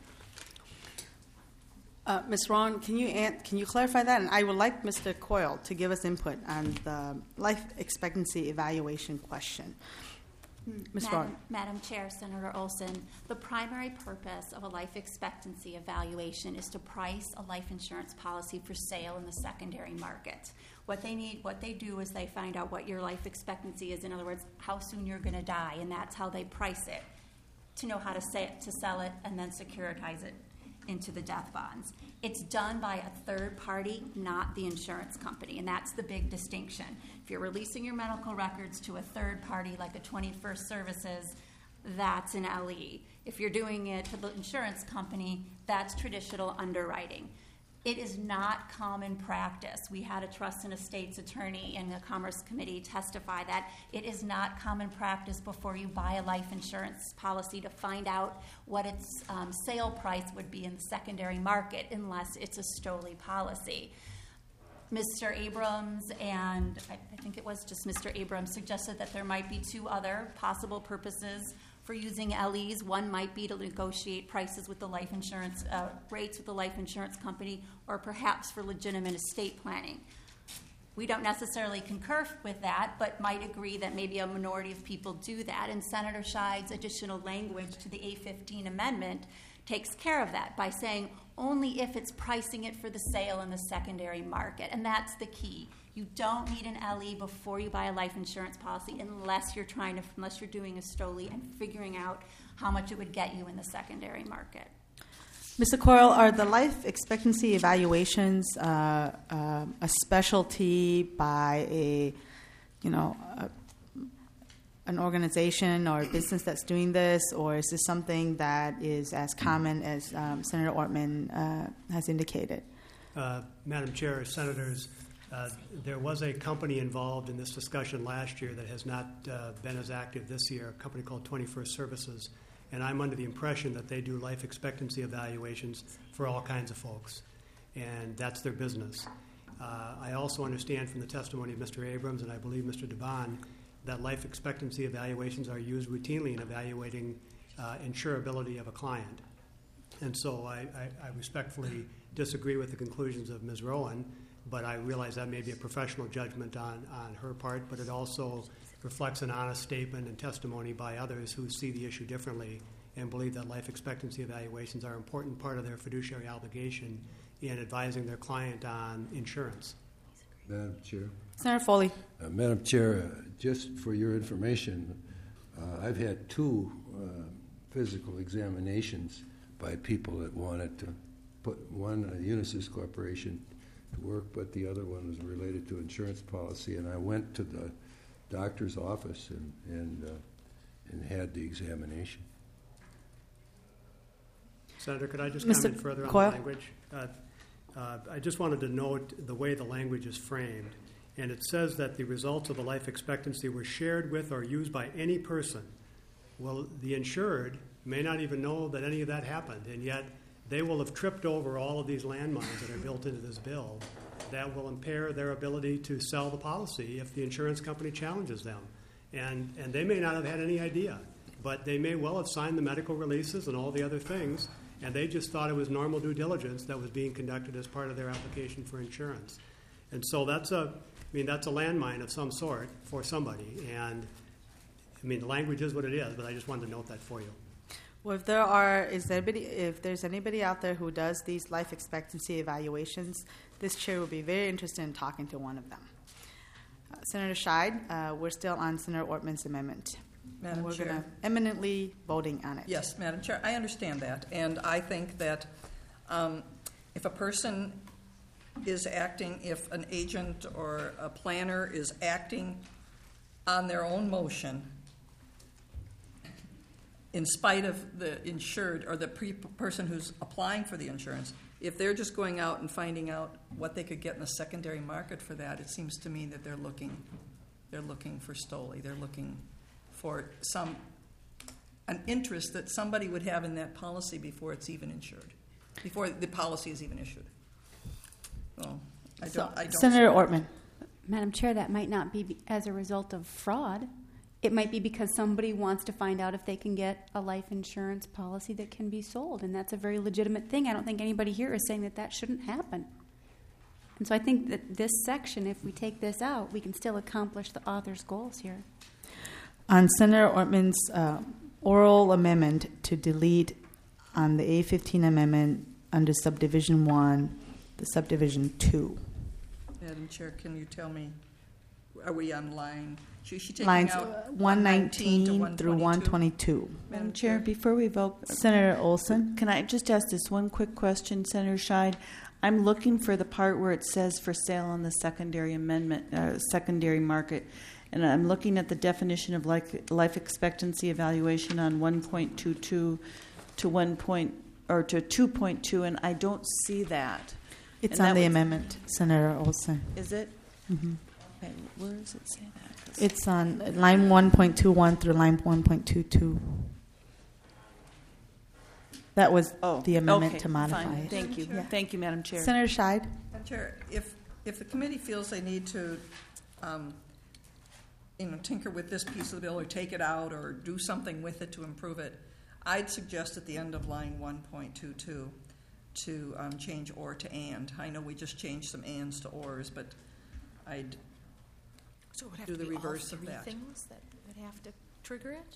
Ms. Ron, can you clarify that? And I would like Mr. Coyle to give us input on the life expectancy evaluation question. Ms. Ron. Madam Chair, Senator Olson, the primary purpose of a life expectancy evaluation is to price a life insurance policy for sale in the secondary market. What they do is they find out what your life expectancy is. In other words, how soon you're going to die, and that's how they price it to know how to sell it and then securitize it into the death bonds. It's done by a third party, not the insurance company, and that's the big distinction. If you're releasing your medical records to a third party like a 21st Services, that's an LE. If you're doing it to the insurance company, that's traditional underwriting. It is not common practice. We had a trust and estates attorney in the Commerce Committee testify that it is not common practice before you buy a life insurance policy to find out what its sale price would be in the secondary market unless it's a STOLI policy. Mr. Abrams and I think it was just Mr. Abrams suggested that there might be two other possible purposes for using LEs. One might be to negotiate prices with the life insurance rates with the life insurance company, or perhaps for legitimate estate planning. We don't necessarily concur with that, but might agree that maybe a minority of people do that. And Senator Scheid's additional language to the A15 amendment takes care of that by saying only if it's pricing it for the sale in the secondary market. And that's the key. You don't need an LE before you buy a life insurance policy unless you're doing a STOLI and figuring out how much it would get you in the secondary market. Mr. Coyle, are the life expectancy evaluations a specialty by an organization or a business that's doing this, or is this something that is as common as Senator Ortman has indicated? Madam Chair, Senators, there was a company involved in this discussion last year that has not been as active this year, a company called 21st Services, and I'm under the impression that they do life expectancy evaluations for all kinds of folks, and that's their business. I also understand from the testimony of Mr. Abrams and I believe Mr. Devon that life expectancy evaluations are used routinely in evaluating insurability of a client. And so I respectfully disagree with the conclusions of Ms. Rowan, but I realize that may be a professional judgment on her part, but it also reflects an honest statement and testimony by others who see the issue differently and believe that life expectancy evaluations are an important part of their fiduciary obligation in advising their client on insurance. Madam Chair. Senator Foley. Madam Chair, just for your information, I've had two physical examinations by people that wanted to put one, Unisys Corporation, to work, but the other one was related to insurance policy. And I went to the doctor's office and had the examination. Senator, could I just comment further on the language? I just wanted to note the way the language is framed. And it says that the results of the life expectancy were shared with or used by any person. Well, the insured may not even know that any of that happened, and yet they will have tripped over all of these landmines that are built into this bill that will impair their ability to sell the policy if the insurance company challenges them. And they may not have had any idea, but they may well have signed the medical releases and all the other things, and they just thought it was normal due diligence that was being conducted as part of their application for insurance. And so that's a landmine of some sort for somebody. And the language is what it is, but I just wanted to note that for you. Well, if there's anybody out there who does these life expectancy evaluations, this chair would be very interested in talking to one of them. Senator Scheid, we're still on Senator Ortman's amendment. Madam We're Chair. going to eminently voting on it. Yes, Madam Chair, I understand that. And I think that if a person is acting, if an agent or a planner is acting on their own motion, in spite of the insured or the person who's applying for the insurance, if they're just going out and finding out what they could get in the secondary market for that, it seems to me that they're looking for STOLI. They're looking for an interest that somebody would have in that policy before it's even insured, before the policy is even issued. Well, I don't Senator Ortman. Madam Chair, that might not be as a result of fraud. It might be because somebody wants to find out if they can get a life insurance policy that can be sold, and that's a very legitimate thing. I don't think anybody here is saying that shouldn't happen. And so I think that this section, if we take this out, we can still accomplish the author's goals here. On Senator Ortman's oral amendment to delete on the A15 amendment under subdivision 1, the subdivision 2. Madam Chair, can you tell me, are we on line? Is she taking Lines out 119 to through 122. Madam Chair, before we vote, Senator Olson. Can I just ask this one quick question, Senator Scheid? I'm looking for the part where it says for sale on the secondary amendment, secondary market, and I'm looking at the definition of life expectancy evaluation on 1.22 to 2.2, and I don't see that. It's on the amendment, Senator Olson. Is it? Mm-hmm. Okay, where does it say that? It's on line 1.21 through line 1.22. That was the amendment to modify fine. it. Thank you. Yeah. Thank you, Madam Chair. Senator Scheid. Madam Chair, if the committee feels they need to tinker with this piece of the bill or take it out or do something with it to improve it, I'd suggest at the end of line 1.22 to change or to and. I know we just changed some ands to ors, but I'd So it would have do to the be reverse all of three that. things that would have to trigger it?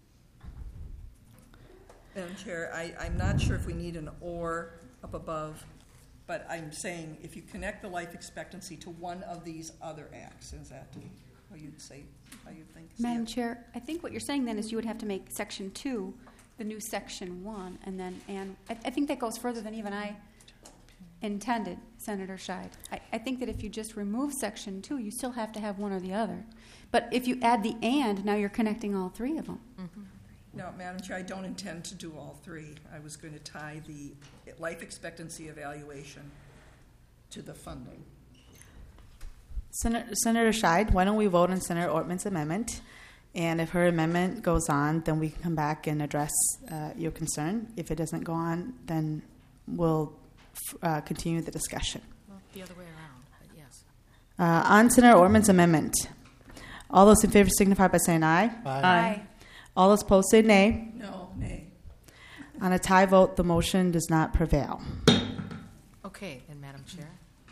Madam Chair, I'm not sure if we need an or up above, but I'm saying if you connect the life expectancy to one of these other acts, is that how you'd say, how you'd think? Madam Chair, I think what you're saying then is you would have to make Section 2 the new Section 1, and I think that goes further than even I intended, Senator Scheid. I think that if you just remove Section 2, you still have to have one or the other. But if you add the and, now you're connecting all three of them. Mm-hmm. No, Madam Chair, I don't intend to do all three. I was going to tie the life expectancy evaluation to the funding. Senator Scheid, why don't we vote on Senator Ortman's amendment? And if her amendment goes on, then we can come back and address your concern. If it doesn't go on, then we'll continue the discussion. Well, the other way around, but yes. On Senator Ortman's amendment, all those in favor signify by saying aye. Aye. All those opposed say nay. No, nay. On a tie vote, the motion does not prevail. Okay, then, Madam Chair.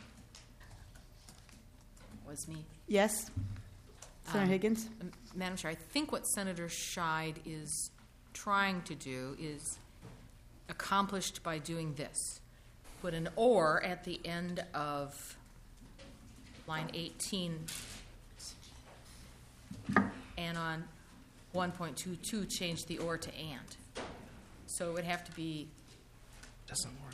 Was me. Yes? Senator Higgins? Madam Chair, I think what Senator Scheid is trying to do is accomplished by doing this. Put an or at the end of line 18, and on 1.22 change the or to and. So it would have to be... Doesn't work.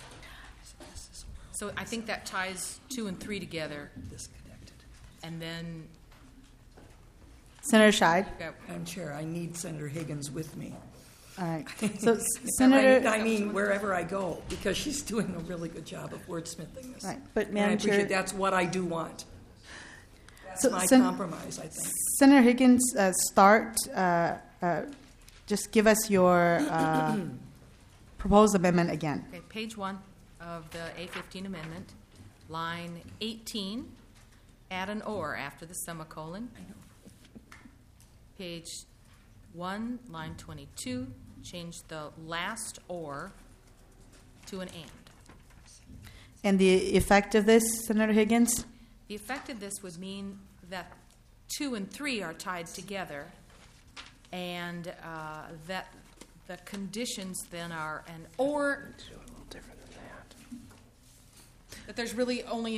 So I think that ties 2 and 3 together. Disconnected. And then... Senator Scheid? Madam Chair, I need Senator Higgins with me. All right. So, Senator... I mean, wherever I go, because she's doing a really good job of wordsmithing this. Right. But, and Madam I appreciate Chair... that's what I do want. That's my compromise, I think. Senator Higgins, just give us your proposed amendment again. Okay, page 1 of the A15 amendment, line 18, add an or after the semicolon. Page 1, line 22, change the last or to an and. And the effect of this, Senator Higgins? The effect of this would mean that 2 and 3 are tied together, and that the conditions then are an or. It's a little different than that. That there's really only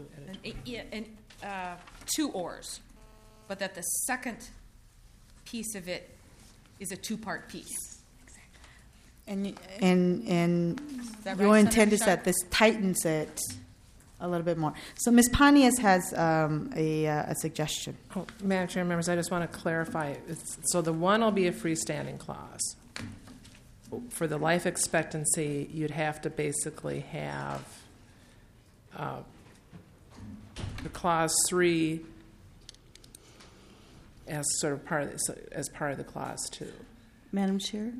two ors, but that the second piece of it is a two-part piece. And that your right, intent Senator is that Shine? this tightens it a little bit more. So Ms. Pontius has a suggestion. Oh, Madam Chair, members, I just want to clarify. So the one will be a freestanding clause. For the life expectancy, you'd have to basically have the clause 3 as sort of part of the clause 2. Madam Chair?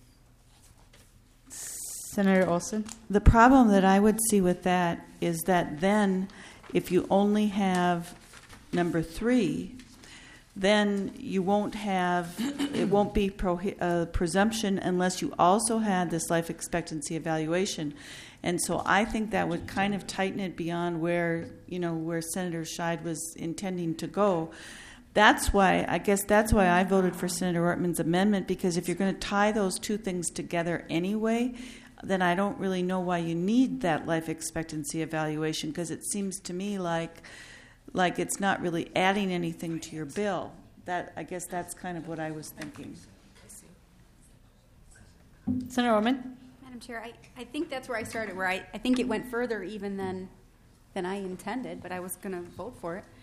Senator Olson? The problem that I would see with that is that then if you only have number 3, then you won't have, it won't be presumption unless you also had this life expectancy evaluation. And so I think that would kind of tighten it beyond where Senator Scheid was intending to go. That's why I voted for Senator Ortman's amendment, because if you're going to tie those two things together anyway, then I don't really know why you need that life expectancy evaluation, because it seems to me like it's not really adding anything to your bill. I guess that's kind of what I was thinking. Senator Ortman? Madam Chair, I think that's where I started, where I think it went further even than I intended, but I was going to vote for it.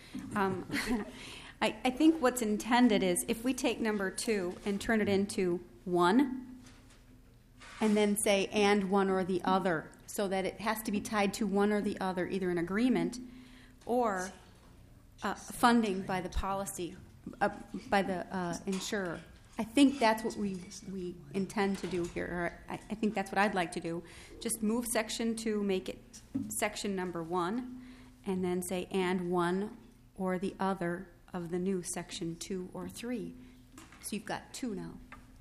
I think what's intended is if we take number 2 and turn it into 1, and then say and one or the other, so that it has to be tied to one or the other, either an agreement or funding by the policy, by the insurer. I think that's what we intend to do here. Or I think that's what I'd like to do. Just move section 2, make it section number 1, and then say and one or the other of the new section 2 or 3. So you've got 2 now.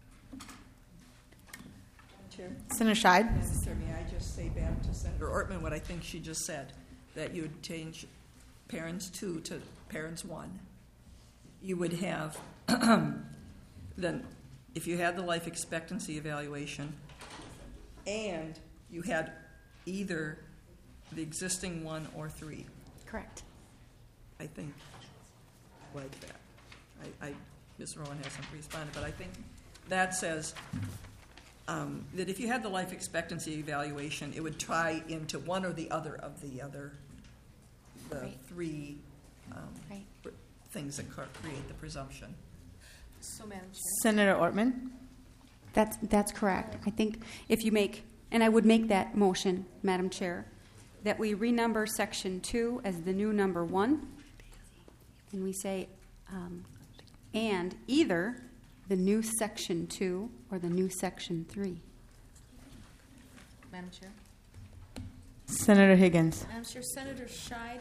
Senator Scheid? May I just say back to Senator Ortman what I think she just said, that you would change parents 2 to parents 1. You would have, then, if you had the life expectancy evaluation and you had either the existing 1 or 3. Correct. I think like that. Ms. Rowan hasn't responded, but I think that says that if you had the life expectancy evaluation, it would tie into one or the other of the Right. 3 Right. things that create the presumption. So, Madam Chair. Senator Ortman? That's correct. I think if you make, and I would make that motion, Madam Chair, that we renumber section 2 as the new number 1, and we say and either the new section 2 or the new section 3. Madam Chair. Senator Higgins? Madam Chair, Senator Scheid,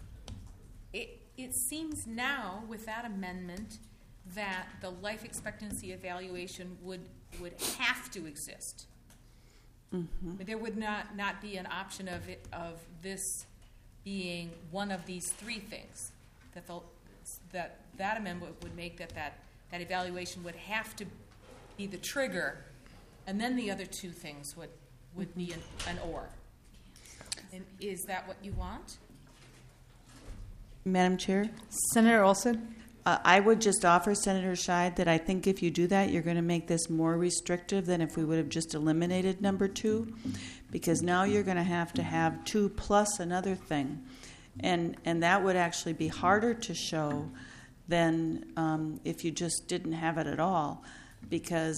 it seems now with that amendment that the life expectancy evaluation would have to exist. Mm-hmm. There would not be an option of this being one of these 3 things. That amendment would make that evaluation would have to be the trigger, and then the other 2 things would be an or. And is that what you want? Madam Chair? Senator Olson? I would just offer Senator Scheid that I think if you do that, you're going to make this more restrictive than if we would have just eliminated number 2, because now you're going to have 2 plus another thing. And that would actually be harder to show than if you just didn't have it at all, because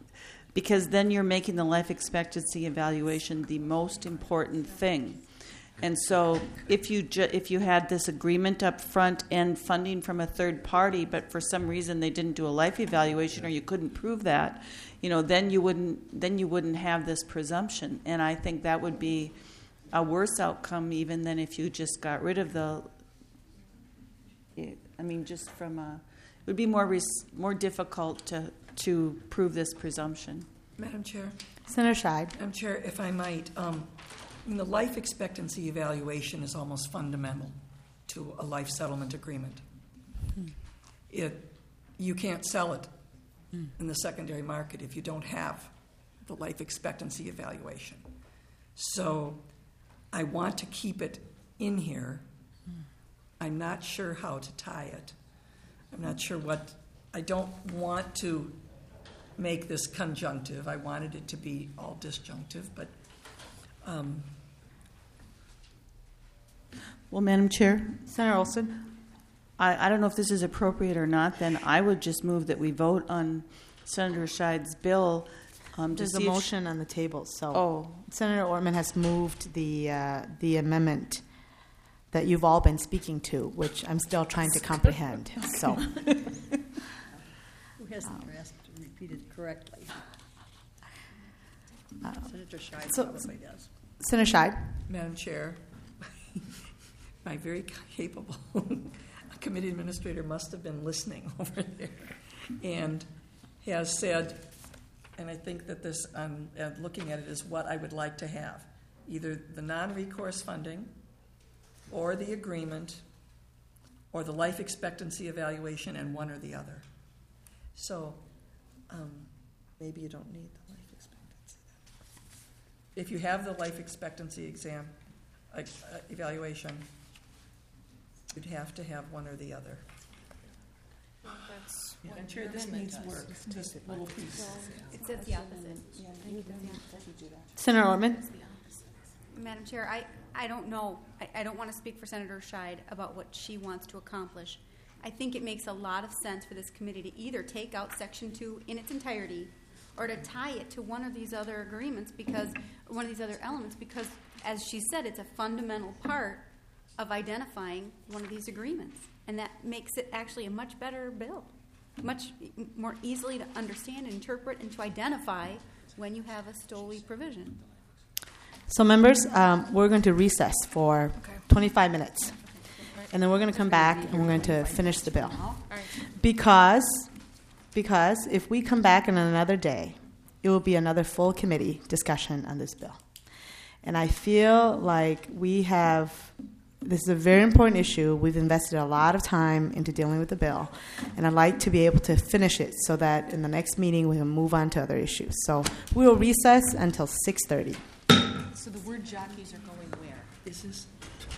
then you're making the life expectancy evaluation the most important thing. And so if you had this agreement up front and funding from a third party, but for some reason they didn't do a life evaluation or you couldn't prove that, then you wouldn't have this presumption. And I think that would be a worse outcome even than if you just got rid of it would be more difficult to prove this presumption. Madam Chair. Senator Scheid. Madam Chair, if I might, the life expectancy evaluation is almost fundamental to a life settlement agreement. You can't sell it in the secondary market if you don't have the life expectancy evaluation. So I want to keep it in here. I'm not sure how to tie it. I'm not sure I don't want to make this conjunctive. I wanted it to be all disjunctive, but well, Madam Chair, Senator Olson, I don't know if this is appropriate or not. Then I would just move that we vote on Senator Scheid's bill. There's a motion on the table, so Senator Ortman has moved the amendment that you've all been speaking to, which I'm still trying to comprehend. So, who hasn't been asked to repeat it correctly? Senator Scheid probably does. Senator Scheid. Madam Chair, my very capable committee administrator must have been listening over there and has said, and I think that this, looking at it, is what I would like to have, either the non-recourse funding or the agreement or the life expectancy evaluation, and one or the other. So maybe you don't need the life expectancy. If you have the life expectancy evaluation, you'd have to have one or the other. I'm sure this needs work. Just little pieces. It says the opposite. Senator Ortman. Madam Chair, I don't know. I don't want to speak for Senator Scheid about what she wants to accomplish. I think it makes a lot of sense for this committee to either take out Section 2 in its entirety or to tie it to one of these other agreements one of these other elements, because, as she said, it's a fundamental part of identifying one of these agreements. And that makes it actually a much better bill, much more easily to understand, interpret, and to identify when you have a STOLI provision. So, members, we're going to recess for 25 minutes. And then we're going to come back and we're going to finish the bill. Because if we come back in another day, it will be another full committee discussion on this bill. And I feel like this is a very important issue. We've invested a lot of time into dealing with the bill. And I'd like to be able to finish it so that in the next meeting we can move on to other issues. So we will recess until 6:30. So the word jockeys are going where? This is